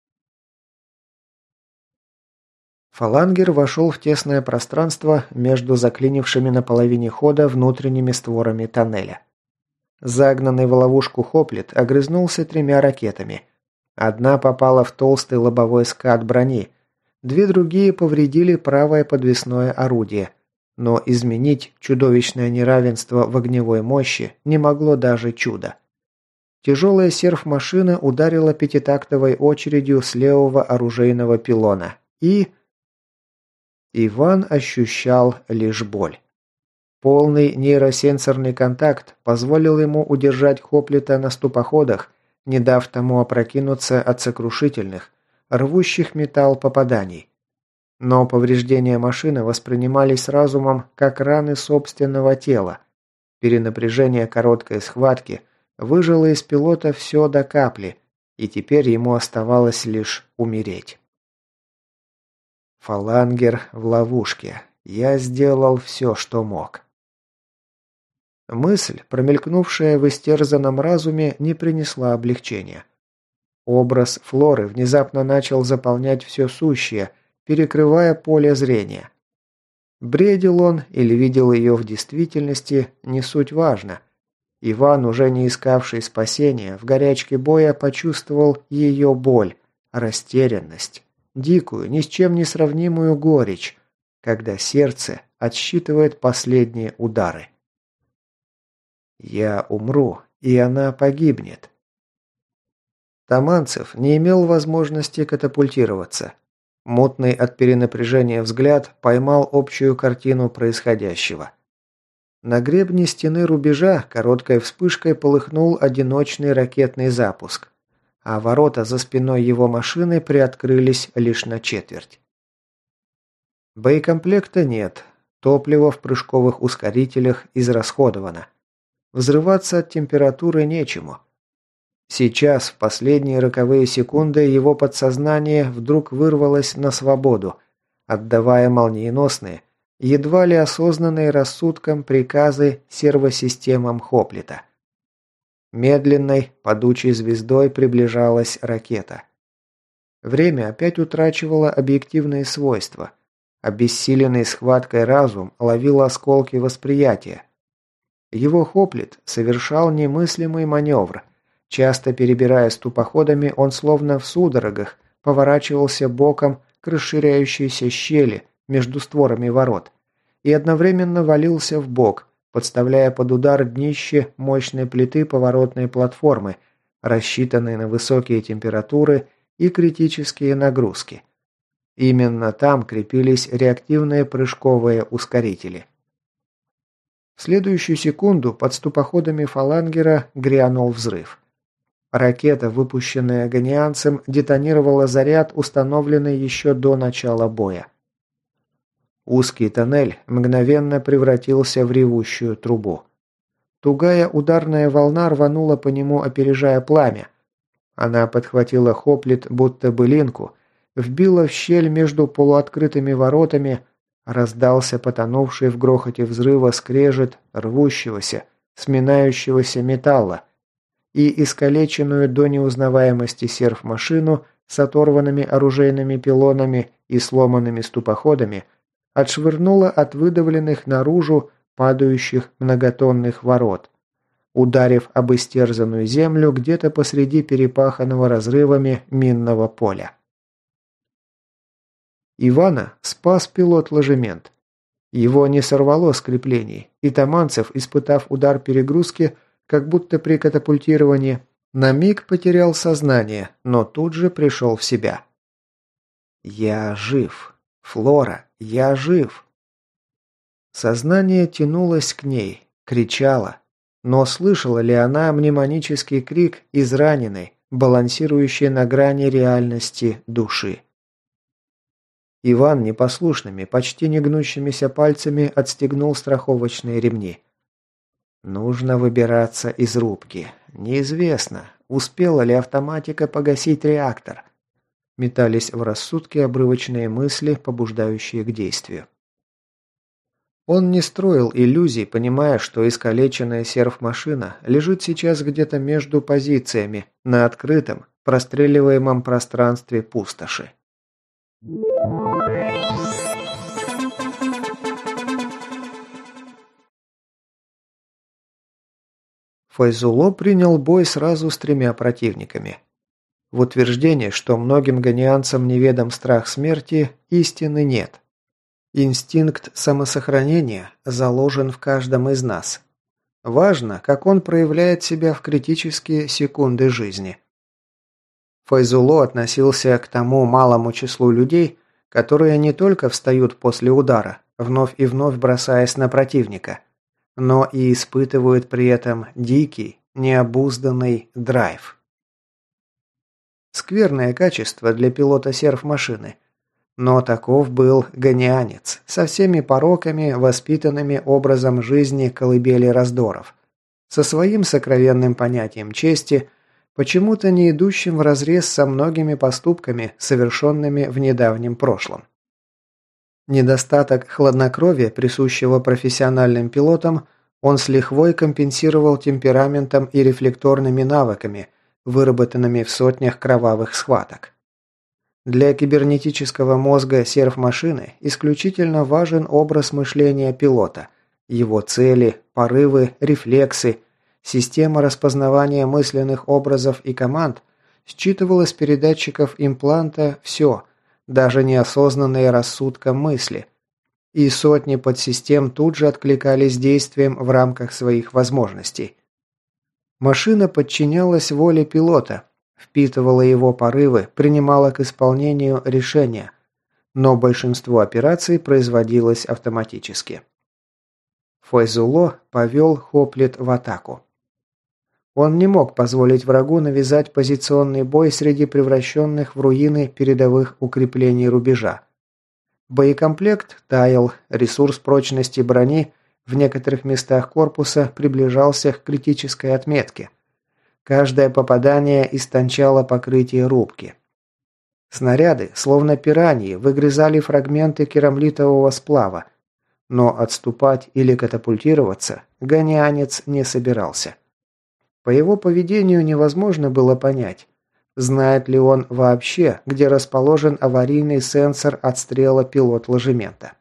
Фалангер вошел в тесное пространство между заклинившими на половине хода внутренними створами тоннеля. Загнанный в ловушку хоплит огрызнулся 3 ракетами. Одна попала в толстый лобовой скат брони, 2 другие повредили правое подвесное орудие, но изменить чудовищное неравенство в огневой мощи не могло даже чудо. Тяжелая серф-машина ударила пятитактовой очередью с левого оружейного пилона и... Иван ощущал лишь боль. Полный нейросенсорный контакт позволил ему удержать хоплита на ступоходах, не дав тому опрокинуться от сокрушительных, рвущих металл попаданий. Но повреждения машины воспринимались разумом как раны собственного тела. Перенапряжение короткой схватки выжило из пилота все до капли, и теперь ему оставалось лишь умереть. Фалангер в ловушке. Я сделал все, что мог. Мысль, промелькнувшая в истерзанном разуме, не принесла облегчения. Образ Флоры внезапно начал заполнять все сущее, перекрывая поле зрения. Бредил он или видел ее в действительности, не суть важно. Иван, уже не искавший спасения, в горячке боя почувствовал ее боль, растерянность, дикую, ни с чем не сравнимую горечь, когда сердце отсчитывает последние удары. «Я умру, и она погибнет». Таманцев не имел возможности катапультироваться. Мутный от перенапряжения взгляд поймал общую картину происходящего. На гребне стены рубежа короткой вспышкой полыхнул одиночный ракетный запуск, а ворота за спиной его машины приоткрылись лишь на четверть. Боекомплекта нет. Топливо в прыжковых ускорителях израсходовано. Взрываться от температуры нечему. Сейчас, в последние роковые секунды, его подсознание вдруг вырвалось на свободу, отдавая молниеносные, едва ли осознанные рассудком приказы сервосистемам Хоплита. Медленной, падучей звездой приближалась ракета. Время опять утрачивало объективные свойства. Обессиленный схваткой разум ловил осколки восприятия. Его Хоплит совершал немыслимый маневр. Часто перебирая ступоходами, он словно в судорогах поворачивался боком к расширяющейся щели между створами ворот и одновременно валился в бок, подставляя под удар днище мощной плиты поворотной платформы, рассчитанной на высокие температуры и критические нагрузки. Именно там крепились реактивные прыжковые ускорители. В следующую секунду под ступоходами фалангера грянул взрыв. Ракета, выпущенная ганианцем, детонировала заряд, установленный еще до начала боя. Узкий тоннель мгновенно превратился в ревущую трубу. Тугая ударная волна рванула по нему, опережая пламя. Она подхватила Хоплит, будто былинку, вбила в щель между полуоткрытыми воротами, раздался потонувший в грохоте взрыва скрежет рвущегося, сминающегося металла, и искалеченную до неузнаваемости серф-машину с оторванными оружейными пилонами и сломанными ступоходами отшвырнула от выдавленных наружу падающих многотонных ворот, ударив об истерзанную землю где-то посреди перепаханного разрывами минного поля. Ивана спас пилот-ложемент. Его не сорвало с креплений, и Таманцев, испытав удар перегрузки, как будто при катапультировании, на миг потерял сознание, но тут же пришел в себя. «Я жив. Флора, я жив!» Сознание тянулось к ней, кричало, но слышала ли она мнемонический крик израненной, балансирующей на грани реальности души? Иван непослушными, почти не гнущимися пальцами отстегнул страховочные ремни. Нужно выбираться из рубки. Неизвестно, успела ли автоматика погасить реактор. Метались в рассудке обрывочные мысли, побуждающие к действию. Он не строил иллюзий, понимая, что искалеченная серф-машина лежит сейчас где-то между позициями, на открытом, простреливаемом пространстве пустоши. Файзулло принял бой сразу с 3 противниками. В утверждении, что многим ганианцам неведом страх смерти, истины нет. Инстинкт самосохранения заложен в каждом из нас. Важно, как он проявляет себя в критические секунды жизни. Файзулло относился к тому малому числу людей, которые не только встают после удара, вновь и вновь бросаясь на противника, но и испытывают при этом дикий, необузданный драйв. Скверное качество для пилота серф-машины, но таков был ганианец, со всеми пороками, воспитанными образом жизни колыбели раздоров, со своим сокровенным понятием чести, почему-то не идущим вразрез со многими поступками, совершенными в недавнем прошлом. Недостаток хладнокровия, присущего профессиональным пилотам, он с лихвой компенсировал темпераментом и рефлекторными навыками, выработанными в сотнях кровавых схваток. Для кибернетического мозга серф-машины исключительно важен образ мышления пилота, его цели, порывы, рефлексы, система распознавания мысленных образов и команд считывала с передатчиков импланта все, даже неосознанные рассудком мысли, и сотни подсистем тут же откликались действием в рамках своих возможностей. Машина подчинялась воле пилота, впитывала его порывы, принимала к исполнению решения, но большинство операций производилось автоматически. Файзулло повел Хоплит в атаку. Он не мог позволить врагу навязать позиционный бой среди превращенных в руины передовых укреплений рубежа. Боекомплект таял, ресурс прочности брони в некоторых местах корпуса приближался к критической отметке. Каждое попадание истончало покрытие рубки. Снаряды, словно пираньи, выгрызали фрагменты керамлитового сплава, но отступать или катапультироваться гонианец не собирался. По его поведению невозможно было понять, знает ли он вообще, где расположен аварийный сенсор отстрела пилот-ложемента.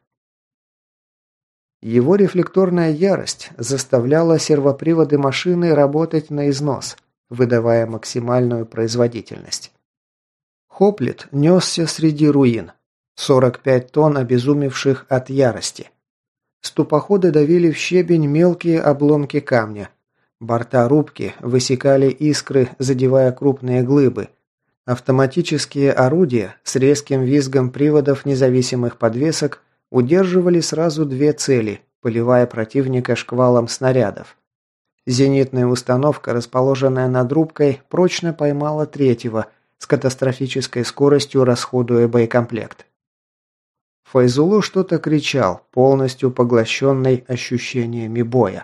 Его рефлекторная ярость заставляла сервоприводы машины работать на износ, выдавая максимальную производительность. Хоплит несся среди руин. 45 тонн обезумевших от ярости. Ступоходы давили в щебень мелкие обломки камня. Борта рубки высекали искры, задевая крупные глыбы. Автоматические орудия с резким визгом приводов независимых подвесок удерживали сразу две цели, поливая противника шквалом снарядов. Зенитная установка, расположенная над рубкой, прочно поймала третьего, с катастрофической скоростью расходуя боекомплект. Файзулу что-то кричал, полностью поглощенный ощущениями боя.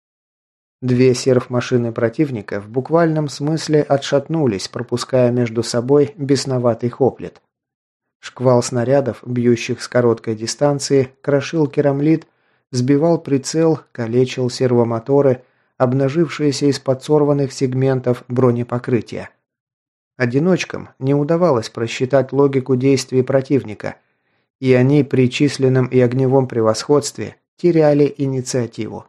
Две серф-машины противника в буквальном смысле отшатнулись, пропуская между собой бесноватый хоплит. Шквал снарядов, бьющих с короткой дистанции, крошил керамлит, сбивал прицел, калечил сервомоторы, обнажившиеся из-под сорванных сегментов бронепокрытия. Одиночкам не удавалось просчитать логику действий противника, и они при численном и огневом превосходстве теряли инициативу.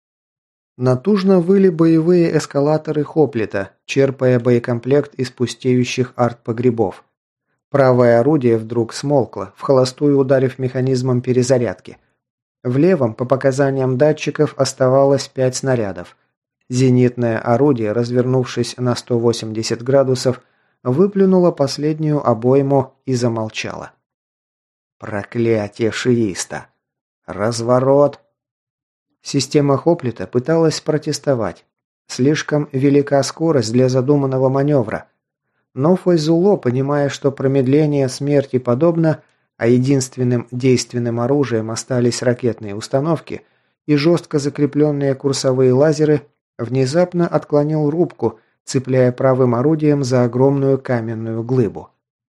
Натужно выли боевые эскалаторы Хоплита, черпая боекомплект из пустеющих артпогребов. Правое орудие вдруг смолкло, в холостую ударив механизмом перезарядки. В левом, по показаниям датчиков, оставалось 5 снарядов. Зенитное орудие, развернувшись на 180 градусов, выплюнуло последнюю обойму и замолчало. Проклятие шииста! Разворот! Система Хоплита пыталась протестовать. Слишком велика скорость для задуманного маневра. Но Файзулло, понимая, что промедление смерти подобно, а единственным действенным оружием остались ракетные установки и жестко закрепленные курсовые лазеры, внезапно отклонил рубку, цепляя правым орудием за огромную каменную глыбу.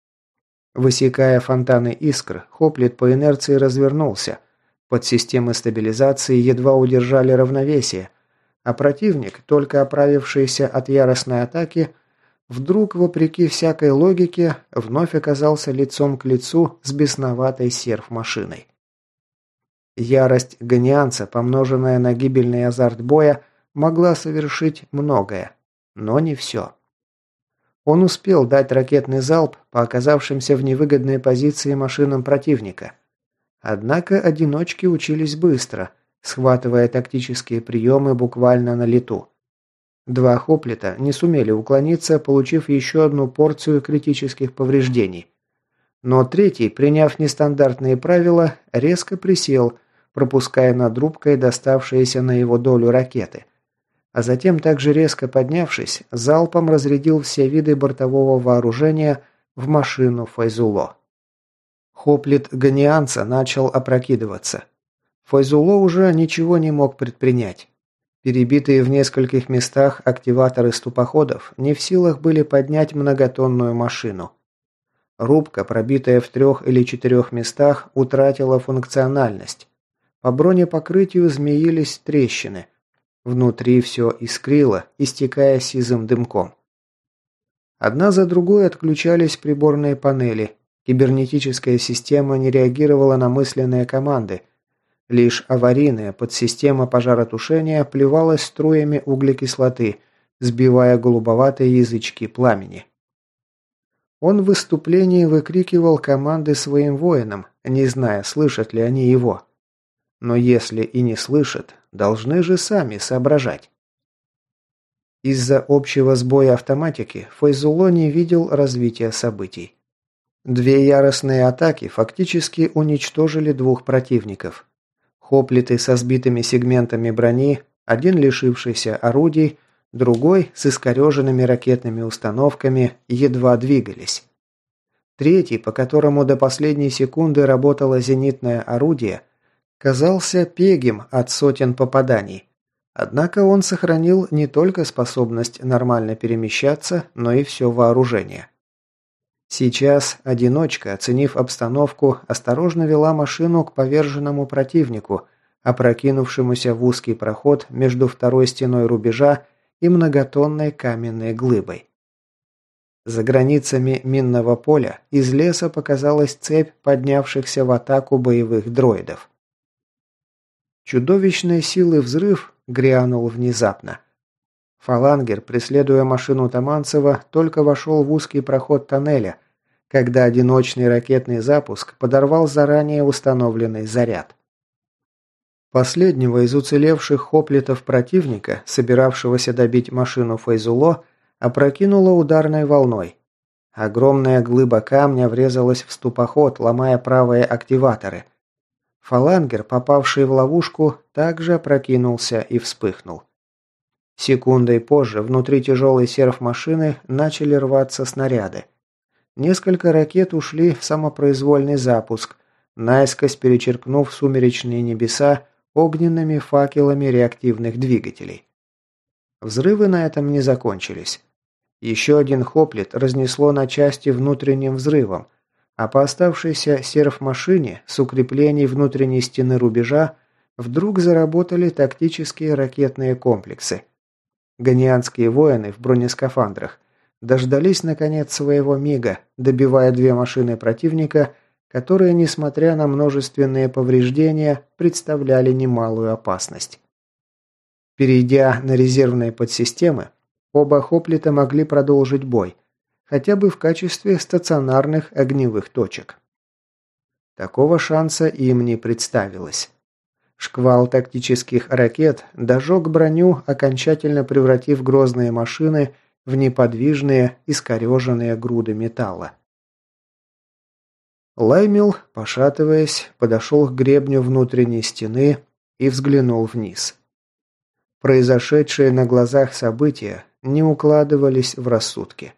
Высекая фонтаны искр, Хоплит по инерции развернулся. Подсистемы стабилизации едва удержали равновесие, а противник, только оправившийся от яростной атаки, вдруг, вопреки всякой логике, вновь оказался лицом к лицу с бесноватой серф-машиной. Ярость гонианца, помноженная на гибельный азарт боя, могла совершить многое, но не все. Он успел дать ракетный залп по оказавшимся в невыгодной позиции машинам противника. Однако одиночки учились быстро, схватывая тактические приемы буквально на лету. Два Хоплита не сумели уклониться, получив еще одну порцию критических повреждений. Но третий, приняв нестандартные правила, резко присел, пропуская над рубкой доставшиеся на его долю ракеты. А затем, также резко поднявшись, залпом разрядил все виды бортового вооружения в машину Файзулло. Хоплит гонианца начал опрокидываться. Файзулло уже ничего не мог предпринять. Перебитые в нескольких местах активаторы ступоходов не в силах были поднять многотонную машину. Рубка, пробитая в 3 или 4 местах, утратила функциональность. По бронепокрытию змеились трещины. Внутри все искрило, истекая сизым дымком. Одна за другой отключались приборные панели. Кибернетическая система не реагировала на мысленные команды. Лишь аварийная подсистема пожаротушения плевалась струями углекислоты, сбивая голубоватые язычки пламени. Он в выступлении выкрикивал команды своим воинам, не зная, слышат ли они его. Но если и не слышат, должны же сами соображать. Из-за общего сбоя автоматики Файзулло не видел развития событий. Две яростные атаки фактически уничтожили 2 противников. Хоплиты со сбитыми сегментами брони, один лишившийся орудий, другой с искореженными ракетными установками, едва двигались. Третий, по которому до последней секунды работало зенитное орудие, казался пегим от сотен попаданий. Однако он сохранил не только способность нормально перемещаться, но и все вооружение. Сейчас одиночка, оценив обстановку, осторожно вела машину к поверженному противнику, опрокинувшемуся в узкий проход между второй стеной рубежа и многотонной каменной глыбой. За границами минного поля из леса показалась цепь поднявшихся в атаку боевых дроидов. Чудовищной силы взрыв грянул внезапно. Фалангер, преследуя машину Таманцева, только вошел в узкий проход тоннеля, когда одиночный ракетный запуск подорвал заранее установленный заряд. Последнего из уцелевших хоплитов противника, собиравшегося добить машину Файзуло, опрокинуло ударной волной. Огромная глыба камня врезалась в ступоход, ломая правые активаторы. Фалангер, попавший в ловушку, также опрокинулся и вспыхнул. Секундой позже внутри тяжелой серф-машины начали рваться снаряды. Несколько ракет ушли в самопроизвольный запуск, наискось перечеркнув сумеречные небеса огненными факелами реактивных двигателей. Взрывы на этом не закончились. Еще один хоплит разнесло на части внутренним взрывом, а по оставшейся серф-машине с укреплений внутренней стены рубежа вдруг заработали тактические ракетные комплексы. Ганианские воины в бронескафандрах дождались наконец своего мига, добивая две машины противника, которые, несмотря на множественные повреждения, представляли немалую опасность. Перейдя на резервные подсистемы, оба хоплита могли продолжить бой, хотя бы в качестве стационарных огневых точек. Такого шанса им не представилось. Шквал тактических ракет дожег броню, окончательно превратив грозные машины в неподвижные, искореженные груды металла. Лаймил, пошатываясь, подошел к гребню внутренней стены и взглянул вниз. Произошедшие на глазах события не укладывались в рассудке.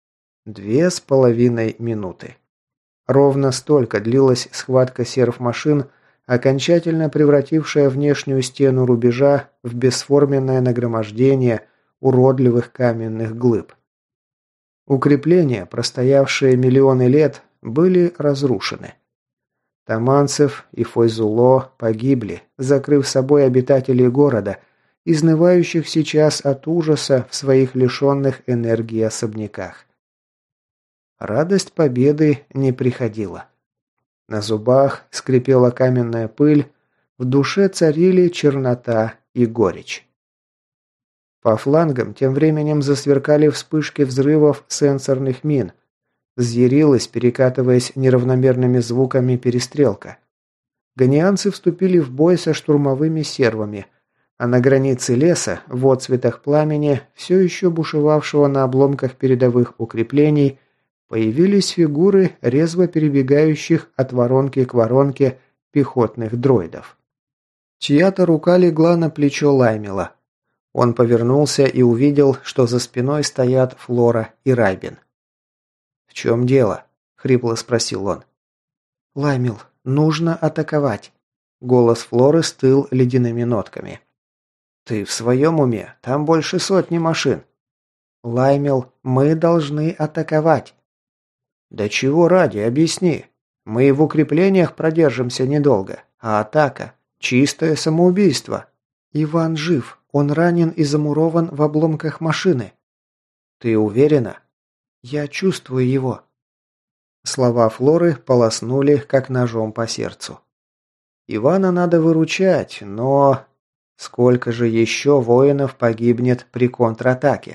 2,5 минуты. Ровно столько длилась схватка серф-машин, окончательно превратившая внешнюю стену рубежа в бесформенное нагромождение уродливых каменных глыб. Укрепления, простоявшие миллионы лет, были разрушены. Таманцев и Фойзуло погибли, закрыв собой обитателей города, изнывающих сейчас от ужаса в своих лишенных энергии особняках. Радость победы не приходила. На зубах скрипела каменная пыль, в душе царили чернота и горечь. По флангам тем временем засверкали вспышки взрывов сенсорных мин. Взъярилась, перекатываясь неравномерными звуками, перестрелка. Ганианцы вступили в бой со штурмовыми сервами, а на границе леса, в отцветах пламени, все еще бушевавшего на обломках передовых укреплений, появились фигуры резво перебегающих от воронки к воронке пехотных дроидов. Чья-то рука легла на плечо Лаймила. Он повернулся и увидел, что за спиной стоят Флора и Райбин. «В чем дело?» – хрипло спросил он. «Лаймил, нужно атаковать». Голос Флоры стыл ледяными нотками. «Ты в своем уме? Там больше сотни машин». «Лаймил, мы должны атаковать». «Да чего ради, объясни. Мы в укреплениях продержимся недолго, а атака – чистое самоубийство». «Иван жив, он ранен и замурован в обломках машины». «Ты уверена?» «Я чувствую его». Слова Флоры полоснули, как ножом по сердцу. «Ивана надо выручать, но...» «Сколько же еще воинов погибнет при контратаке?»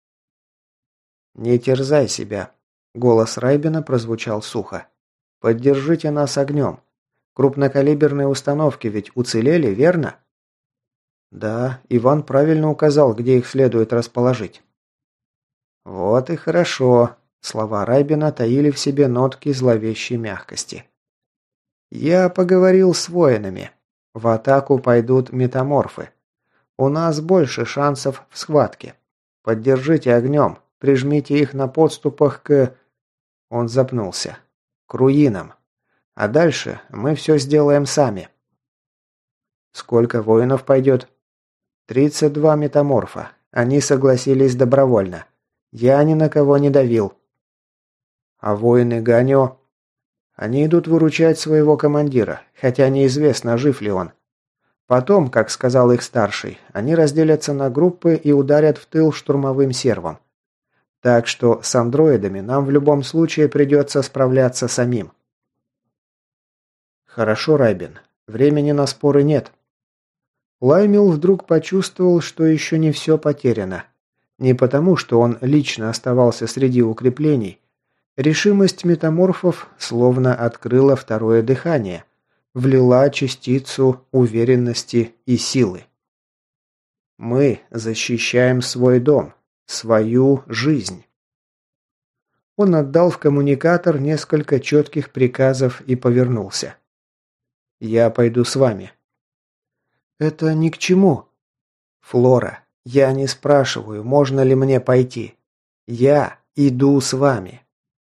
«Не терзай себя», — голос Райбина прозвучал сухо. «Поддержите нас огнем. Крупнокалиберные установки ведь уцелели, верно?» «Да, Иван правильно указал, где их следует расположить». «Вот и хорошо», — слова Райбина таили в себе нотки зловещей мягкости. «Я поговорил с воинами. В атаку пойдут метаморфы. У нас больше шансов в схватке. Поддержите огнем, прижмите их на подступах к...» Он запнулся. «К руинам. А дальше мы все сделаем сами». «Сколько воинов пойдет?» 32 метаморфа. Они согласились добровольно. Я ни на кого не давил». «А воины Ганио?» «Они идут выручать своего командира, хотя неизвестно, жив ли он. Потом, как сказал их старший, они разделятся на группы и ударят в тыл штурмовым сервом. Так что с андроидами нам в любом случае придется справляться самим». «Хорошо, Райбин. Времени на споры нет». Лаймил вдруг почувствовал, что еще не все потеряно. Не потому, что он лично оставался среди укреплений. Решимость метаморфов словно открыла второе дыхание, влила частицу уверенности и силы. «Мы защищаем свой дом, свою жизнь». Он отдал в коммуникатор несколько четких приказов и повернулся. «Я пойду с вами». «Это ни к чему». «Флора, я не спрашиваю, можно ли мне пойти. Я иду с вами».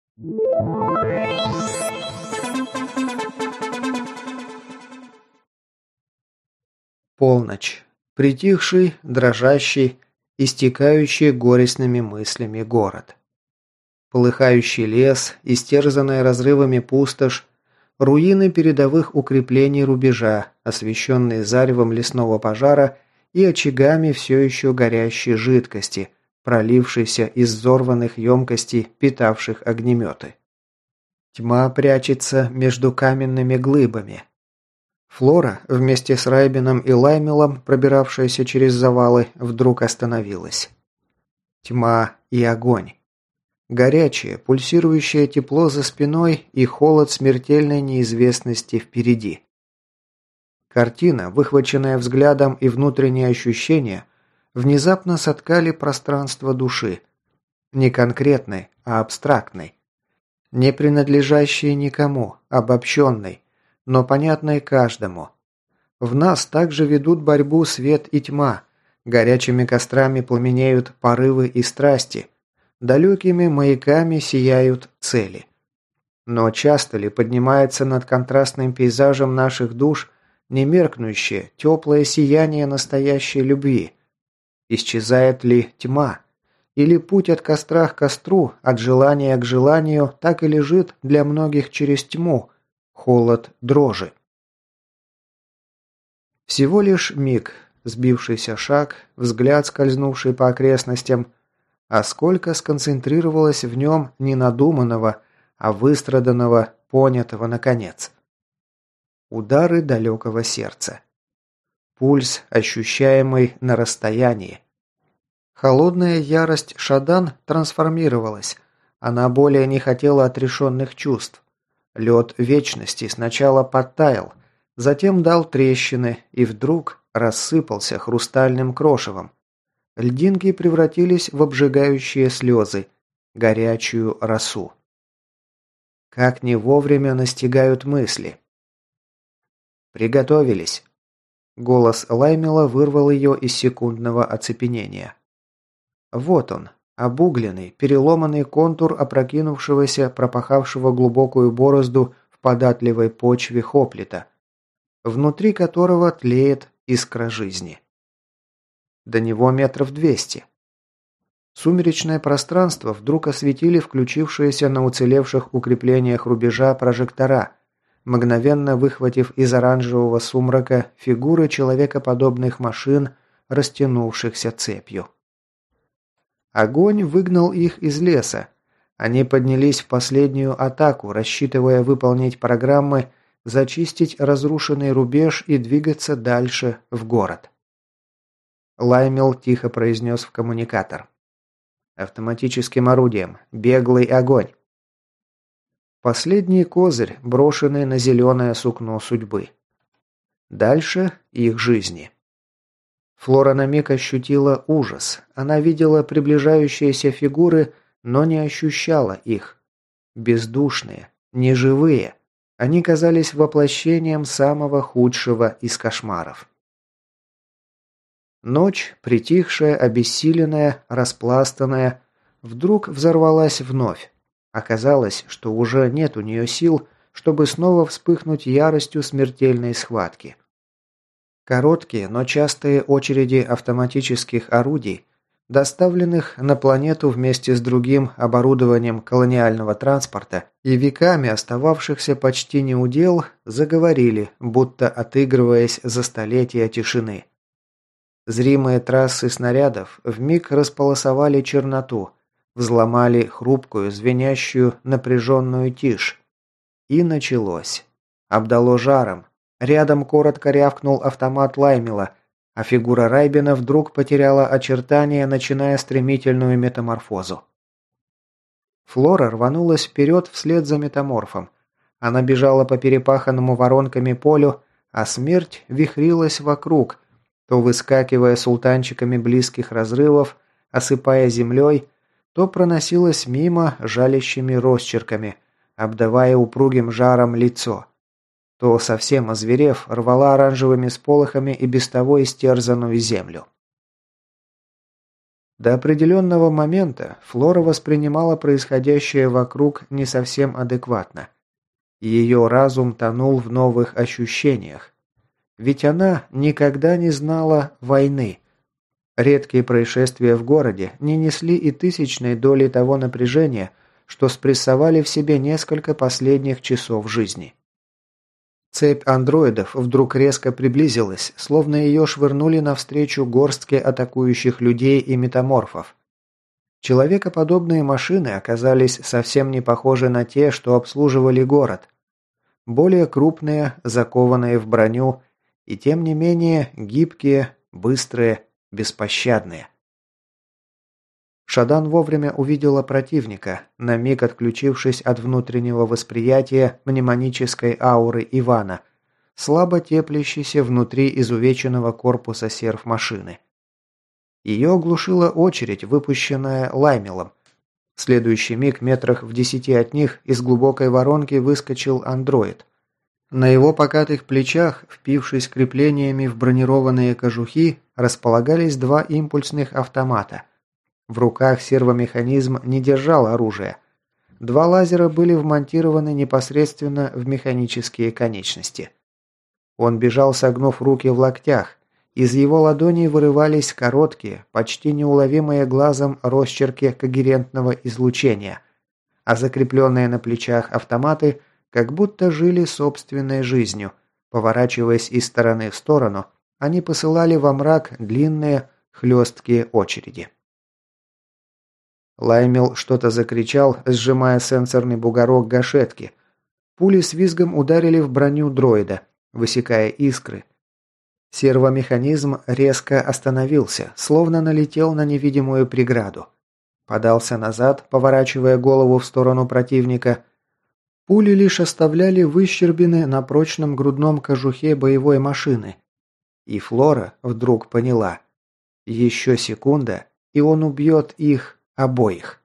Полночь. Притихший, дрожащий, истекающий горестными мыслями город. Полыхающий лес, истерзанная разрывами пустошь, руины передовых укреплений рубежа, освещенные заревом лесного пожара и очагами все еще горящей жидкости, пролившейся из взорванных емкостей, питавших огнеметы. Тьма прячется между каменными глыбами. Флора, вместе с Райбином и Лаймелом, пробиравшаяся через завалы, вдруг остановилась. Тьма и огонь. Горячее, пульсирующее тепло за спиной и холод смертельной неизвестности впереди. Картина, выхваченная взглядом и внутренние ощущения, внезапно соткали пространство души. Не конкретной, а абстрактной. Не принадлежащей никому, обобщенной, но понятной каждому. В нас также ведут борьбу свет и тьма, горячими кострами пламенеют порывы и страсти, далекими маяками сияют цели. Но часто ли поднимается над контрастным пейзажем наших душ немеркнущее, теплое сияние настоящей любви? Исчезает ли тьма? Или путь от костра к костру, от желания к желанию, так и лежит для многих через тьму, холод дрожи? Всего лишь миг, сбившийся шаг, взгляд, скользнувший по окрестностям, а сколько сконцентрировалось в нем не надуманного, а выстраданного, понятого наконец. Удары далекого сердца. Пульс, ощущаемый на расстоянии. Холодная ярость Шадан трансформировалась. Она более не хотела отрешенных чувств. Лед вечности сначала подтаял, затем дал трещины и вдруг рассыпался хрустальным крошевом. Льдинки превратились в обжигающие слезы, горячую росу. Как не вовремя настигают мысли. «Приготовились!» Голос Лаймела вырвал ее из секундного оцепенения. Вот он, обугленный, переломанный контур опрокинувшегося, пропахавшего глубокую борозду в податливой почве хоплита, внутри которого тлеет искра жизни. До него 200 метров. Сумеречное пространство вдруг осветили включившиеся на уцелевших укреплениях рубежа прожектора, мгновенно выхватив из оранжевого сумрака фигуры человекоподобных машин, растянувшихся цепью. Огонь выгнал их из леса. Они поднялись в последнюю атаку, рассчитывая выполнить программы, зачистить разрушенный рубеж и двигаться дальше в город. Лаймел тихо произнес в коммуникатор. «Автоматическим орудием. Беглый огонь». Последний козырь, брошенный на зеленое сукно судьбы. Дальше их жизни. Флора на миг ощутила ужас. Она видела приближающиеся фигуры, но не ощущала их. Бездушные, неживые. Они казались воплощением самого худшего из кошмаров. Ночь, притихшая, обессиленная, распластанная, вдруг взорвалась вновь. Оказалось, что уже нет у нее сил, чтобы снова вспыхнуть яростью смертельной схватки. Короткие, но частые очереди автоматических орудий, доставленных на планету вместе с другим оборудованием колониального транспорта и веками остававшихся почти неудел, заговорили, будто отыгрываясь за столетия тишины. Зримые трассы снарядов вмиг располосовали черноту, взломали хрупкую, звенящую, напряженную тишь. И началось. Обдало жаром. Рядом коротко рявкнул автомат Лаймела, а фигура Райбена вдруг потеряла очертания, начиная стремительную метаморфозу. Флора рванулась вперед вслед за метаморфом. Она бежала по перепаханному воронками полю, а смерть вихрилась вокруг, то выскакивая султанчиками близких разрывов, осыпая землей, то проносилась мимо жалящими росчерками, обдавая упругим жаром лицо, то, совсем озверев, рвала оранжевыми сполохами и без того истерзанную землю. До определенного момента Флора воспринимала происходящее вокруг не совсем адекватно. Ее разум тонул в новых ощущениях. Ведь она никогда не знала войны. Редкие происшествия в городе не несли и тысячной доли того напряжения, что спрессовали в себе несколько последних часов жизни. Цепь андроидов вдруг резко приблизилась, словно ее швырнули навстречу горстке атакующих людей и метаморфов. Человекоподобные машины оказались совсем не похожи на те, что обслуживали город. Более крупные, закованные в броню, и тем не менее гибкие, быстрые, беспощадные. Шадан вовремя увидела противника, на миг отключившись от внутреннего восприятия мнемонической ауры Ивана, слабо теплящейся внутри изувеченного корпуса серф-машины. Ее оглушила очередь, выпущенная Лаймелом. В следующий миг, метрах в 10 от них, из глубокой воронки выскочил андроид. На его покатых плечах, впившись креплениями в бронированные кожухи, располагались два импульсных автомата. В руках сервомеханизм не держал оружия. Два лазера были вмонтированы непосредственно в механические конечности. Он бежал, согнув руки в локтях. Из его ладоней вырывались короткие, почти неуловимые глазом росчерки когерентного излучения, а закрепленные на плечах автоматы как будто жили собственной жизнью. Поворачиваясь из стороны в сторону, они посылали во мрак длинные, хлесткие очереди. Лаймел что-то закричал, сжимая сенсорный бугорок гашетки. Пули с визгом ударили в броню дроида, высекая искры. Сервомеханизм резко остановился, словно налетел на невидимую преграду. Подался назад, поворачивая голову в сторону противника. Пули лишь оставляли выщербины на прочном грудном кожухе боевой машины. И Флора вдруг поняла. Еще секунда, и он убьет их обоих.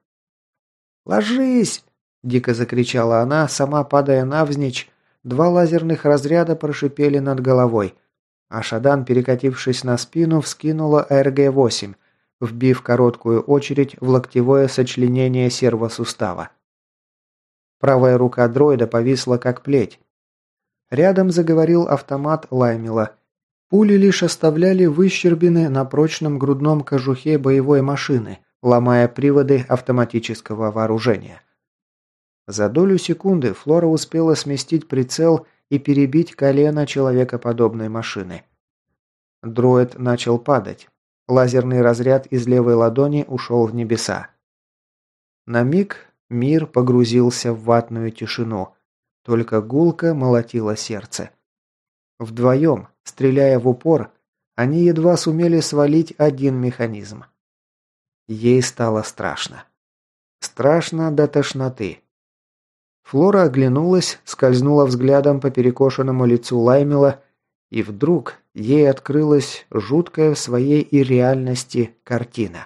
«Ложись!» – дико закричала она, сама падая навзничь. Два лазерных разряда прошипели над головой, а Шадан, перекатившись на спину, вскинула РГ-8, вбив короткую очередь в локтевое сочленение сервосустава. Правая рука дроида повисла как плеть. Рядом заговорил автомат Лаймела. Пули лишь оставляли выщербины на прочном грудном кожухе боевой машины, ломая приводы автоматического вооружения. За долю секунды Флора успела сместить прицел и перебить колено человекоподобной машины. Дроид начал падать. Лазерный разряд из левой ладони ушел в небеса. На миг мир погрузился в ватную тишину. Только гулко молотило сердце. Вдвоем, стреляя в упор, они едва сумели свалить один механизм. Ей стало страшно. Страшно до тошноты. Флора оглянулась, скользнула взглядом по перекошенному лицу Лаймела, и вдруг ей открылась жуткая в своей и реальности картина.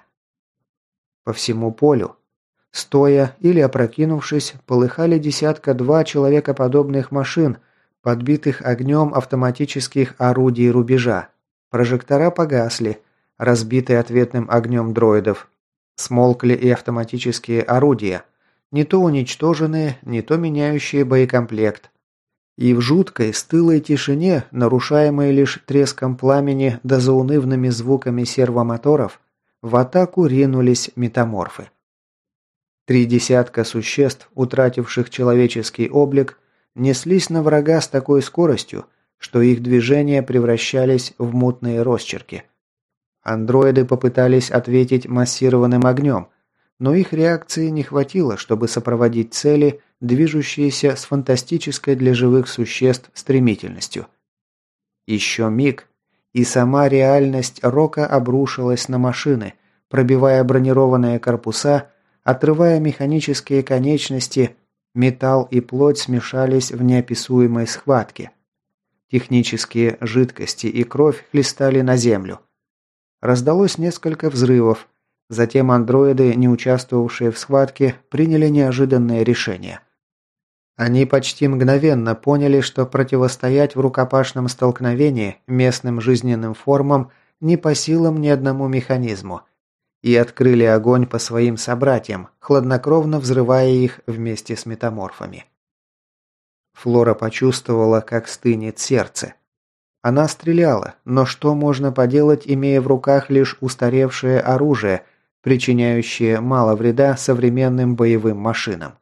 По всему полю, стоя или опрокинувшись, полыхали десятка-два человекоподобных машин, подбитых огнем автоматических орудий рубежа. Прожектора погасли, разбитые ответным огнем дроидов. Смолкли и автоматические орудия. Не то уничтоженные, не то меняющие боекомплект. И в жуткой, стылой тишине, нарушаемой лишь треском пламени да заунывными звуками сервомоторов, в атаку ринулись метаморфы. 3 десятка существ, утративших человеческий облик, неслись на врага с такой скоростью, что их движения превращались в мутные росчерки. Андроиды попытались ответить массированным огнем, но их реакции не хватило, чтобы сопроводить цели, движущиеся с фантастической для живых существ стремительностью. Еще миг, и сама реальность рока обрушилась на машины, пробивая бронированные корпуса, отрывая механические конечности, металл и плоть смешались в неописуемой схватке. Технические жидкости и кровь хлестали на землю. Раздалось несколько взрывов, затем андроиды, не участвовавшие в схватке, приняли неожиданное решение. Они почти мгновенно поняли, что противостоять в рукопашном столкновении местным жизненным формам не по силам ни одному механизму, и открыли огонь по своим собратьям, хладнокровно взрывая их вместе с метаморфами. Флора почувствовала, как стынет сердце. Она стреляла, но что можно поделать, имея в руках лишь устаревшее оружие, причиняющее мало вреда современным боевым машинам?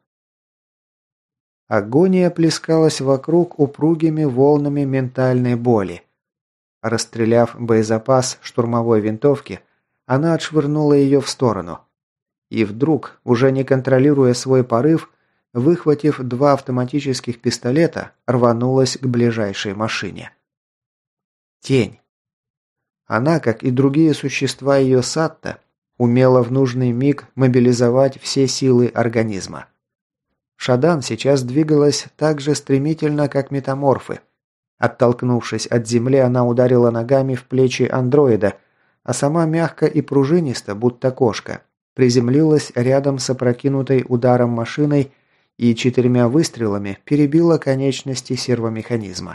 Агония плескалась вокруг упругими волнами ментальной боли. Расстреляв боезапас штурмовой винтовки, она отшвырнула ее в сторону. И вдруг, уже не контролируя свой порыв, выхватив 2 автоматических пистолета, рванулась к ближайшей машине. Тень. Она, как и другие существа ее сатта, умела в нужный миг мобилизовать все силы организма. Шадан сейчас двигалась так же стремительно, как метаморфы. Оттолкнувшись от земли, она ударила ногами в плечи андроида, а сама мягко и пружинисто, будто кошка, приземлилась рядом с опрокинутой ударом машиной и 4 выстрелами перебила конечности сервомеханизма.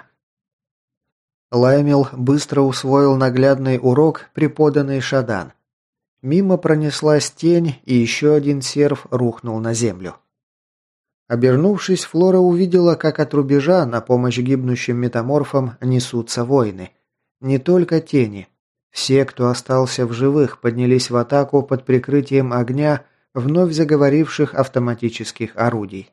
Лаймил быстро усвоил наглядный урок, преподанный Шадан. Мимо пронеслась тень, и еще один серв рухнул на землю. Обернувшись, Флора увидела, как от рубежа на помощь гибнущим метаморфам несутся воины. Не только тени. Все, кто остался в живых, поднялись в атаку под прикрытием огня вновь заговоривших автоматических орудий.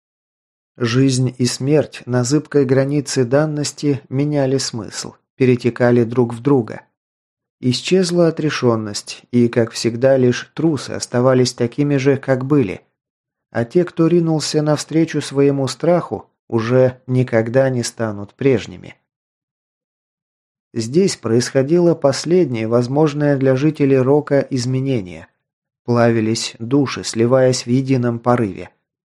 Жизнь и смерть на зыбкой границе данности меняли смысл, перетекали друг в друга. Исчезла отрешенность, и, как всегда, лишь трусы оставались такими же, как были. А те, кто ринулся навстречу своему страху, уже никогда не станут прежними. Здесь происходило последнее, возможное для жителей Рока, изменение. Плавились души, сливаясь в едином порыве.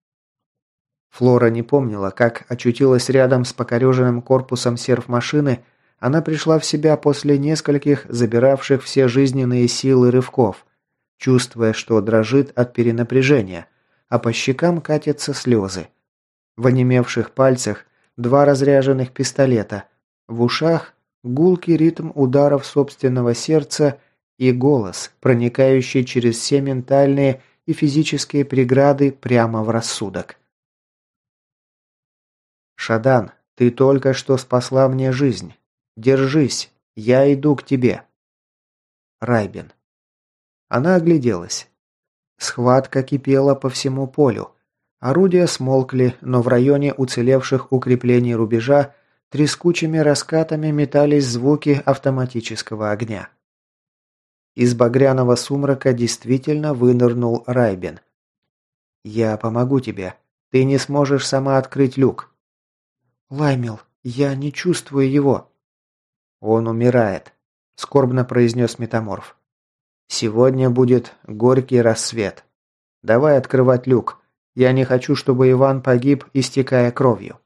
Флора не помнила, как очутилась рядом с покореженным корпусом серф-машины. Она пришла в себя после нескольких забиравших все жизненные силы рывков, чувствуя, что дрожит от перенапряжения, а по щекам катятся слезы. В онемевших пальцах 2 разряженных пистолета, в ушах гулкий ритм ударов собственного сердца и голос, проникающий через все ментальные и физические преграды прямо в рассудок. «Шадан, ты только что спасла мне жизнь. Держись, я иду к тебе». Райбен. Она огляделась. Схватка кипела по всему полю. Орудия смолкли, но в районе уцелевших укреплений рубежа трескучими раскатами метались звуки автоматического огня. Из багряного сумрака действительно вынырнул Райбен. «Я помогу тебе. Ты не сможешь сама открыть люк». «Лаймил, я не чувствую его». «Он умирает», – скорбно произнес метаморф. «Сегодня будет горький рассвет. Давай открывать люк. Я не хочу, чтобы Иван погиб, истекая кровью».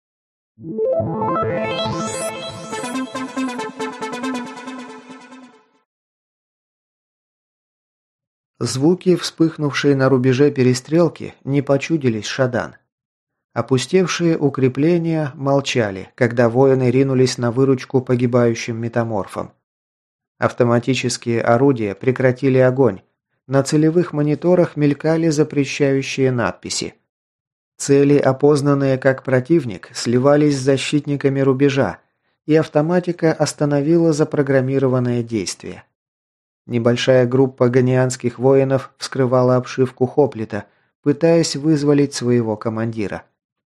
Звуки, вспыхнувшие на рубеже перестрелки, не почудились Шадан. Опустевшие укрепления молчали, когда воины ринулись на выручку погибающим метаморфам. Автоматические орудия прекратили огонь, На целевых мониторах мелькали запрещающие надписи. Цели, опознанные как противник, сливались с защитниками рубежа, и автоматика остановила запрограммированное действие. Небольшая группа ганианских воинов вскрывала обшивку Хоплита, пытаясь вызволить своего командира.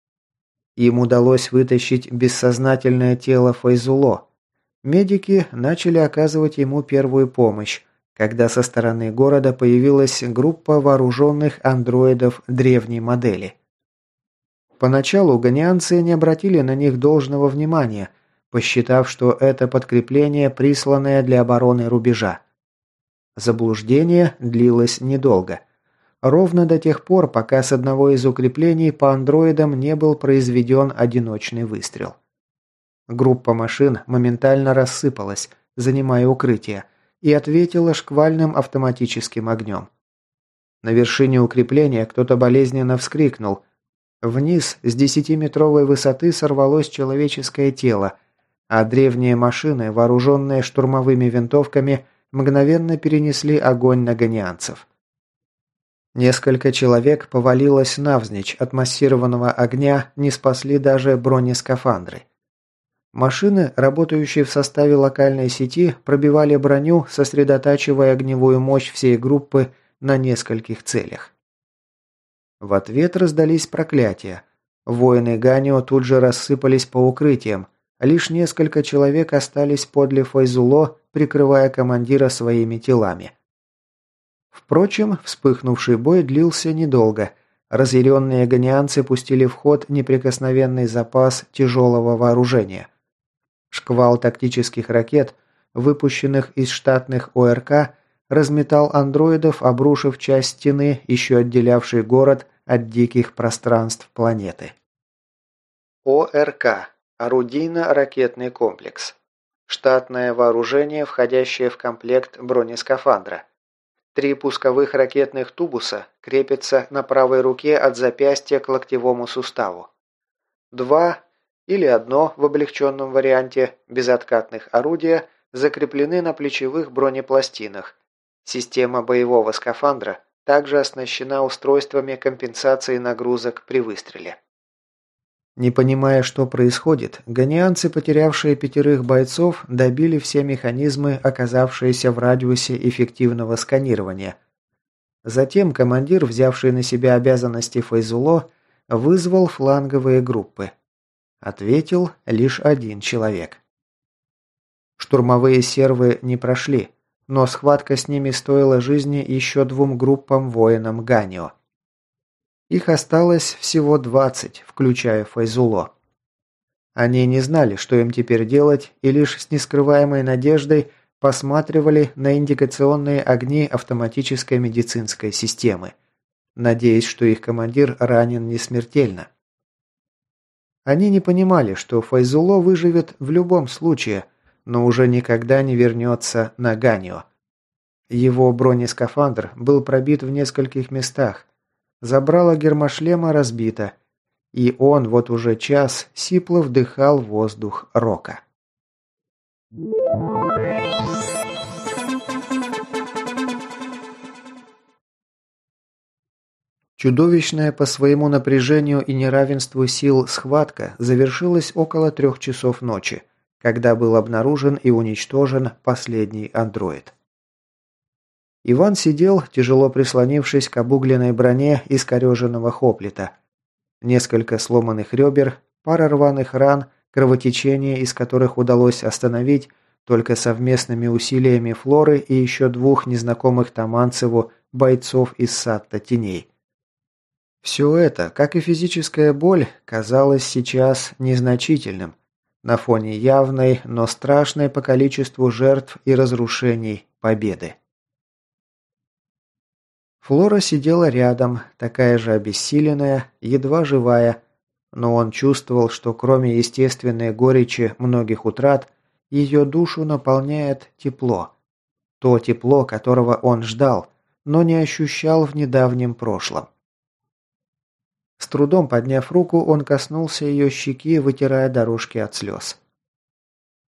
Им удалось вытащить бессознательное тело Файзуло. Медики начали оказывать ему первую помощь, когда со стороны города появилась группа вооруженных андроидов древней модели. Поначалу ганианцы не обратили на них должного внимания, посчитав, что это подкрепление, присланное для обороны рубежа. Заблуждение длилось недолго. Ровно до тех пор, пока с одного из укреплений по андроидам не был произведен одиночный выстрел. Группа машин моментально рассыпалась, занимая укрытие, и ответила шквальным автоматическим огнем. На вершине укрепления кто-то болезненно вскрикнул. Вниз с 10-метровой высоты сорвалось человеческое тело, а древние машины, вооруженные штурмовыми винтовками, мгновенно перенесли огонь на ганианцев. Несколько человек повалилось навзничь от массированного огня, не спасли даже бронескафандры. Машины, работающие в составе локальной сети, пробивали броню, сосредотачивая огневую мощь всей группы на нескольких целях. В ответ раздались проклятия. Воины Ганио тут же рассыпались по укрытиям, а лишь несколько человек остались подле Файзуло, прикрывая командира своими телами. Впрочем, вспыхнувший бой длился недолго. Разъяренные ганианцы пустили в ход неприкосновенный запас тяжелого вооружения. Шквал тактических ракет, выпущенных из штатных ОРК, разметал андроидов, обрушив часть стены, еще отделявшей город от диких пространств планеты. ОРК – орудийно-ракетный комплекс. Штатное вооружение, входящее в комплект бронескафандра. 3 пусковых ракетных тубуса крепятся на правой руке от запястья к локтевому суставу. 2 или 1 в облегченном варианте безоткатных орудия закреплены на плечевых бронепластинах. Система боевого скафандра также оснащена устройствами компенсации нагрузок при выстреле. Не понимая, что происходит, ганианцы, потерявшие 5 бойцов, добили все механизмы, оказавшиеся в радиусе эффективного сканирования. Затем командир, взявший на себя обязанности Файзуло, вызвал фланговые группы. Ответил лишь 1 человек. Штурмовые сервы не прошли, но схватка с ними стоила жизни еще 2 группам воинам Ганио. Их осталось всего 20, включая Файзуло. Они не знали, что им теперь делать, и лишь с нескрываемой надеждой посматривали на индикационные огни автоматической медицинской системы, надеясь, что их командир ранен не смертельно. Они не понимали, что Файзуло выживет в любом случае, но уже никогда не вернется на Ганио. Его бронескафандр был пробит в нескольких местах, забрало гермошлема разбито, и он вот уже час сипло вдыхал воздух рока. Чудовищная по своему напряжению и неравенству сил схватка завершилась около 3 часов ночи, когда был обнаружен и уничтожен последний андроид. Иван сидел, тяжело прислонившись к обугленной броне искореженного Хоплита. Несколько сломанных ребер, пара рваных ран, кровотечение из которых удалось остановить только совместными усилиями Флоры и еще 2 незнакомых Таманцеву бойцов из Сатта Теней. Все это, как и физическая боль, казалось сейчас незначительным на фоне явной, но страшной по количеству жертв и разрушений победы. Флора сидела рядом, такая же обессиленная, едва живая, но он чувствовал, что кроме естественной горечи многих утрат, ее душу наполняет тепло. То тепло, которого он ждал, но не ощущал в недавнем прошлом. С трудом подняв руку, он коснулся ее щеки, вытирая дорожки от слез.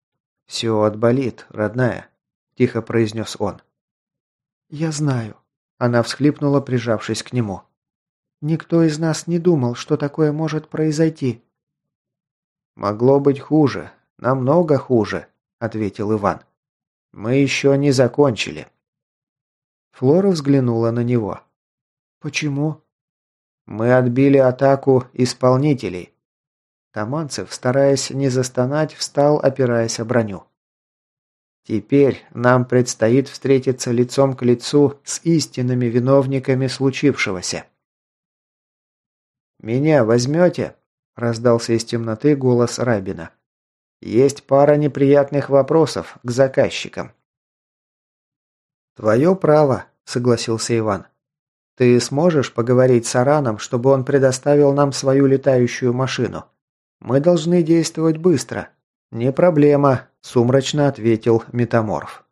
«Все отболит, родная», – тихо произнес он. «Я знаю». Она всхлипнула, прижавшись к нему. «Никто из нас не думал, что такое может произойти». «Могло быть хуже. Намного хуже», — ответил Иван. «Мы еще не закончили». Флора взглянула на него. «Почему?» «Мы отбили атаку исполнителей». Таманцев, стараясь не застонать, встал, опираясь о броню. «Теперь нам предстоит встретиться лицом к лицу с истинными виновниками случившегося». «Меня возьмете?» – раздался из темноты голос Рабина. «Есть пара неприятных вопросов к заказчикам». «Твое право», – согласился Иван. «Ты сможешь поговорить с Араном, чтобы он предоставил нам свою летающую машину? Мы должны действовать быстро». «Не проблема», – сумрачно ответил Метаморф.